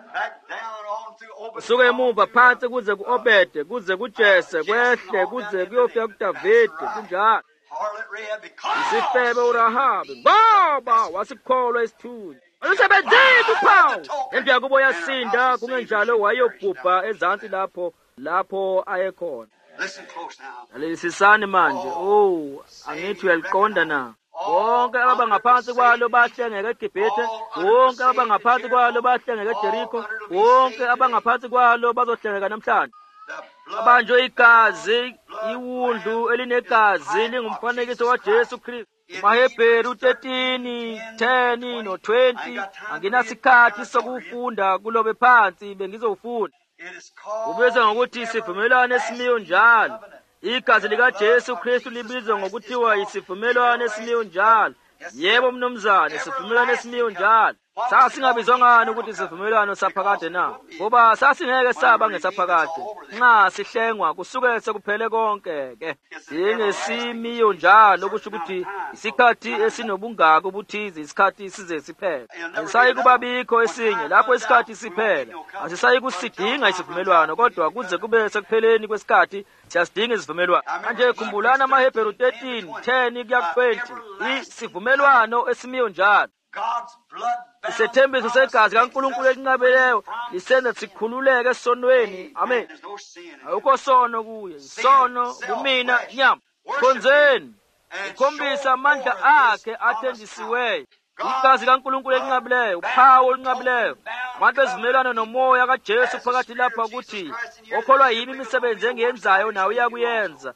Kusuka emuva phansi kuze ku-Obede, kuze kuJese, kwehle kuze kuyofika kuDavide, kunjalo. Isifebe uRahabi ngoba wasikholwa isithunywa. Alusebenzile uphawu. Impi yakubo yasinda, kungenjalo wayobhubha ezansi lapho ayekhona. Alisisani manje. Angithi uyaliqonda na. Wonke abangaphansi kwalo bahlengeke eGibhithe, wonke abangaphansi kwalo bahlengeke eJerikho, wonke abangaphansi kwalo bazohlengeka namhlanje. Abanjwe igazi, iwundlu elinegazi lingumfanekiso waJesu Kristu. uMahebheru 13:10 no-20. Anginasikhathi sokufunda kulobe phansi, bengizofunda. Ubizwa ngokuthi isivumelwano esimiyo njalo. Igazi likaJesu Kristu libizwa ngokuthiwa isivumelwano esimiyo njalo. Yebo mnumzane, isivumelwano esimiyo njalo. Sasingabizwa ngani ukuthi isivumelwano saphakade na? Ngoba sasingeke saba ngesaphakade nxa sihlengwa kusuke sekuphele konke ke. Singesimiyo njalo kusho ukuthi isikhathi esinobungako obuthize, isikhathi size siphele. Asisayi kubabikho esinye lapho isikhathi siphele. Asisayi kusidinga isivumelwano, kodwa kuze kube sekupheleni kwesikhathi siyasidinga isivumelwano. Manje khumbulana amaHebheru 13:10 kuya ku-20, isivumelwano esimiyo njalo. Isethembiso segazi kaNkulunkulu elinqabileyo lisenza sikhululeke esonweni. Amen. Akukho sono kuye, isono kumina nyama. Khonzeni ukhombisa amandla akhe athenjisiweyo. Igazi kaNkulunkulu elinqabileyo, uphawu olunqabileyo, abantu bezivumelwano nomoya kaJesu phakathi lapha ukuthi okholwa yimi imisebenzi engiyenzayo nawe uyakuyenza.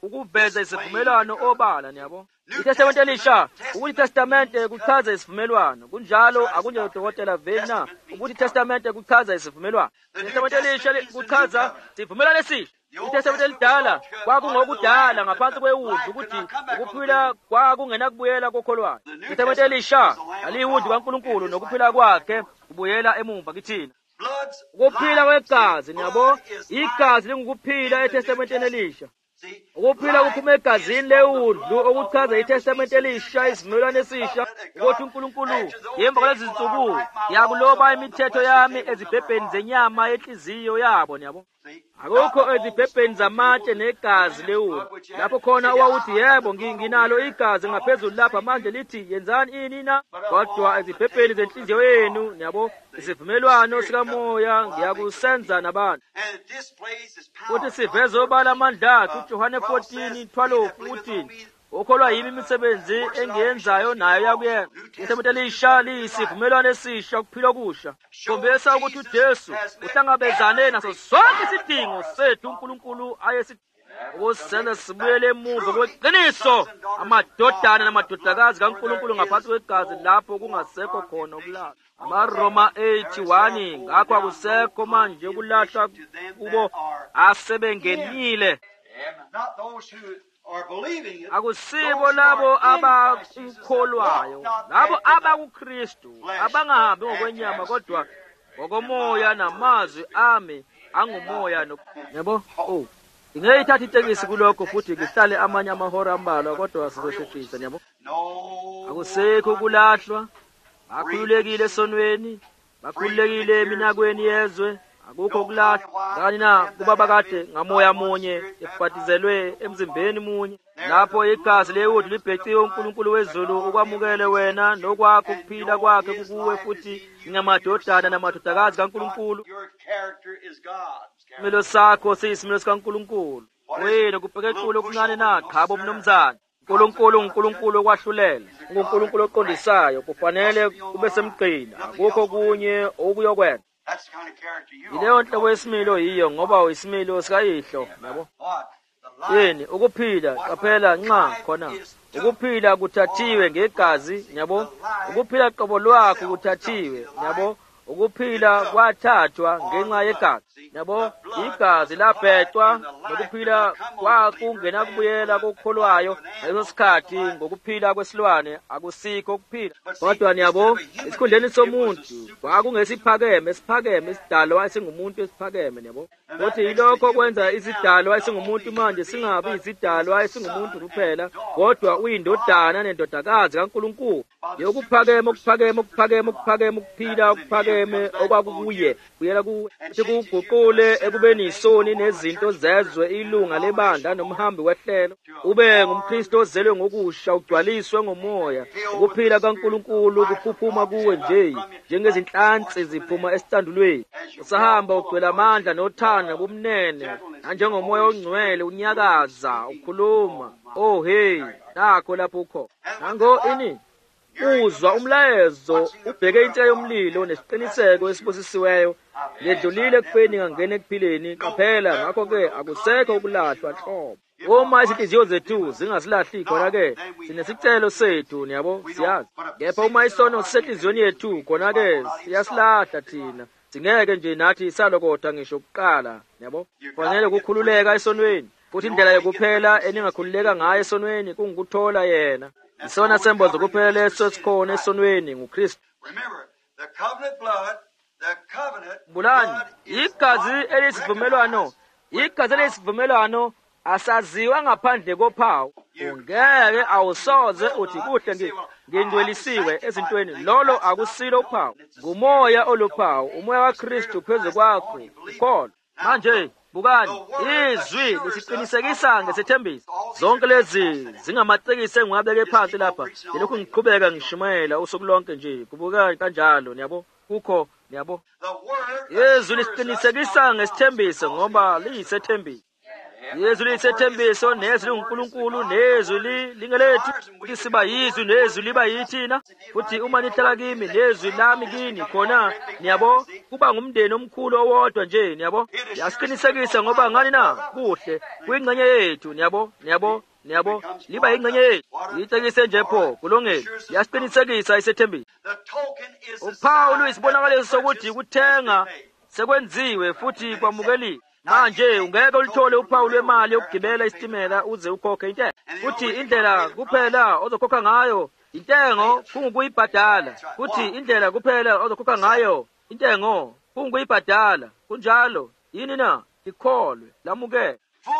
ukuveza isivumelwano obala niyabo. iTestament elisha ukuthi iTestament kuchaza isivumelwano kunjalo akunje udokotela Vena ukuthi iTestament kuchaza isivumelwano. iTestament elisha kuchaza isivumelwano esisha. iTestament elidala kwakungokudala ngaphansi kwewudu ukuthi ukuphila kwakungena kubuyela kokholwayo. iTestament elisha aliwudu kaNkulunkulu nokuphila kwakhe kubuyela emumva kithina. Ukuphila kwegazi niyabo, igazi lingukuphila eTestamenteni elisha. Ukuphila kuphuma egazini lewudlu okuchaza iTestament elisha isivumelwano esisha ukuthi uNkulunkulu yemva kwalezi zinsuku yakuloba imithetho yami ezibhebheni zenyama yenhliziyo yabo niyabo. Akukho ezibhebheni zamatshe negazi lewudlu. Lapho khona owawuthi yebo nginalo igazi ngaphezulu lapha manje lithi yenzani ini na? Kodwa ezibhebheni zenhliziyo yenu niyabo isivumelwano sikamoya ngiyakusenza nabantu. Futhi siveze obala amandla akhe uJohane 14:12 uthi ukholwa yimi imisebenzi engiyenzayo nayo yakuyena. iTestament elisha liyisivumelwano esisha ukuphila okusha. Khombesa ukuthi uJesu uhlangabezane naso sonke isidingo sethu uNkulunkulu ukusenza sibuyele emuva kweqiniso amadodana namadodakazi kaNkulunkulu ngaphansi kwegazi lapho kungasekho khona ukulahla. AmaRoma 8:1 ngakho akusekho manje ukulahlwa kubo asebengenile. Akusibo labo abakholwayo, labo abakuKristu abangahambi ngokwenyama kodwa ngokomoya namazwi ami angumoya yabo. Ngiyayithatha itekisi kulokho futhi ngihlale amanye amahora ambalwa kodwa sizosheshisa yabo. Akusekho ukulahlwa, bakhululekile esonweni, bakhululekile eminakweni yezwe. Akukho ukulahlwa ngani na kubaba kade ngamoya munye ebhatizelwe emzimbeni munye. Lapho igazi lewudlu libheciwe uNkulunkulu wezulu ukwamukele wena nokwakho ukuphila kwakhe kukuwe futhi ngamadodana namadodakazi kaNkulunkulu. Isimilo sakho siyisimilo sikaNkulunkulu. Wena kubhekekule okuncane na khabo mnumzana. uNkulunkulu okwahlulela, uNkulunkulu oqondisayo kufanele kube semgqina. Akukho kunye okuyokwenza. Yileyo nhlobo yesimilo yiyo ngoba uyisimilo sikayihlo yabo. Yini ukuphila qaphela nxa khona ukuphila kuthathiwe ngegazi yabo. Ukuphila qobo lwakho kuthathiwe yabo. Ukuphila kwathathwa ngenxa yegazi yabo. Igazi labhecwa nokuphila kwakungena kubuyela kokholwayo leso sikhathi ngokuphila kwesilwane akusikho ukuphila. Kodwa niyabo esikhundleni somuntu kwakungesiphakeme isidalwa esingumuntu esiphakeme niyabo. Futhi yilokho kwenza isidalwa esingumuntu manje singabi isidalwa esingumuntu kuphela kodwa uyindodana nendodakazi kaNkulunkulu. Yokuphakeme ukuphila okuphakeme okwakukuye kuyela kuwe kuguqule ekubeni isoni nezinto zezwe ilunga lebandla nomhambi wehlelo. Ube ngumKristu ozelwe ngokusha ugcwaliswe ngomoya. Ukuphila kaNkulunkulu kuphuphuma kuwe nje njengezinhlansi ziphuma esitandulweni. Usahamba ugcwele amandla nothando nobumnene nanjengomoya ongcwele unyakaza ukhuluma. Oh hey nakho lapho ukho nango ini uzwa umlayezo ubheke into yomlilo nesiqiniseko esibusisiweyo ledlulile kufeni ngangena ekuphileni qaphela. Ngakho ke akusekho ukulahlwa hlobo. Uma izinhliziyo zethu zingasilahli khona ke sinesicelo sethu niyabo siyazi. Kepha uma isono sisenhliziyweni yethu khona ke siyasilahla thina. Singeke nje nathi salokoda ngisho kuqala niyabo. Kufanele ukukhululeka esonweni futhi indlela yokuphela eningakhululeka ngayo esonweni kungukuthola yena. Isona sembozo kuphela leso sikhona esonweni nguKristu. Bulani igazi elisivumelwano asaziwa ngaphandle kophawu. Ungeke awusoze uthi kuhle ngindwelisiwe ezintweni. Lolo akusilo uphawu, ngumoya oluphawu, umoya kaKristu phezu kwakho ukholwa. Manje bukani izwi lisiqinisekisa ngesethembiso. Zonke lezi zingamatekisi engiwabeke phansi lapha. Lokhu ngiqhubeka ngishumayela usuku lonke nje kubukani kanjalo niyabo. Kukho niyabo izwi lisiqinisekisa ngesethembiso ngoba liyisethembiso. Izwi lisethembiso, nezwi linguNkulunkulu, nezwi lingelethu, futhi siba yizwi nezwi liba yithina. Futhi uma nihlala kimi nezwi lami kini, khona niyabo kuba ngumndeni omkhulu owodwa nje, niyabo. Yasiqinisekisa ngoba ngani na kuhle kuyingxenye yethu, niyabo liba ingxenye yethu. Yitekise nje pho kulungile. Yasiqinisekisa isethembiso. uPawulu uyisibonakaliso sokuthi ukuthenga sekwenziwe futhi kwamukeliwe. Manje ungeke ulithole uPawulu wemali yokugibela isitimela uze ukhokhe intengo. Futhi indlela kuphela ozokhokha ngayo intengo kungukuyibhadala. Futhi indlela kuphela ozokhokha ngayo intengo kungukuyibhadala. Kunjalo yini na? Ikholwe lamukele.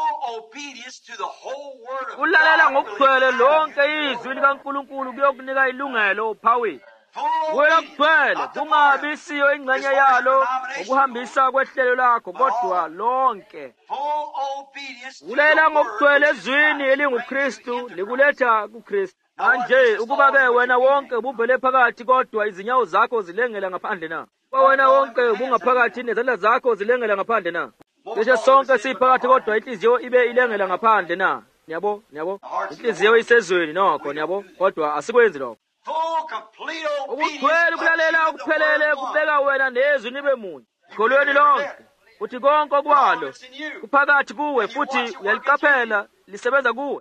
Ulalela ngokugcwele lonke izwi likaNkulunkulu kuyokunika ilungelo uPawulu. Wena kuphela kungabi siyo ingxenye yalo ukuhambisa kwehlelo lakho kodwa lonke. Ulalela ngokugcwele ezwini elinguKristu likuletha kuKristu. Manje ukuba-ke wena wonke ubuvele phakathi kodwa izinyawo zakho zilengela ngaphandle na? Wena wonke ubungaphakathi nezandla zakho zilengela ngaphandle na? Cishe sonke siphakathi kodwa inhliziyo ibe ilengela ngaphandle na? Niyabo? Inhliziyo isezweni nokho, niyabo? Kodwa asikwenzi lokho. Ukugcwele ukulalela okuphelele kubeka wena nezwi nibe munye. Kholweni lonke futhi konke kwalo kuphakathi kuwe futhi uyaliqaphela lisebenza kuwe.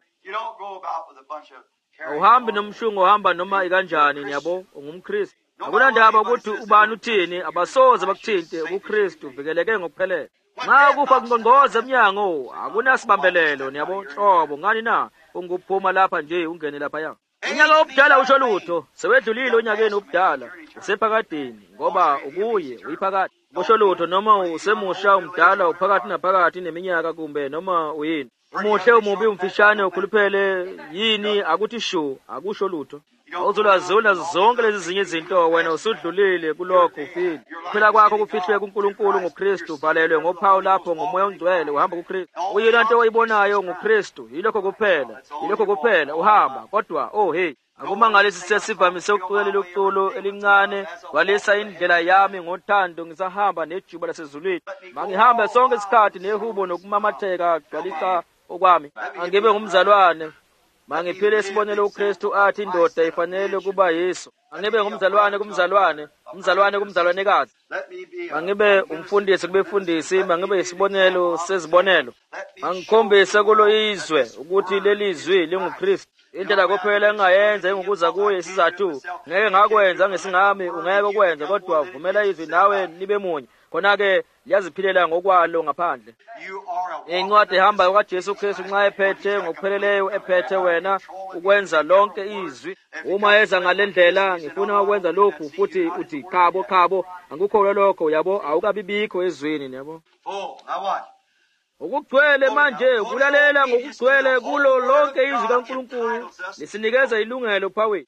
Awuhambi nomshungo, uhamba noma ikanjani, niyabo? UngumKristu. Akunandaba ukuthi ubani uthini, abasoze bakuthinte. uKristu uvikeleke ngokuphelele. Nxa kufa kungqongqoza emnyango akunasibambelelo, niyabo? Hlobo ngani na unguphuma lapha nje ungene lapha ya. Unyaka obudala usho lutho, sewedlulile unyakeni obudala, usephakadeni ngoba ukuye uyiphakade. Usho lutho noma usemusha umdala uphakathi naphakathi neminyaka kumbe noma uyini. Umuhle umubi umfishane ukhuluphele yini akuthi shu akusho lutho. Awuzulazula zonke lezi zinye izinto wena usudlulile kulokho ufile. Kuphela kwakho kufihlwe kuNkulunkulu ngoKristu, uvalelwe ngophawu lapho ngomoya ongcwele uhamba kuKristu. Uyile nto oyibonayo ngoKristu, yilokho kuphela uhamba. Kodwa akumangalisi sesivamise ukucelela uculo elincane walisa indlela yami ngothando ngisahamba nejuba lasezulwini. Mangihambe sonke isikhathi nehubo nokumamatheka gcwalisa okwami. Angibe ngumzalwane. Mangiphile isibonelo uKristu athi indoda ifanele kuba Yesu. Angibe ngumzalwane kumzalwanekazi. Mangibe umfundisi kubefundisi, mangibe isibonelo sezibonelo. Angikhombise kulo izwe ukuthi leli izwi linguKristu. Indlela kuphela engayenza engukuza kuye isizathu. Ngeke ngakwenza ngesingami, ungeke ukwenza kodwa vumela izwi nawe nibe munye. Khona-ke liyaziphilela ngokwalo ngaphandle. Incwadi ehamba kaJesu Kristu nxa ephethe ngokupheleleyo ephethe wena ukwenza lonke izwi. Uma eza ngale ndlela ngifuna ukwenza lokhu futhi uthi khabo angikho lokho, yabo awukabibikho ezwini, yabo. Ukugcwele manje ukulalela ngokugcwele kulo lonke izwi kaNkulunkulu lisinikeza ilungelo phawethu.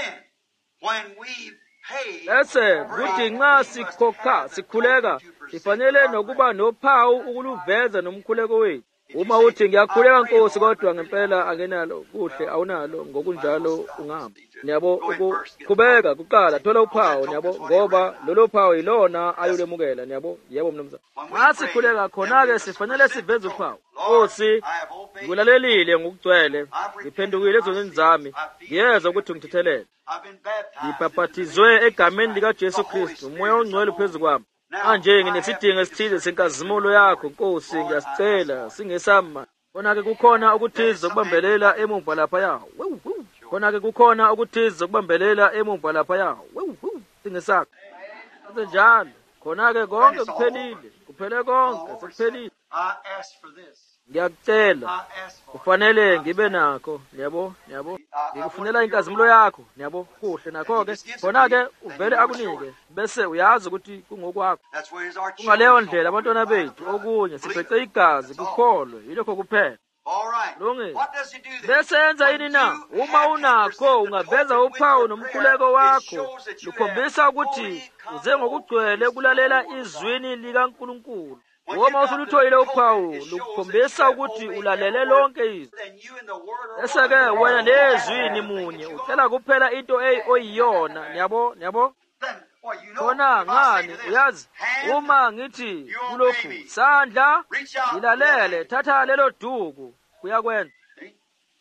Bese kuthi nxa sikhuleka sifanele nokuba nophawu ukuluveza nomkhuleko wethu. Uma uthi ngiyakhuleka Nkosi kodwa ngempela angenalo kuhle awunalo, ngokunjalo ungahamba. Niyabo, ukuqhubeka kuqala thola uphawu, niyabo, ngoba lolo phawu yilona ayulemukela, niyabo. Yebo mnumzane. Nxa sikhuleka khona-ke sifanele siveze uphawu. Nkosi, ngikulalelile ngokugcwele, ngiphendukile ezonweni zami, ngiyeza ukuthi ngithuthelele. Ngibhaphathizwe egameni likaJesu Kristu, umoya ongcwele uphezu kwami. Manje nginesidingo esithize senkazimulo yakho Nkosi, ngiyasicela singesama. Khona-ke kukhona ukuthiza ukubambelela emuva laphaya. Khona-ke ukuthiza ukubambelela emuva laphaya. Singesakho. Njalo khona-ke konke kuphelile, kuphele konke sekuphelile. Ngiyakucela kufanele ngibe nakho, yabo. Ngikufunela inkazimulo yakho, yabo, kuhle nakho-ke. Khona-ke uvele akunike bese uyazi ukuthi kungokwakho. Kungaleyo ndlela abantwana bethu okunye siphethe igazi kukholwe, yilokho kuphela. Lungile. Bese yenza yini na? Uma unakho ungaveza uphawu nomkhuleko wakho lukhombisa ukuthi uze ngokugcwele kulalela izwini likaNkulunkulu. Uma usuluthoyile uphawu lukhombisa ukuthi ulalele lonke izwi. Bese-ke wena nezwini munye ucela kuphela into oyiyona, yabo. Well, you know, khona if I say ngani to this, uyazi hand uma ngithi you obey kulokhu me. sandla Reach out, ilalele grab it. thatha lelo duku kuyakwenza See?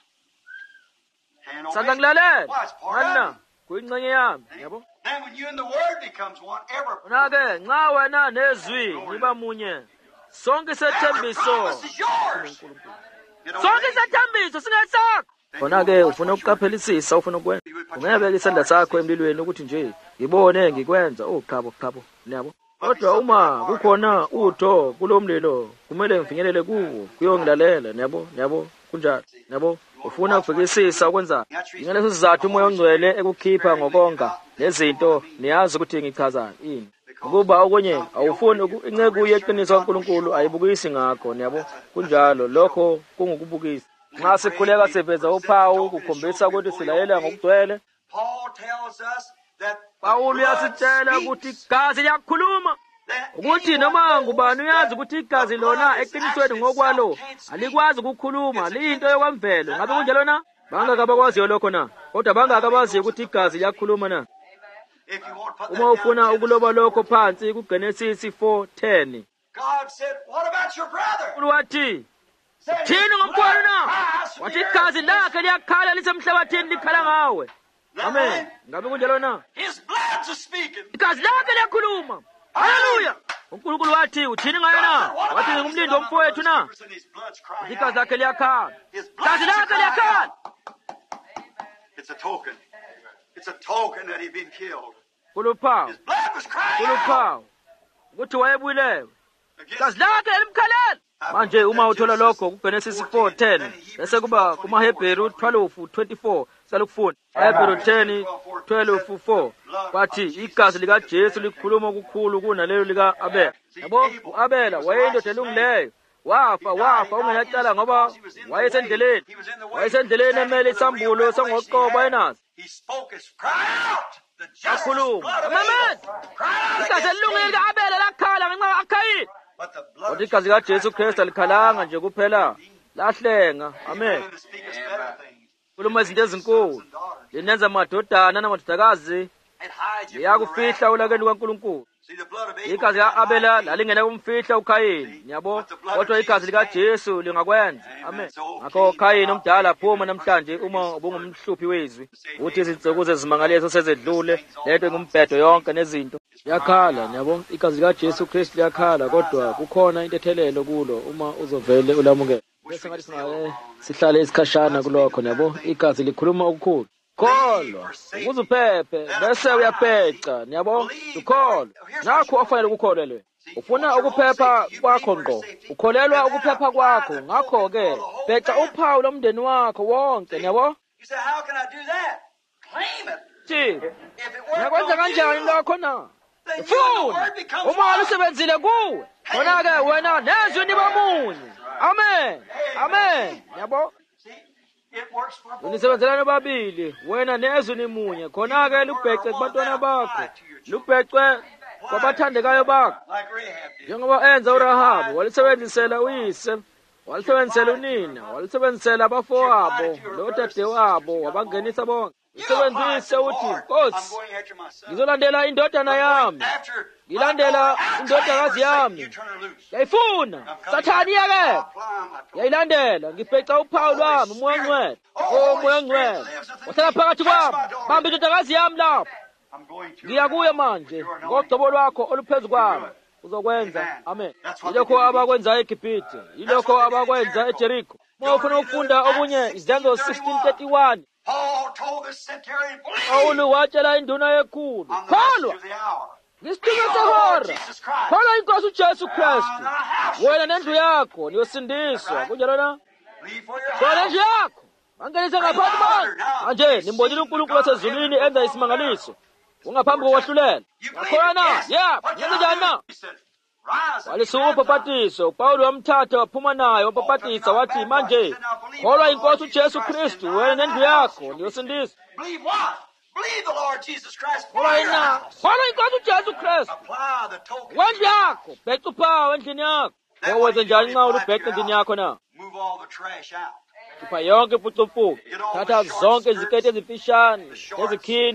Hand sandla obey. ngilalele Well, it's part ngani of na it. kuyingxenye yami See? yabo Then when you and the Word becomes one, ona-ke nxa wena nezwi niba munye sonke every isethembiso promise is yours. You don't sonke believe? isethembiso singesakho khona-ke ufuna ukuqaphelisisa ufuna ukwenza ungebeka isandla sakho emlilweni ukuthi nje ngibone ngikwenza chabo niyabo kodwa uma kukhona utho kulo mlilo kumele ngifinyelele kuwo kuyongilalela niyabo kunjalo niyabo ufuna ukubhekisisa ukwenza ngaleso sizathu umoya ongcwele ekukhipha ngokonga nezinto niyazi ukuthi ngichazani ini ukuba okunye awufuni incekuye yeqiniso kaNkulunkulu ayibukisi ngakho niyabo kunjalo lokho kungukubukisa nxa sikhuleka siveza uphawu kukhombisa ukuthi silalela ngokugcwele Paul tells us that Pawulo uyasitshela ukuthi igazi liyakhuluma ukuthi noma ngubani uyazi ukuthi igazi lona eqinisweni ngokwalo alikwazi ukukhuluma liyinto yokwamvelo ngabe kunjalo na bangaka abakwaziyo lokho na kodwa bangaka abaziyo ukuthi igazi liyakhuluma na if you want to put uma that ufuna down, ukuloba lokho phansi kuGenesis 4:10 God said, what about your brother? wathi Said, thini his ngomkhwelo blood na cries from wathi the igazi earth. lakhe liyakhala lisemhlabathini likhala ngawe That amen right? ngabe kunjalo na His blood's a speaking. igazi lakhe liyakhuluma haleluya uNkulunkulu wathi uthini ngayo na wathi ngumlindi womfowethu na His blood's crying igazi out. lakhe liyakhala His igazi blood's lakhe crying liyakhala out. It's a token. It's a token that he'd been killed. kuluphawu His blood was crying out kuluphawu ukuthi wayebuyileyo against igazi lakhe elimkhalela manje uma uthola lokho kuGenesis 4:10 bese kuba kumaHebheru 12:24 salukufunda eHebheru 10:12:4 kwathi igazi likaJesu likhuluma okukhulu kunalelo lika Abela yabo uAbela wayeyindoda elungileyo wafa ungenacala ngoba wayesendleleni emele isambulo sangoqobo enazo He spoke his cry out. The justice akhuluma blood of amen Abel. Cry out igazi against elilungile sin. lika-Abela lakhala ngenxa kaKhayini But the blood kodwa of igazi kaJesu Kristu alikhalanga nje kuphela lahlenga amen to speak us better things. khuluma izinto ezinkulu linenza amadodana namadodakazi It hides you from the liyakufihla wrath. ulakeni lukaNkulunkulu See, the blood of Abel igazi did not lika-Abela hide thee. lalingena kumfihla uKhayini yabo kodwa igazi likaJesu lingakwenza amen ngakho uKhayini omdala aphuma namhlanje uma ubungumhluphi wezwi uthi izinsuku zezimangaliso sezedlule lento ingumbhedo yonke nezinto liyakhala yabo igazi likaJesu Kristu liyakhala kodwa kukhona intethelelo kulo uma uzovele ulamukele bese ngathi singaye sihlale isikhashana kulokho yabo igazi likhuluma okukhulu kholwa ukuze uphephe bese uyapheca niyabo ukholwa nakho ofanele ukukholelwe ufuna ukuphepha kwakho ngqo ukholelwa ukuphepha kwakho ngakho-ke pheca uphawu lomndeni wakho wonke niyabo You say, how can I do that? Claim it. thi If it worked ngakwenza on kanjani you, lokho na then you and the funa word becomes uma one. lusebenzile kuwe khona-ke wena nezwi niba munye amen yabo See, it works for both. unisebenzelane babili wena nezwi ni munye khona-ke lubhece kubantwana bakho lubhece kwabathandekayo bakho Like Rahab did. njengoba enza uRahabu walisebenzisela uyise walisebenzisela unina walisebenzisela abafowabo lodadewabo wabangenisa bonke usebenzise uthi I'm Nkosi going after my son. ngizolandela indodana yami After ngilandela indodakazi yami you turn her loose. yayifuna sathani yake yayilandela ngibheca uphawu lwami umoya ongcwele moya ongcwele wahlala phakathi kwami bamba indodakazi yami lapho I'm going to ngiya kuye manje ngogcobo lwakho oluphezu kwami uzokwenza amen yilokho abakwenza eGibhithe yilokho abakwenza eJerikho uma ufuna ukufunda okunye izenzo 16:31 Paul told the centurion, believe Pawulo watshela induna yekhulu on the message kholwa of the hour. ngesitulo sehora Jesus Christ. kholwa inkosi uJesu Kristu wena nendlu yakho niyosindiswa kunjalo na Leave for your kholwa house. indlu yakho angenise ngaphansi kwami manje nimbonile uNkulunkulu wasezulwini enza isimangaliso ungaphambi kokwahlulela yakholwa na ngenze njani na He said, rise and walisuka ubhapatiso Pawulo wamthatha waphuma naye wabhapatisa wathi manje kholwa inkosi uJesu Kristu wena nendlu yakho niyosindiswa believe what? Believe the Lord Jesus Christ. kholwa yena kholwa inkosi uJesu Kristu Apply the token. wendlu yakho bheca uphawu endlini yakho wenze njani nxa ulubheca endlini yakho na Move all the trash out. khipha yonke impucuphucu thatha zonke iziketi ezimfishane ezikhindi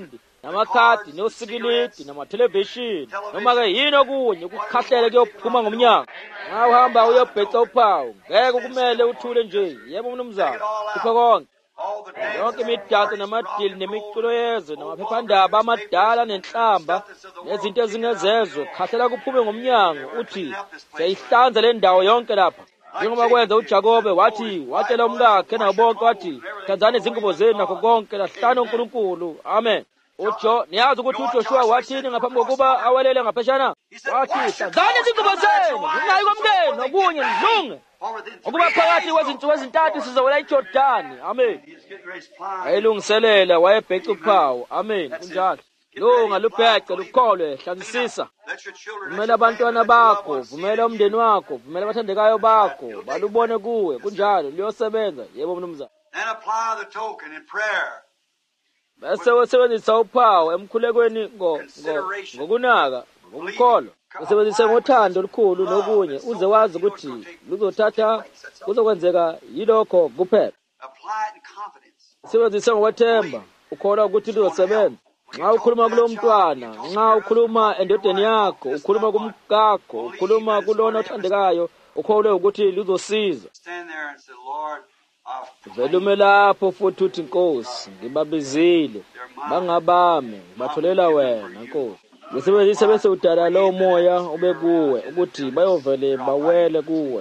namakhadi nosikilidi namathelevishini noma-ke yini okunye ukukhahlele kuyophuma ngomnyango. Nxa uhamba uyobheca uphawu ngeke kumele uthule nje. Yebo mnumzana, kuphe konke yonke imidanso namadili nemiculo yezwe namaphephandaba amadala nenhlamba nezinto ezingezezwe khahlela kuphume ngomnyango. Uthi siyayihlanza le ndawo yonke lapha, njengoba kwenza uJakobe. Watshela umkakhe nabo bonke wathi, hlanzani izingubo zenu nakho konke, lahlani uNkulunkulu. Amen. Niyazi ukuthi uJoshua wathini ngaphambi kokuba awelele ngapheshana? Wathi, hlanzani izingubo zenu, ngingayi komkeni nokunye nidlunge, ukuba phakathi kwezinsuku ezintathu sizowela iJordani. Amen. Wayelungiselela, wayebheca uphawu. Amen. Kunjalo. Lunga, lubhece, lukholwe, hlanzisisa. Vumela abantwana bakho, vumela umndeni wakho, vumela abathandekayo bakho balubone kuwe. Kunjalo liyosebenza. Yebo mnumzana. Bese usebenzisa uphawu emkhulekweni ngokunaka, ngokukholwa. Usebenzise ngothando olukhulu nokunye, uze wazi ukuthi luzothatha kuzokwenzeka yilokho kuphela. Usebenzise ngokwethemba, ukholwa ukuthi luzosebenza. Nxa ukhuluma kulo mntwana, nxa ukhuluma endodeni yakho, ukhuluma kumkakho, ukhuluma kulona othandekayo, ukholwe ukuthi luzosiza. Velume lapho futhi uthi, Nkosi, ngibabizile, bangabami, batholela wena, Nkosi. Usebenzise bese udala lowo moya ube kuwe ukuthi bayovele bawele kuwe.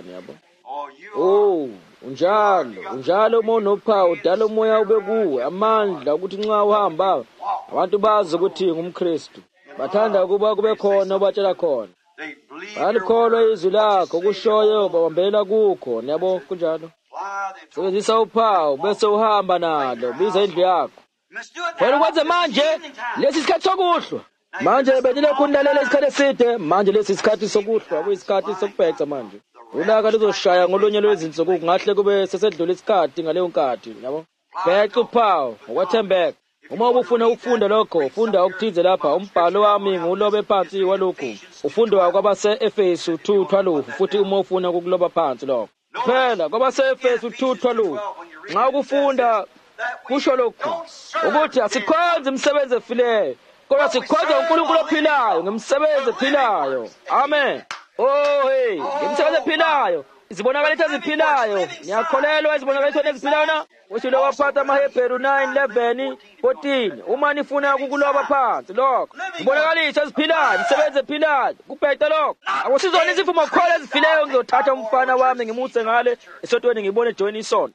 Yabo. Unjalo uma unophawu udala umoya ube kuwe, amandla ukuthi nxa uhamba abantu bazi ukuthi ngumKristu. Bathanda ukuba kube khona obatshela khona. Balikholwa izwi lakho kushoyo babambela kukho. Yabo kunjalo. Sebenzisa uphawu bese uhamba nalo, biza indlu yakho. Wena ukwenze manje lesi sikhathi sokuhlwa. Manje benilokhu kunilalela isikhathi eside, manje lesi sikhathi sokuhlwa kuyisikhathi sokubheca manje. Ulaka luzoshaya ngolunye lwezinsuku, kungahle kube sesedlula isikhathi ngaleyo nkathi. Yabo. Bheca uphawu ngokwethembeka. Uma ubufuna ukufunda lokho, funda okuthize lapha. Umbhalo wami ngulobe phansi walokhu. Ufundwa kwabase-Efesu 2:12 futhi uma ufuna ukukuloba phansi lokho. Phela kwabase-Efesu 2:12 nxa ukufunda kusho lokhu ukuthi asikhonze imisebenzi efileyo, kodwa sikhonza uNkulunkulu ophilayo ngemisebenzi ephilayo. Amen. Ngemisebenzi ephilayo, izibonakaliso eziphilayo. Niyakholelwa izibonakaliso eziphilayo na? Ushilo waphatha amaHebheru 9:11-14. Uma nifuna ukukuloba phansi lokho, izibonakaliso eziphilayo, imisebenzi ephilayo, kubhede lokho. Akusizona izivumo khona ezifileyo ngizothatha umfana wami ngimuse ngale esotweni ngibone join isona.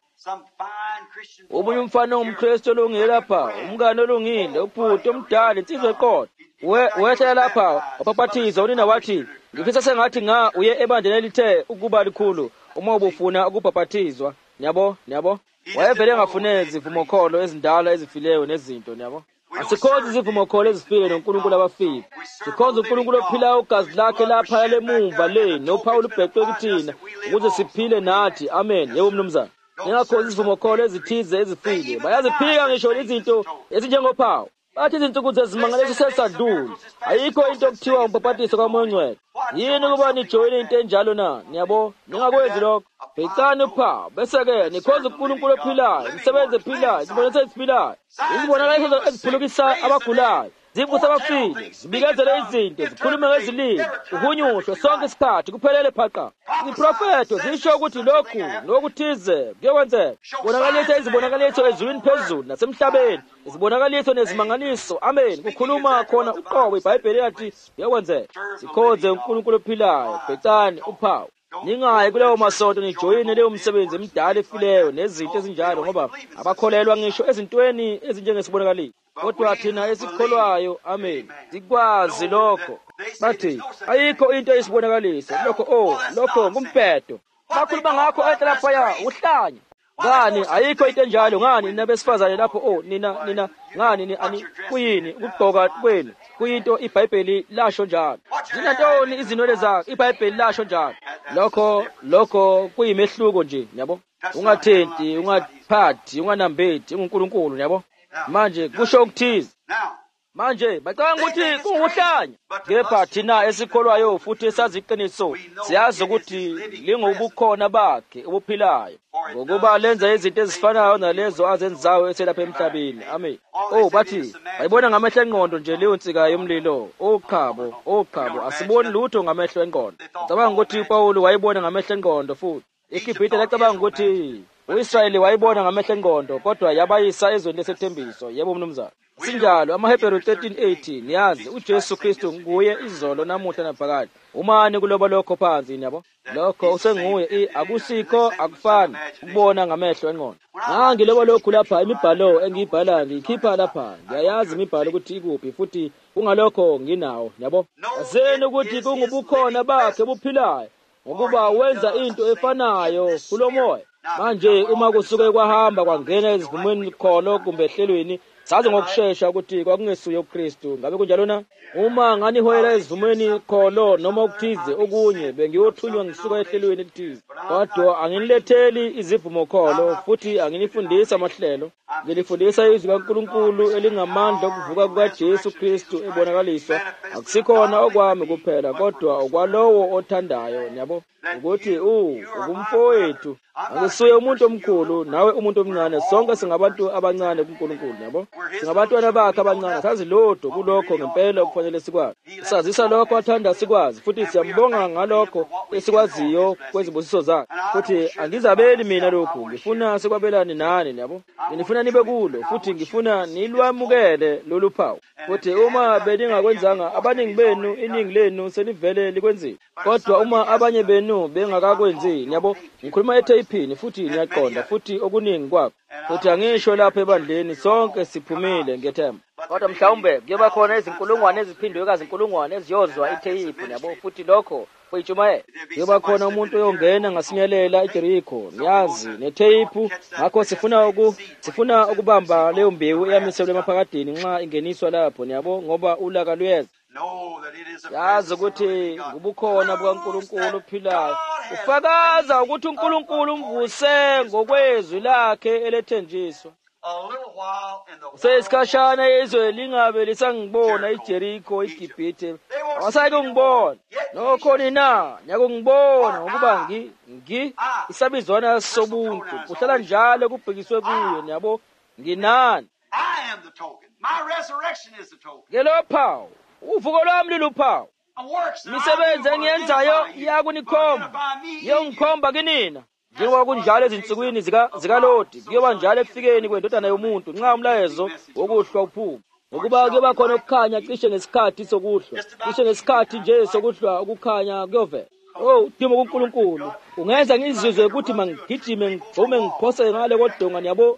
Omunye umfana ongumKristu olungile lapha, umngane olungile, ubhuti omdala, insizwa eqotho. Wehlela lapha wapaphathiza, unina wathi, ngifisa sengathi uye ebandleni elithe ukuba likhulu uma ubufuna ukubhaphathizwa. Yabo. Wayevele engafune izivumo kholo ezindala ezifileyo nezinto. Yabo. Asikhonze izivumo kholo ezifile noNkulunkulu abafile. Sikhonze uNkulunkulu ophilayo ugazi lakhe lapha lemumva le noPawulu ubhecwe kuthina ukuze siphile nathi. Amen. Yebo mnumzana. Ningakhonzi izivumo kholo ezithize ezifile. Bayaziphika ngisho izinto ezinjengophawu. Bathi izinsuku zezimangaliso sesadlula. Ayikho into okuthiwa umbhaphathiso kaMoya Ngcwele. Yini ukuba nijoyine into enjalo na? Yabo. Ningakwenzi lokho. Bhecani uphawu bese-ke nikhonze uNkulunkulu ophilayo, imisebenzi ephilayo, izibonakaliso eziphilayo, izibonakaliso eziphulukisa abagulayo, zivusa abafile, zibikezele izinto, zikhulume ngezilimi, uhunyushwe sonke isikhathi kuphelele phaqa. Iziprofeto zisho ukuthi lokhu nokuthize kuyokwenzeka. Izibonakaliso ezulwini phezulu nasemhlabeni, izibonakaliso nezimangaliso. Amen. Kukhuluma khona uqobo iBhayibheli yathi kuyokwenzeka. Sikhonze uNkulunkulu ophilayo, bhecani uphawu. Ningayi kuleyo masonto nijoyine leyo msebenzi emidala efileyo nezinto ezinjalo, ngoba abakholelwa ngisho ezintweni ezinjengesibonakaliso. Kodwa thina esikholwayo, amen, sikwazi lokho. Bathi ayikho into eyisibonakaliso lokho ngumphedo. Bakhuluma ngakho laphaya uhlanya. Ngani ayikho into enjalo? Ngani nabesifazane lapho nina ngani kuyini ukugqoka kwenu? Kuyinto iBhayibheli lasho njalo. Zinantoni izinwele zakho? iBhayibheli lasho njalo. Lokho kuyimehluko nje. Yabo. Ungathenti, ungaphathi, unganambethi, uNkulunkulu. Yabo. Manje kusho ukuthize. manje bacabanga ukuthi kunguhlanya. Kepha thina esikholwayo futhi esazi iqiniso siyazi ukuthi lingubukhona bakhe obuphilayo, ngokuba lenza izinto ezifanayo nalezo azenzayo eselapha emhlabeni. Amen. Bathi bayibona ngamehlo engqondo nje leyo nsika yomlilo. Oqhabo asiboni lutho ngamehlo engqondo. Cabanga ukuthi uPawulu wayibona ngamehlo engqondo futhi. iGibhithe lacabanga ukuthi uIsrayeli wayibona ngamehlo engqondo kodwa yabayisa ezweni lesethembiso. Yebo mnumzana, sinjalo. AmaHebheru 13:18 niyazi uJesu Kristu nguye izolo namuhla naphakade. Umani kuloba lokho phansi yabo? Lokho usenguye. Akusikho akufani ukubona ngamehlo engqondo. Ngiloba lokhu lapha imibhalo engiyibhala ngikhipha lapha. Ngiyayazi imibhalo ukuthi ikuphi futhi kungalokho nginawo yabo. Aseni ukuthi kungubukhona bakhe buphilayo ngokuba wenza into efanayo kulomoya. Manje uma kusuke kwahamba kwangena ezivumeni kholo kumbe ehlelweni, sazi ngokusheshsha ukuthi kwakungesuye uKristu. Ngabe kunjalo na? Uma nganihoyela ezivumeni kholo noma ukuthize okunye bengiyothunywa ngisuka ehlelweni elithize, kodwa anginiletheli izivumo kholo futhi anginifundisa amahlelo. Ngilifundisa izwi kaNkulunkulu elingamandla okuvuka kukaJesu Kristu ebonakaliswa. Akusikhona okwami kuphela kodwa okwalowo othandayo yabo, ukuthi ukumfowethu. Akusuye umuntu omkhulu nawe umuntu omncane, sonke singabantu abancane kuNkulunkulu yabo. Singabantwana bakhe abancane, sazi lodwa kulokho ngempela okufanele sikwazi. Sazisa lokho athanda sikwazi futhi siyambonga ngalokho esikwaziyo kwezibusiso zakhe. Futhi angizabeli mina lokhu, ngifuna sikwabelane nani yabo. Ngifuna nibe kulo futhi ngifuna nilwamukele lolu phawu. Futhi uma beningakwenzanga, abaningi benu, iningi lenu selivele likwenzile. Kodwa uma abanye benu bengakakwenzi yabo, ngikhuluma eteiphini futhi niyaqonda futhi okuningi kwakho. Futhi angisho lapha ebandleni sonke siphumile ngethemba. Kodwa mhlawumbe kuyoba khona izinkulungwane eziphindwe kazinkulungwane eziyozwa itheyiphi yabo, futhi lokho kuyitshumayela. Kuyoba khona umuntu oyongena ngasinyelela eJerikho, niyazi, netheyiphu. Ngakho sifuna ukubamba leyo mbewu eyamiselwe emaphakadini nxa ingeniswa lapho yabo, ngoba ulaka luyeza. Yazi ukuthi ngubukhona bukaNkulunkulu ophilayo. Ufakaza ukuthi uNkulunkulu umvuse ngokwezwi lakhe elethenjiswa. Sesikhashana izwe lingabe lisangibona iJerikho, iGibhithe. Awasayike ungibona. Nokho nina nyakungibona ngokuba isabizwana sobuntu. Kuhlala njalo kubhekiswe kuyo yabo. Nginani? I am the token. My resurrection is the token. Ngelophawu. Uvuko lwami luluphawu. Imisebenzi engiyenzayo iyakunikhomba. Yongikhomba kinina. Njengoba kunjalo ezinsukwini zikaLoti, kuyoba njalo ekufikeni kwendodana yomuntu nxa umlayezo wokuhlwa uphuma. Ngokuba kuyoba khona ukukhanya cishe ngesikhathi sokuhlwa. Cishe ngesikhathi nje sokuhlwa ukukhanya kuyovela. Udimo kuNkulunkulu ungenza ngizizwe ukuthi mangigijime ngigxume ngiphose ngale kodonga yabo.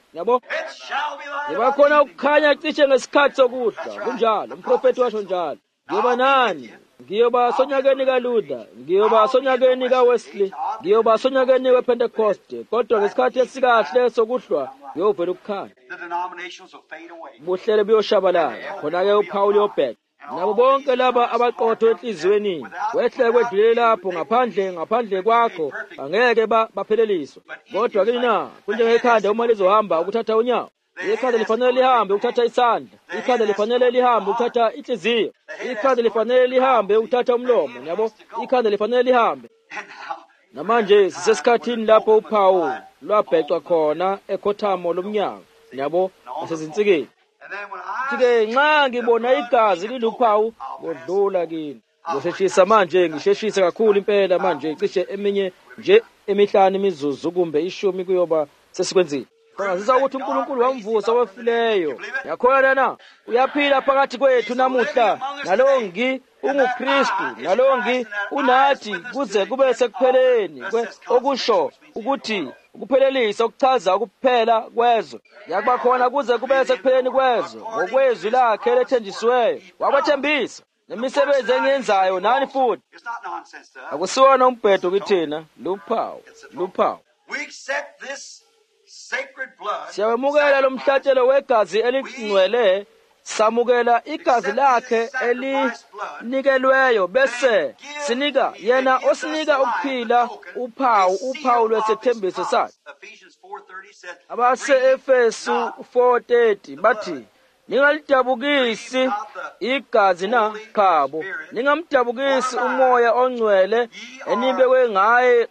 Kuyoba khona ukukhanya cishe ngesikhathi sokuhlwa. Kunjalo umprofeti washo njalo. Ngiyoba nani? Ngiyoba sonyakeni kaLuther, ngiyoba sonyakeni kaWesley, ngiyoba sonyakeni wePentecost. Kodwa ngesikhathi esikahle sokuhlwa ngiyovela ukukhanya. Buhlele buyoshabalala. Khona-ke uPaul yobheka nabo bonke laba abaqotho enhliziyweni wehle kwedlule lapho ngaphandle kwakho angeke bapheleliswa. Kodwa kini na kunjengekhanda uma lizohamba ukuthatha unyawo. Ikhanda lifanele lihambe ukuthatha isandla. Ikhanda lifanele lihambe ukuthatha inhliziyo. Ikhanda lifanele lihambe ukuthatha umlomo yabo. Ikhanda lifanele lihambe. Namanje sisesikhathini lapho uPaul lwabhecwa khona ekhothamo lomnyango yabo nasezinsikeni. Ke nxa ngibona igazi liluphawu kodlula kini. Ngisheshisa manje, ngisheshisa kakhulu impela manje, cishe eminye nje emihlanu imizuzu kumbe 10 kuyoba sesikwenzile. Ngazisa ukuthi uNkulunkulu wamvusa owefileyo. Yakholana na? Uyaphila phakathi kwethu namuhla. Nalongi unguKristu, nalongi unathi kuze kube sekupheleni okusho ukuthi ukuphelelisa okuchaza ukuphela kwezwe. Yakuba khona kuze kube sekupheleni kwezwe ngokwezwi lakhe lethenjisiweyo. Wakwethembisa nemisebenzi engiyenzayo nani futhi. Akusiwona umbhedo kithina, luphawu. We accept this sacred blood. Siyamukela lo mhlatshelo wegazi elingcwele, samukela igazi lakhe elinikelweyo bese sinika yena osinika ukuphila uphawu lwesethembiso sakhe. Abase Efesu 4:30 bathi ningalidabukisi igazi na khabo, ningamdabukisi umoya ongcwele enibekwe ngaye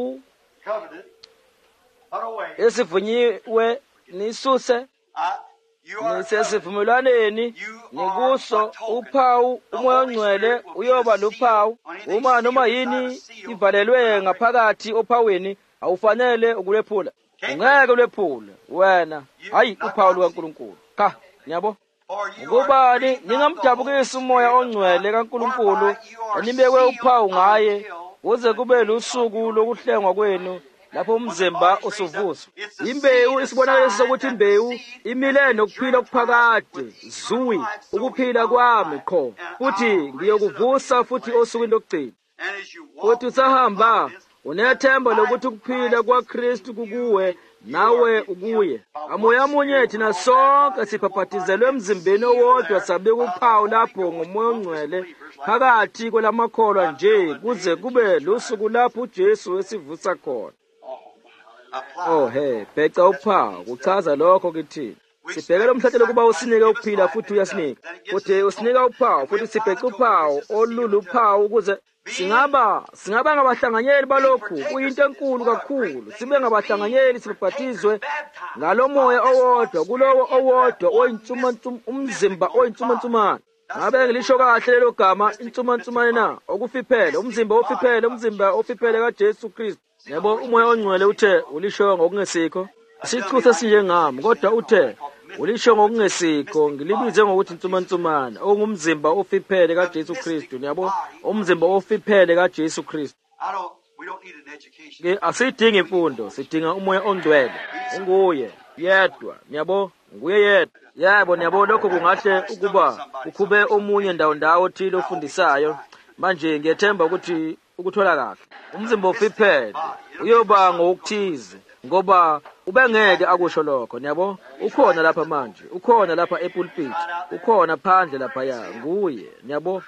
esivunyiwe nisuse nisesivumelwaneni nikuso uphawu umoya ongcwele uyoba luphawu. Uma noma yini ivalelwe ngaphakathi ophaweni awufanele ukulephula, ungeke ulephule wena, hayi uphawu lukaNkulunkulu. Cha, nyabo ngubani ningamdabukisi umoya ongcwele kaNkulunkulu enibekwe uphawu ngaye kuze kube lusuku lokuhlengwa kwenu lapho umzimba usuvuswa. Imbewu isibonakaliso sokuthi imbewu imile nokuphila okuphakade zwi ukuphila kwami qho, futhi ngiyokuvusa futhi osukwini lokugcina. Futhi usahamba unethemba lokuthi ukuphila kwaKristu kukuwe nawe ukuye. Amoya amunye thina sonke siphaphathizelwe emzimbeni owodwa sabeka uphawu lapho ngomoya ongcwele phakathi kwelamakholwa nje kuze kube lusuku lapho uJesu esivusa khona. Bheca uphawu kuchaza lokho kithi. Sibhekele umhlatshelo ukuba usinike ukuphila futhi uyasinika. Futhi usinika uphawu futhi sibhece uphawu olulu uphawu ukuze singaba ngabahlanganyeli balokhu. Kuyinto enkulu kakhulu sibe ngabahlanganyeli sibaphathizwe ngalomoya owodwa kulowo owodwa umzimba oyinsumansumane. Ngabe ngilisho kahle lelo gama insumansumane na? Okufiphele, umzimba ofiphele kaJesu Kristu. Yebo umoya ongcwele uthe ulisho ngokungesikho. Sichuse sinjengami kodwa uthe ulisho ngokungesikho ngilibize ngokuthi insumansumane ongumzimba ofiphele kaJesu Kristu. Yabo umzimba ofiphele kaJesu Kristu. Asidingi imfundo, sidinga umoya ongcwele. Unguye yedwa. Yabo nguye yedwa. Yebo yabo lokho kungahle ukuba ukhube omunye ndawo thile ofundisayo. Manje ngiyethemba ukuthi ukuthola kahle umzimba ofiphele uyoba ngokuthize ngoba ubengeke akusho lokho. Yabo ukhona lapha manje, ukhona lapha epulpit, ukhona phandle lapha ya nguye. Yabo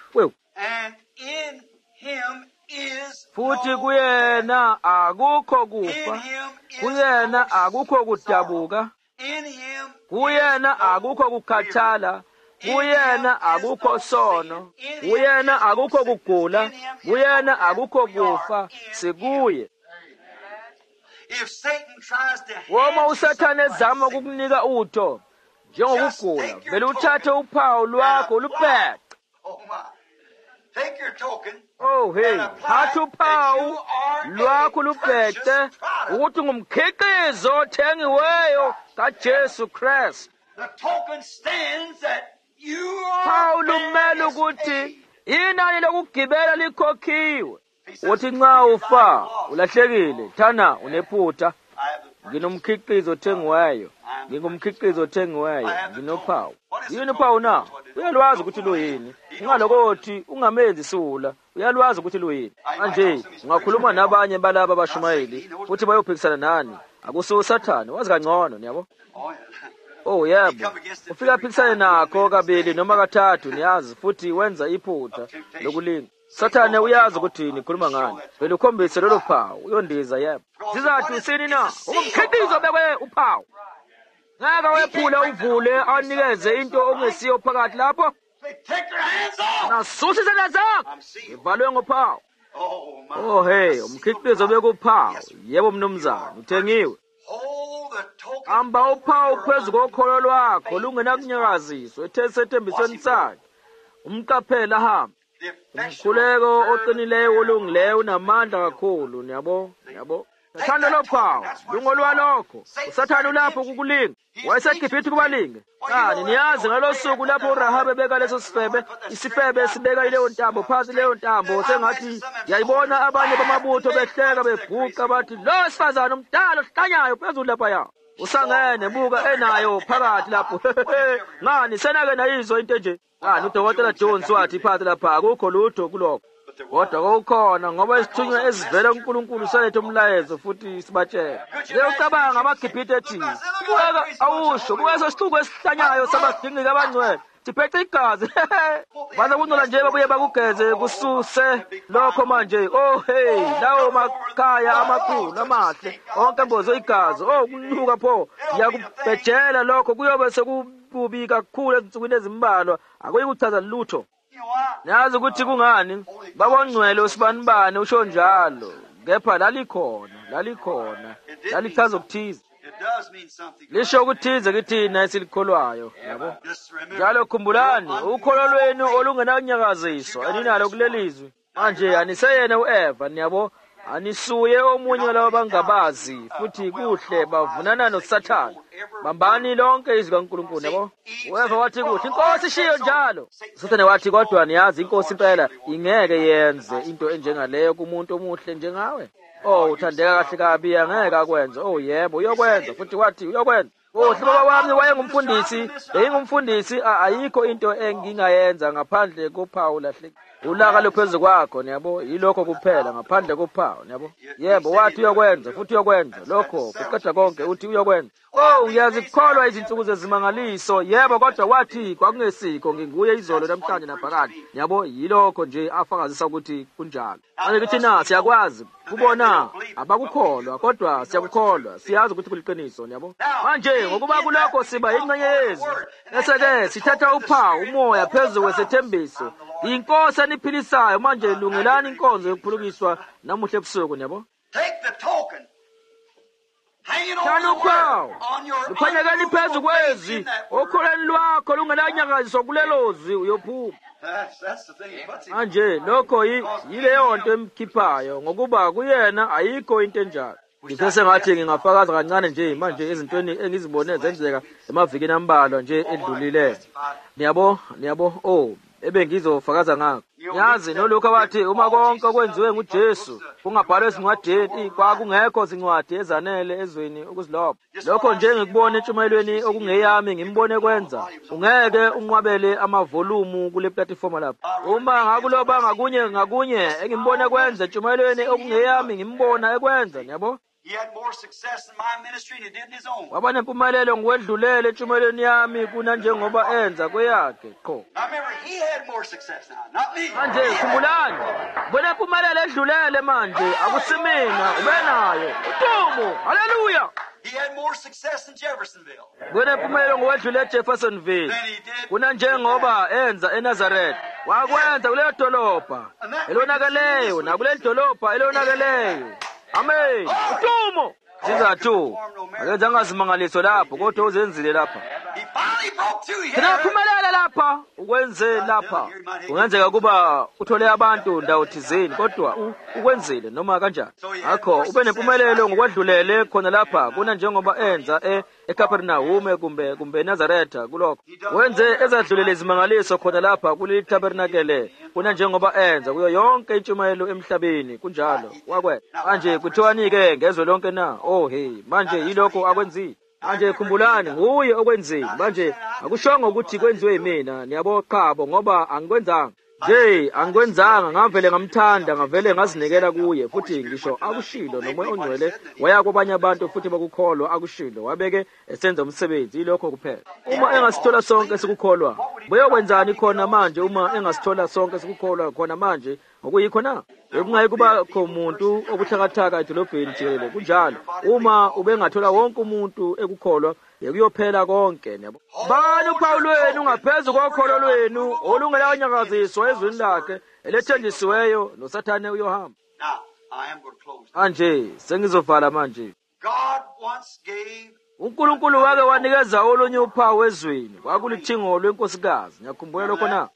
futhi kuyena akukho kufa, kuyena akukho kudabuka, kuyena akukho kukhathala, kuyena akukho sono, kuyena akukho kugula, kuyena akukho kufa, sikuye. Woma uSathane ezama ukukunika utho njengokugula, vele uthathe uphawu lwakho ulubhece. Hatha uphawu lwakho ulubhece ukuthi ngumkhiqizo othengiweyo kaJesu Kristu. Phawu lumele ukuthi inani lokugibela likhokhiwe. Uthi nxa ufa ulahlekile, thana unephutha. Nginomkhiqizo othengiweyo, nginophawu. Yini uphawu na? Uyalwazi ukuthi lo yini. Ungalokothi ungamenzi sula, uyalwazi ukuthi lo yini. Manje ungakhuluma nabanye balaba abashumayeli futhi bayophikisana nani. Akusuka uSathane, wazi kangcono, yabo. Yebo. Ufika phikisane nakho kabili noma kathathu niyazi futhi wenza iphutha lokulinga. Sathane uyazi ukuthi nikhuluma ngani. Vele ukhombise lelo phawu uyondiza. Yebo. Sizathu sini na? Umkhiqizo bekwe uphawu. Ngeke wephula uvule anikeze into ongesiyo phakathi lapho. Nasusa izandla zakho. Ivalwe ngophawu. Umkhiqizo bekwe uphawu. Yebo mnumzana, uthengiwe. Hamba uphawu phezu kokholo lwakho lungenakunyakaziswa ethembisweni sakhe. Umqaphela ahamba. Umkhuleko oqinileyo olungileyo unamandla kakhulu. Yabo. Thanda lo phawu lungolwalokho. uSathane ulapho kukulinga. WayeseGibhithe kubalinge. Niyazi ngalo suku lapho uRahabe beka leso isifebe esibeka leyo ntambo phansi leyo ntambo sengathi yayibona abanye bamabutho behleka beguqa bathi lo sifazana umdala ohlanyayo phezulu lapha ya. Usangene buka enayo phakathi lapho. Ngani senake nayizwa into nje. UDokotela Jones wathi phansi lapha akukho lutho kulokho. Kodwa kukhona ngoba isithunywa ezivela kuNkulunkulu salethe umlayezo futhi sibatshela. Ngiyacabanga amaGibhithe ethi buka awusho buka sesihluko esihlanyayo sabadingika abangcwele siphethe igazi. Baza kuncola nje babuye bakugeze kususe lokho manje. Lawo makhaya amakhulu amahle onke mbozo igazi kunyuka pho yakubhejela lokho kuyobe kubi kakhulu ezinsukwini ezimbalwa akuyi kuchaza lutho. You know why? Ngiyazi ukuthi kungani babongcwele usibanibani usho njalo, kepha lalikhona lalichaza ukuthize. It does mean something. Lisho ukuthize kithina esilikholwayo, yabo. Just remember. Njalo khumbulani ukholo lwenu olungenanyakaziswa eninalo kulelizwi. Manje aniseyena uEva, niyabo, anisuye omunye walabo bangabazi futhi kuhle bavunana noSathane. Bambani lonke izwi kaNkulunkulu, yabo. uEva wathi kuhle, inkosi ishiyo njalo. uSathane wathi kodwa niyazi inkosi impela ingeke yenze into enjengaleyo kumuntu omuhle njengawe. Uthandeka kahle kabi angeke akwenze. Yebo uyokwenza futhi wathi uyokwenza. Baba wami wayengumfundisi, bengumfundisi, ayikho into engingayenza ngaphandle kophawu lahle. Ulaka lophezu kwakho, niyabo, yilokho kuphela ngaphandle kophawu, niyabo. Yebo wathi uyokwenza futhi uyokwenza. Lokho kuqeda konke uthi uyokwenza. Ngiyazikholwa izinsuku zezimangaliso. Yebo kodwa wathi kwakungesikho nginguye izolo namhlanje naphakade. Niyabo yilokho nje afakazisa ukuthi kunjalo. Manje kuthina siyakwazi kubona abakukholwa kodwa siyakukholwa, siyazi ukuthi kuliqiniso, niyabo. Manje ngokuba kulokho siba ingcenye yezwi. Bese-ke sithatha uphawu umoya phezulu kwesethembiso. Inkosi eniphilisayo manje lungelani inkonzo yokuphulukiswa namuhla ebusuku, niyabo. Take the token. Hang it Thana uphawu on your luphanyekani phezu kwezwi okholweni lwakho lungenanyakaziswa kulelo zwi uyophuma. That's the thing. Manje lokho yileyo nto emkhiphayo ngokuba kuyena ayikho into enjalo. Ngithe ngathi ngingafakaza kancane nje manje ezintweni engizibone zenzeka emavikini ambalwa nje edlulile. Niyabo ebengizofakaza ngakho. Yazi nolokho abathi uma konke okwenziwe nguJesu kungabhalwe ezincwadini kwakungekho zincwadi ezanele ezweni ukuziloba. Lokho nje ngikubona entshumayelweni okungeyami ngimbone kwenza. Ungeke unqwabele amavolumu kule platform lapha. Uma ngakuloba ngakunye engimbone kwenza entshumayelweni okungeyami ngimbona ekwenza, niyabo. He had more success in my ministry than he did in his own. Waba nempumelelo ngokwedlulele entshumayelweni yami kuna njengoba enza kweyakhe qho. Now remember, he had more success now, not me. Manje khumbulani, bona impumelelo edlulele manje akusimina ubenayo. Udumo, haleluya. He had more success in Jeffersonville Bona impumelelo ngokwedlulele eJeffersonville than he did. kuna njengoba enza eNazareth. Wakwenza kule dolobha elonakeleyo nakule dolobha elonakeleyo. Amen. Udumo. Sizathu akenza angazimangaliso lapho kodwa uzenzile lapha. He finally broke through here. Sinaphumelela lapha ukwenze lapha. Kungenzeka kuba uthole abantu ndawo thizeni kodwa ukwenzile noma kanjani. Ngakho ube nempumelelo ngokwedlulele khona lapha kuna njengoba enza eCapernaum kumbe Nazaretha kulokho. Wenze ezadlulele izimangaliso khona lapha kule tabernakele kuna njengoba enza kuyo yonke intshumayelo emhlabeni kunjalo wakwenza. Manje kuthiwani-ke ngezwe lonke na? Manje yilokho akwenzile. Manje khumbulani nguye okwenzile. Manje akushongo ukuthi kwenziwe yimina, niyabo qhabo ngoba angikwenzanga. Angikwenzanga ngavele ngamthanda ngavele ngazinikela kuye futhi ngisho akushilo nomoya ongcwele waya kwabanye abantu futhi bakukholwa akushilo wabeke esenza umsebenzi ilokho kuphela. Uma engasithola sonke sikukholwa boyokwenzani khona manje uma engasithola sonke sikukholwa khona manje ngokuyikho na? Bekungayi kuba umuntu obuthakathaka edolobheni jikelele kunjalo. Uma ubengathola wonke umuntu ekukholwa yekuyophela konke, niyabo. Bani uphawu lwenu ngaphezu kokholo lwenu olungelanyakaziswa ezweni lakhe elethenjisiweyo noSathane uyohamba. Now, I am going to close. Manje sengizovala manje. God once gave uNkulunkulu wake wanikeza olunye uphawu ezweni kwakulithingo lwenkosikazi. Ngiyakhumbula lokho na?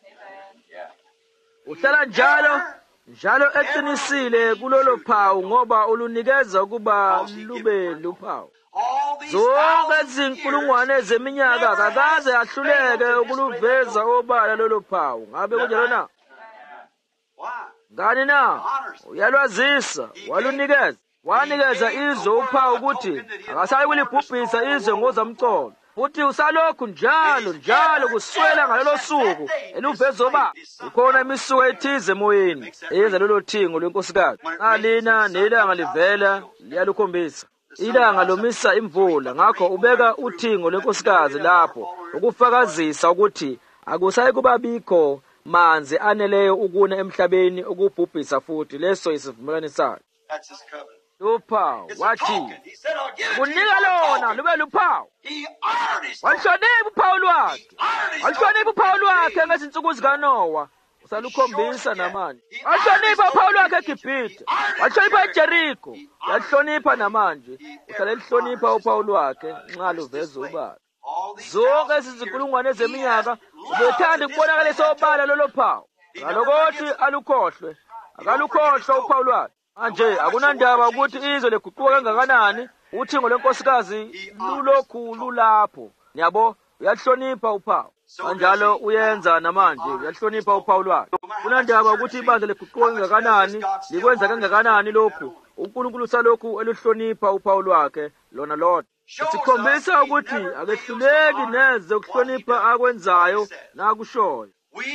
Uhlala njalo eqinisile kulolo phawu ngoba ulunikeza kuba lube luphawu. all these Zonke thousands of izinkulungwane years, zeminyaka kakaze ahluleke ukuluveza obala lolo phawu. Ngabe kunjalo na? why? Ngani na? Uyalwazisa, walunikeza. Wanikeza izwe uphawu ukuthi akasayi kulibhubhisa izwe ngozamcolo. Futhi usalokhu njalo kuswela ngalolo suku eluveza obala. Ukhona imisuka ethize emoyeni eyenza lolo thingo lwenkosikazi. Alina nelanga livela liyalukhombisa. Ilanga lomisa imvula ngakho ubeka uthingo lwenkosikazi lapho ukufakazisa ukuthi akusayi kubabikho manzi aneleyo ukuna emhlabeni ukubhubhisa futhi leso isivumelwano sakhe. That's his covenant. uphawu. It's a Wathi, token. He said, I'll give it to you kunika for a lona token. lube luphawu. He honored his token. Walihlonipha uphawu lwakhe. He honored his Walihlonipha token. uphawu lwakhe ngezinsuku zikaNowa. Usalukhombisa namanje. Walihlonipha uphawu lwakhe eGibhithe. Walihlonipha eJeriko. Walihlonipha namanje. Usalelihlonipha uphawu lwakhe nxa luveza ubala. Zonke izinkulungwane ezeminyaka ubethanda ukubonakala esobala lolo phawu. Ngalokuthi alukhohlwe. Akalukhohlwa uphawu lwakhe. Manje akunandaba ukuthi izwe leguquka kangakanani, uthingo lwenkosikazi lulokhu lulapho. Yabo, uyahlonipha uphawu. Kanjalo uyenza namanje, uyahlonipha uphawu lwakhe. Kunandaba ukuthi ibandla leguquka kangakanani, likwenza kangakanani lokhu. uNkulunkulu salokhu eluhlonipha uphawu lwakhe lona lodwa. Sikhombisa ukuthi akehluleki neze ukuhlonipha akwenzayo nakushoyo.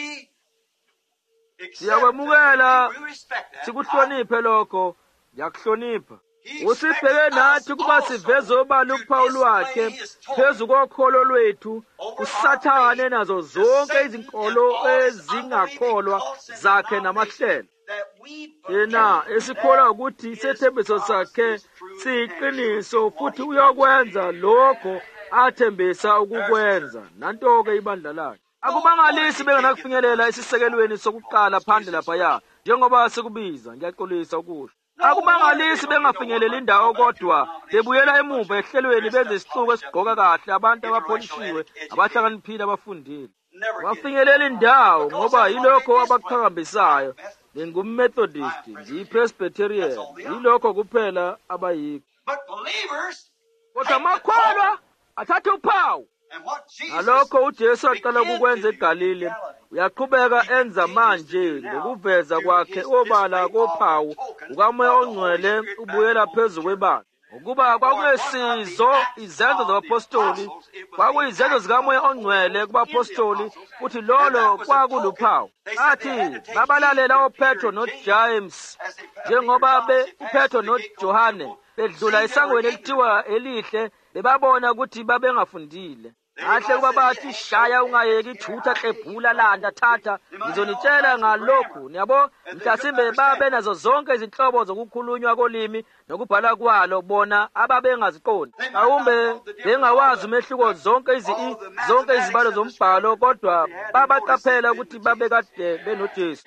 Siyakwemukela, sikuhloniphe lokho, ngiyakuhlonipha. Usibheke nathi ukuba siveze obala uphawu lwakhe phezu kokholo lwethu, usathane nazo zonke izinkolo ezingakholwa zakhe namahlelo. Yena esikholwa ukuthi isethembiso sakhe siyiqiniso futhi uyokwenza lokho athembisa ukukwenza. Nanto-ke ibandla lakhe. Akumangalisi bengenakufinyelela esisekelweni sokuqala phandle laphaya, njengoba sikubiza, ngiyaxolisa ukusho. Akumangalisi bengafinyeleli indawo kodwa bebuyela emuva ehlelweni benze isixuku esigqoka kahle abantu abapholishiwe, abahlakaniphile, abafundile. Bafinyelela indawo ngoba yilokho abakuqhakambisayo. Ngingummethodist, ngiyi-Presbyterian, yilokho kuphela abayikho. Kodwa amakholwa athatha uphawu. Ngalokho uJesu aqala ukukwenza eGalile, uyaqhubeka enza manje ngokuveza kwakhe obala kophawu ukaMoya oNgcwele ubuyela phezu kwebandla. Ukuba kwakuyisizo izenzo zabapostoli, kwakuyizenzo zikaMoya oNgcwele kubapostoli, futhi lolo kwakuluphawu. Athi babalalela oPetro noJames, njengoba uPetro noJohane bedlula esangweni elithiwa elihle, bebabona ukuthi babengafundile. Kahle kuba bathi shaya ungayeki ithutha klebhula landa thatha, ngizonitshela ngalokhu. Niyabo, mhlasimbe babe nazo zonke izinhlobo zokukhulunywa kolimi nokubhala kwalo bona ababengaziqondi. Mhlawumbe bengawazi umehluko zonke izibalo zombhalo, kodwa babaqaphela ukuthi babekade benoJesu.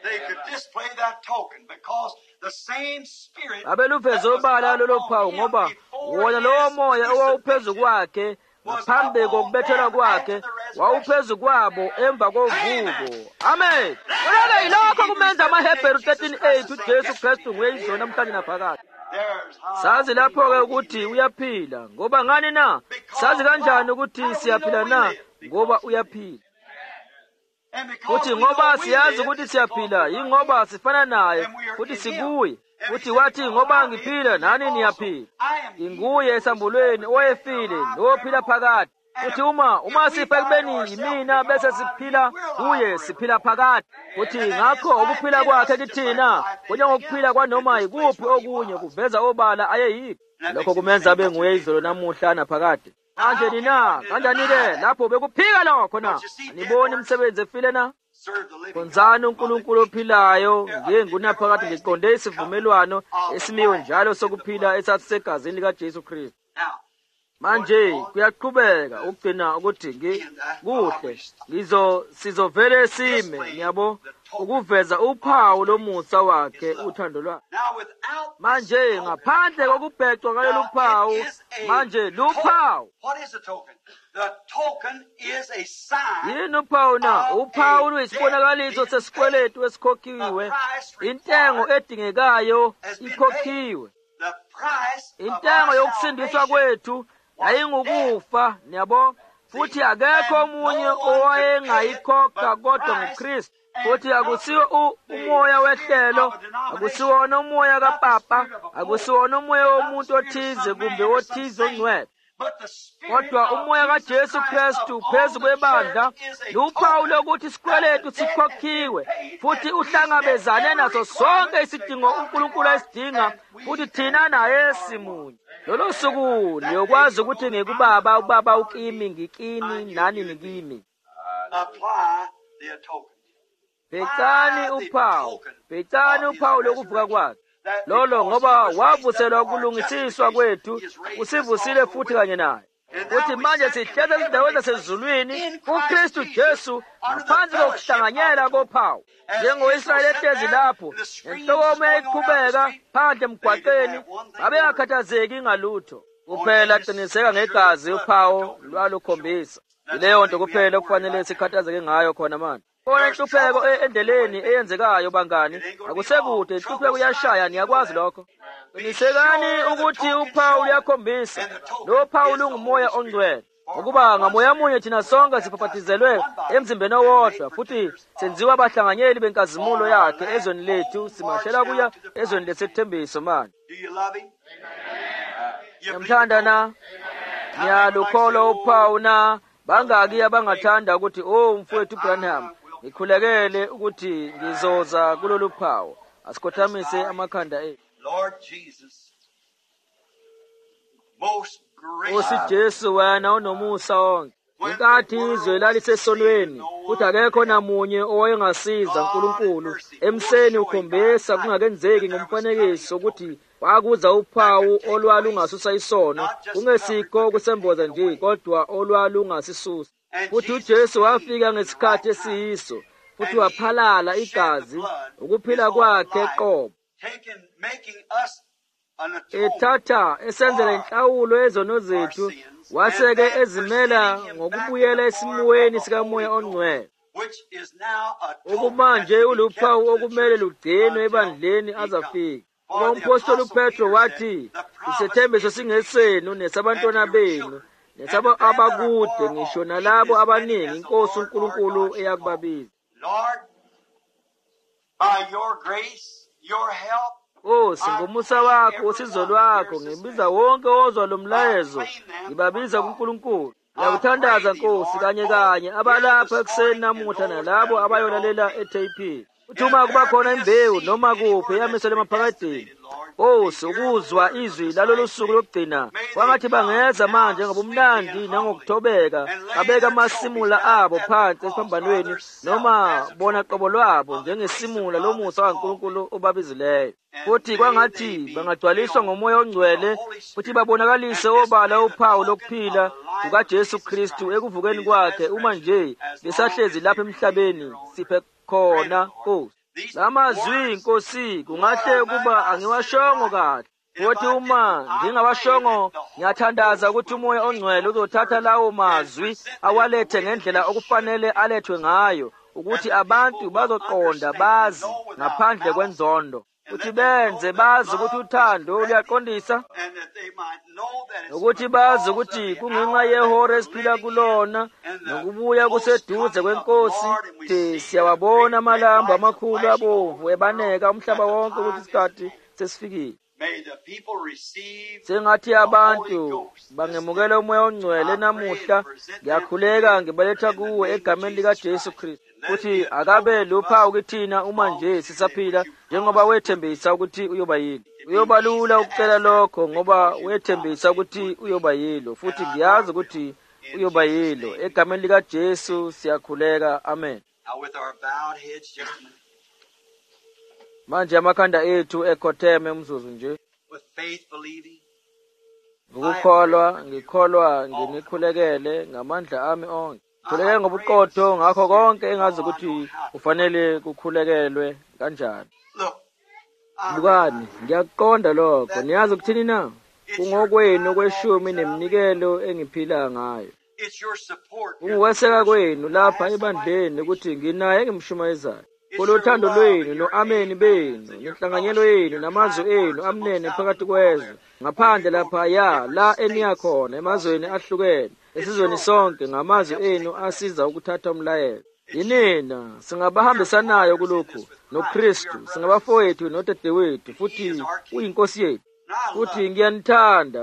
Babeluveze obala lolo phawu ngoba wona lowo moya owawuphezu kwakhe ngaphambi kokubethelwa kwakhe wawuphezu kwabo emva kovuko. Amen. Kodwa yilokho kumenza amaHebheru 13:8 uJesu Kristu nguyizona namhlanje naphakade. Sazi lapho-ke ukuthi uyaphila. Ngoba ngani na? Sazi kanjani ukuthi siyaphila na? Ngoba uyaphila. Futhi ngoba siyazi ukuthi siyaphila, yingoba sifana naye futhi sikuye. Futhi wathi ngoba ngiphila nani niyaphila. Inguye esambulweni owefile nophila phakade. Futhi uma sifa ekubeni yimina bese siphila kuye, siphila phakade. Futhi ngakho ukuphila kwakhe kithina kunjengokuphila kwanoma yikuphi okunye kuveza obala ayeyikho. Lokho kumenza abe nguye izolo namuhla naphakade. Manje nina kanjani-ke lapho bekuphika lokho na? Aniboni imisebenzi efile na? Khonzani uNkulunkulu ophilayo ngengunaphakade ngiqonde isivumelwano esimiwe njalo sokuphila esasisegazini likaJesu Kristu. Manje kuyaqhubeka ukugcina ukuthi kuhle sizovele sime, ngiyabo, ukuveza uphawu lomusa wakhe, uthando lwakhe. Manje ngaphandle kokubhecwa kalolu phawu, manje luphawu. Yini uphawu na? Uphawu luyisibonakaliso sesikweletu esikhokhiwe, intengo edingekayo ikhokhiwe. Intengo yokusindiswa kwethu yayingukufa, niyabo, futhi akekho omunye owayengayikhokha kodwa nguKristu. Futhi akusiwo umoya wehlelo, akusiwona umoya kaPapa, akusiwona umoya womuntu othize kumbe othize ongcwele, kodwa umoya kaJesu Kristu phezu kwebandla, luphawu lokuthi isikweletu sikhokhiwe, futhi uhlangabezane naso sonke isidingo uNkulunkulu asidinga, futhi thina naye simunye. Lolo suku niyokwazi ukuthi ngikubaba, ubaba ukimi, ngikini, nani nikimi. Bhecani uphawu, bhecani uphawu lokuvuka kwakhe. lolo ngoba wavuselwa ukulungisiswa kwethu, usivusile futhi kanye naye. Uthi manje sihlezi ezindaweni zasezulwini kuKristu Jesu ngaphansi kokuhlanganyela kophawu. Njengo-Israyeli ehlezi lapho, enhlokomo yayiqhubeka phandle emgwaqeni, babengakhathazeki ngalutho. Kuphela qiniseka ngegazi uphawu lwalukhombisa. Yileyo nto kuphela okufanele sikhathazeke ngayo khona manje. Khona inhlupheko endleleni eyenzekayo bangani, akusekude inhlupheko iyashaya, niyakwazi lokho. Qinisekani ukuthi uphawu luyakhombisa. Lo phawu lungumoya ongcwele. Ukuba ngamoya munye thina sonke siphaphatizelwe emzimbeni owodwa, futhi senziwa abahlanganyeli benkazimulo yakhe ezweni lethu, simashela kuya ezweni lesethembiso manje. Namthanda na? Niyalukholwa uphawu na? Bangaki abangathanda ukuthi mfowethu Branham ngikhulekele ukuthi ngizoza kulolu phawu? Asikhothamise amakhanda ethu. Lord Jesus, most Nkosi Jesu, wena unomusa wonke. Inkathi izwe lalisesonweni, futhi akekho namunye owayengasiza uNkulunkulu emseni ukhombisa kungakenzeki ngomfanekiso ukuthi wakuza uphawu olwalungasusa isono, kungesikho kusemboza nje kodwa olwalungasisusa. Futhi uJesu wafika ngesikhathi esiyiso, futhi waphalala igazi, ukuphila kwakhe qobo. Ethatha esenzela inhlawulo ezono zethu, waseke ezimela ngokubuyela esimweni sikamoya ongcwele, okumanje uluphawu okumele lugcinwe ebandleni azafika. Ngoba umpostoli uPetro wathi, isethembiso singesenu nesabantwana benu, nesabo abakude, ngisho nalabo abaningi inkosi uNkulunkulu eyakubabiza. Lord, by your grace, your help, ngomusa wakho, usizo lwakho, ngibiza wonke ozwa lo mlayezo, ngibabiza kuNkulunkulu. Ngiyakuthandaza Nkosi kanye kanye abalapha ekuseni namuhla nalabo abayolalela etapini. Uthuma kuba khona imbewu noma kuphi eyamisele emaphakadeni. Ukuzwa izwi lalolu suku lokugcina, kwangathi bangeza manje ngobumnandi nangokuthobeka, babeka amasimula abo phansi esiphambanweni, noma bona qobo lwabo njengesimula lomusa kaNkulunkulu obabizileyo. Futhi kwangathi bangagcwaliswa ngomoya ongcwele, futhi babonakalise obala uphawu lokuphila kukaJesu Kristu ekuvukeni kwakhe, uma nje besahlezi lapha emhlabeni siphe khona Nkosi. Lamazwi Nkosi kungahle ukuba angiwashongo kahle, futhi uma ngingawashongo ngiyathandaza ukuthi umoya ongcwele uzothatha lawo mazwi awalethe ngendlela okufanele alethwe ngayo, ukuthi abantu bazoqonda bazi ngaphandle kwenzondo, ukuthi benze bazi ukuthi uthando luyaqondisa, ukuthi bazi ukuthi kungenxa yehora esiphila kulona nokubuya kuseduze kwenkosi. Siyawabona amalambo amakhulu abomvu ebaneka umhlaba wonke ukuthi isikhathi sesifikile. Sengathi abantu bangemukela umoya ongcwele namuhla, ngiyakhuleka ngibaletha kuwe egameni likaJesu Kristu, futhi akabe luphawu kithina uma nje sisaphila, njengoba wethembisa ukuthi uyoba yilo. Uyoba lula ukucela lokho ngoba wethembisa ukuthi uyoba yilo, futhi ngiyazi ukuthi uyoba yilo. Egameni likaJesu siyakhuleka, amen. Manje amakhanda ethu ekhotheme umzuzu nje. Ngokukholwa, ngikholwa nginikhulekele ngamandla ami onke. Khulekele ngobuqotho ngakho konke engazi ukuthi kufanele kukhulekelwe kanjani. Bukani, ngiyakuqonda lokho. Niyazi ukuthini na? Kungokwenu kweshumi neminikelo engiphila ngayo. Ungukweseka kwenu lapha ebandleni ukuthi nginaye engimshumayezayo. Kulothando lwenu no-ameni benu, nenhlanganyelo yenu namazwi enu amnene phakathi kwezwe, ngaphandle laphaya la eniya khona emazweni ahlukene, esizweni sonke ngamazwi enu asiza ukuthatha umlayezo. Yinina singabahambisanayo kulokhu noKristu, singabafowethu nodadewethu, futhi uyinkosi yethu. Futhi ngiyanithanda,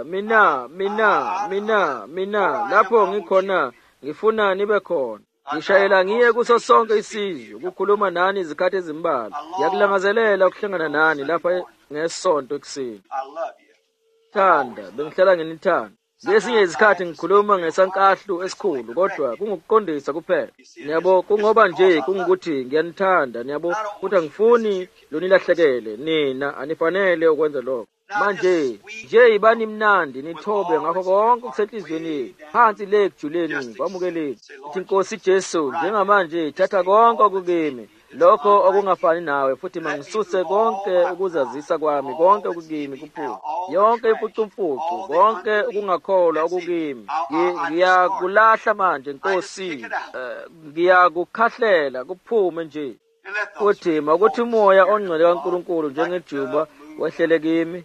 mina, lapho ngikhona ngifuna nibe khona. Ngishayela ngiye kuso sonke isizwe ukukhuluma nani izikhathi ezimbalwa. Ngiyakulangazelela ukuhlangana nani lapha ngesonto ekuseni. Thanda, bengihlala nginithanda. ngesinye izikhathi ngikhuluma ngesankahlu esikhulu kodwa kungukuqondisa kuphela. Niyabo, kungoba nje kungukuthi ngiyanithanda, niyabo, futhi angifuni lonilahlekele. Nina anifanele ukwenza lokho. Manje nje ibani mnandi nithobe ngakho konke okusenhliziyweni phansi le ekujuleni kwamukeleni. Ithi Nkosi Jesu, njengamanje thatha konke okukimi, lokho okungafani nawe, futhi mangisuse konke ukuzazisa kwami, konke okukimi kuphume, yonke imfucumfucu, konke ukungakholwa okukimi. Ngiyakulahla manje Nkosi, ngiyakukhahlela kuphume nje. Futhi makuthi umoya ongcwele kaNkulunkulu njengejuba wehlele kimi.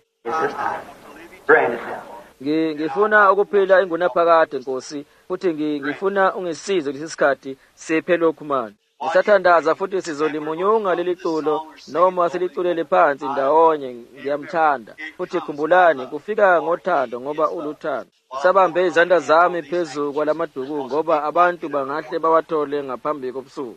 Ngifuna ukuphila ingunaphakade Nkosi, futhi ngifuna ungisize kulesi sikhathi siphe lokhu manje. Ngisathandaza futhi sizolimunyunga leli culo noma siliculele phansi ndawonye. Ngiyamthanda futhi khumbulani kufika ngothando ngoba uluthando. Ngisabambe izandla zami phezu kwalamaduku ngoba abantu bangahle bawathole ngaphambi kobusuku.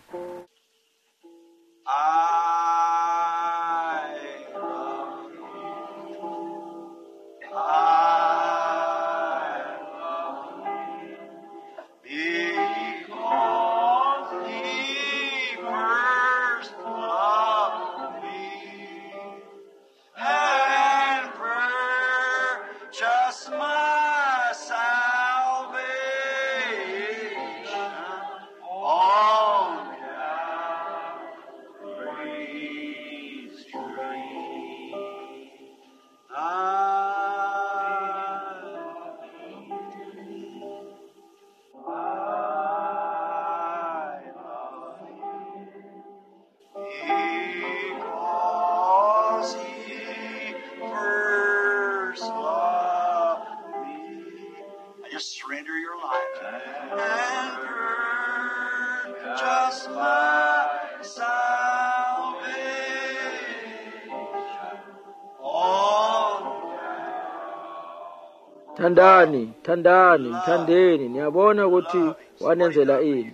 Thandani, thandani, mthandeni, niyabona ukuthi wanenzela ini.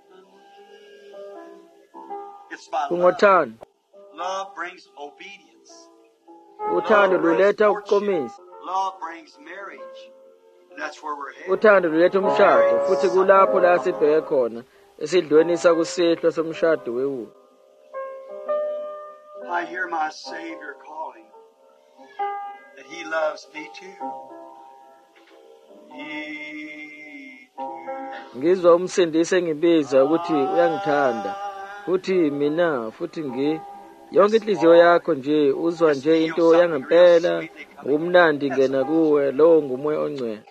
Kungothando. Uthando luletha ukuqomisa. Uthando luletha umshado, futhi kulapho la sibheke khona esidlweni sakusehlo somshado wewulo. I hear my Savior calling that He loves me too. Ngizwa umsindisi engibiza ukuthi uyangithanda futhi mina futhi yonke inhliziyo yakho nje uzwa nje into yangempela umnandi ngena kuwe lo ngumoya ongcwele.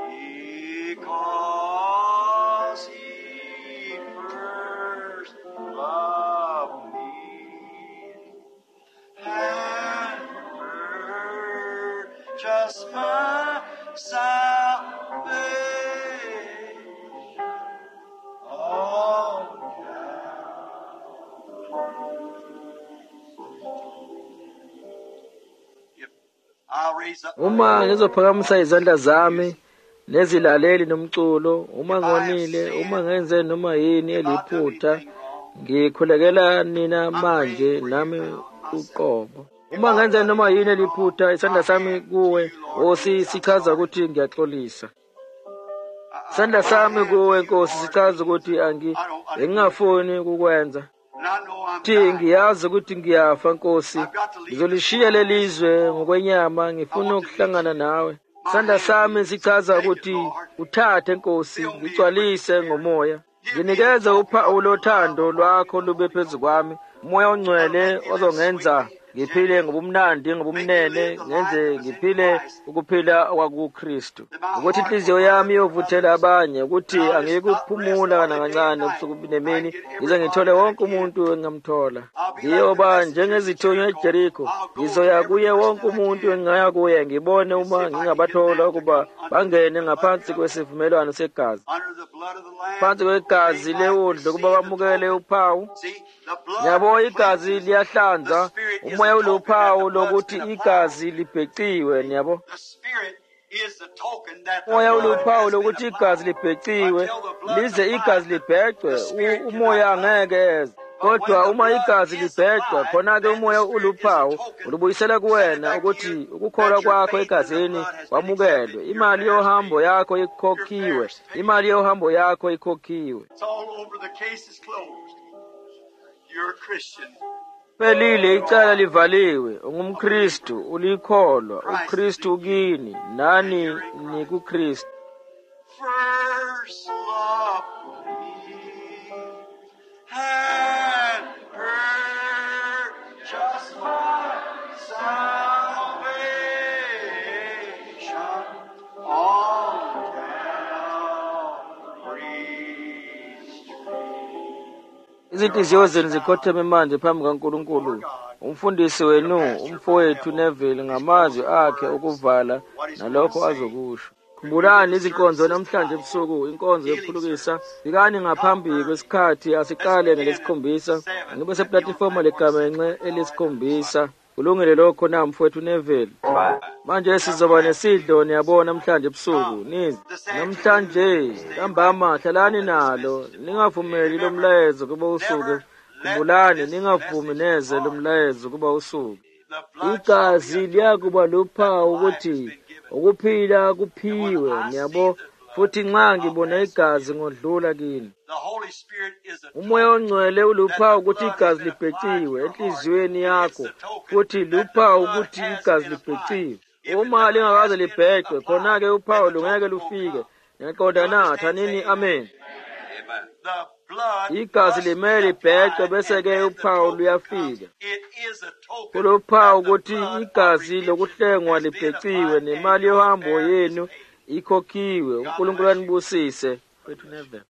Uma ngizophakamisa izandla zami nezilaleli nomculo, uma ngonile, uma ngenze noma yini eliphutha, ngikhulekela nina manje nami uqobo. Uma ngenze noma yini eliphutha, isandla sami kuwe Nkosi sichaza ukuthi ngiyaxolisa. Isandla sami kuwe Nkosi sichaza ukuthi ngingafuni ukukwenza. Ngiyazi ukuthi ngiyafa Nkosi, ngizolishiya lelizwe ngokwenyama, ngifuna ukuhlangana nawe. Isandla sami sichaza ukuthi uthathe Nkosi, ngigcwalise ngomoya. Nginikeze uphawu lothando lwakho lube phezu kwami, umoya ongcwele ozongenza ngiphile ngobumnandi ngobumnene, ngenze ngiphile ukuphila kwakuKristu. Ukuthi inhliziyo yami yovuthela abanye, ukuthi angikuphumula kancane ubusuku nemini, ngize ngithole wonke umuntu engamthola. Ngiyoba njengezithunywa eJerikho, ngizoya kuye wonke umuntu engingaya kuye, ngibone uma ngingabathola ukuba bangene ngaphansi kwesivumelwano segazi, phansi kwegazi lewundlu, ukuba bamukele uphawu. Yabo igazi liyahlanza, umoya uluphawu lokuthi igazi libheciwe. Niyabo, umoya uluphawu lokuthi igazi libheciwe, lize igazi libhecwe umoya angeke eze. kodwa uma igazi libhecwa khona-ke umoya uluphawu ulubuyisela kuwena ukuthi ukukholwa kwakho egazini kwamukelwe, imali yohambo yakho ikhokhiwe, imali yohambo yakho ikhokhiwe. Pelile icala livaliwe, ungumKristu, ulikholwa, uKristu ukini, nani ni kuKristu. First love me and purchase my salvation on Calvary's tree. Izinhliziyo zenu zikhotheme manje phambi kaNkulunkulu. Umfundisi wenu, umfowethu Neville, ngamazwi akhe okuvala nalokho azokusho. Khumbulani izinkonzo namhlanje ebusuku, inkonzo yokukhulukisa. Fikani ngaphambi kwesikhathi asiqale ngelesikhombisa. Ngibe seplatform legamenxe elesikhombisa. Kulungile lokho na mfowethu Neville. Manje sizoba nesidlo niyabona namhlanje ebusuku. Nizi namhlanje ntambama hlalani nalo, ningavumeli lo mlayezo kuba usuku. Khumbulani ningavumi neze lo mlayezo kuba usuku. Igazi liyakuba luphawu ukuthi ukuphila kuphiwe, niyabo, futhi nxa ngibona igazi ngodlula kini. Umoya ongcwele uluphawu ukuthi igazi libheciwe enhliziyweni yakho, futhi luphawu ukuthi igazi libheciwe. Uma lingakaze libhecwe khona-ke uphawu lungeke lufike. Niyaqonda na? Thanini amen. Igazi limele libhecwe bese-ke uphawu luyafika. Kuluphawu ukuthi igazi lokuhlengwa libheciwe nemali yohambo yenu ikhokhiwe. uNkulunkulu anibusise.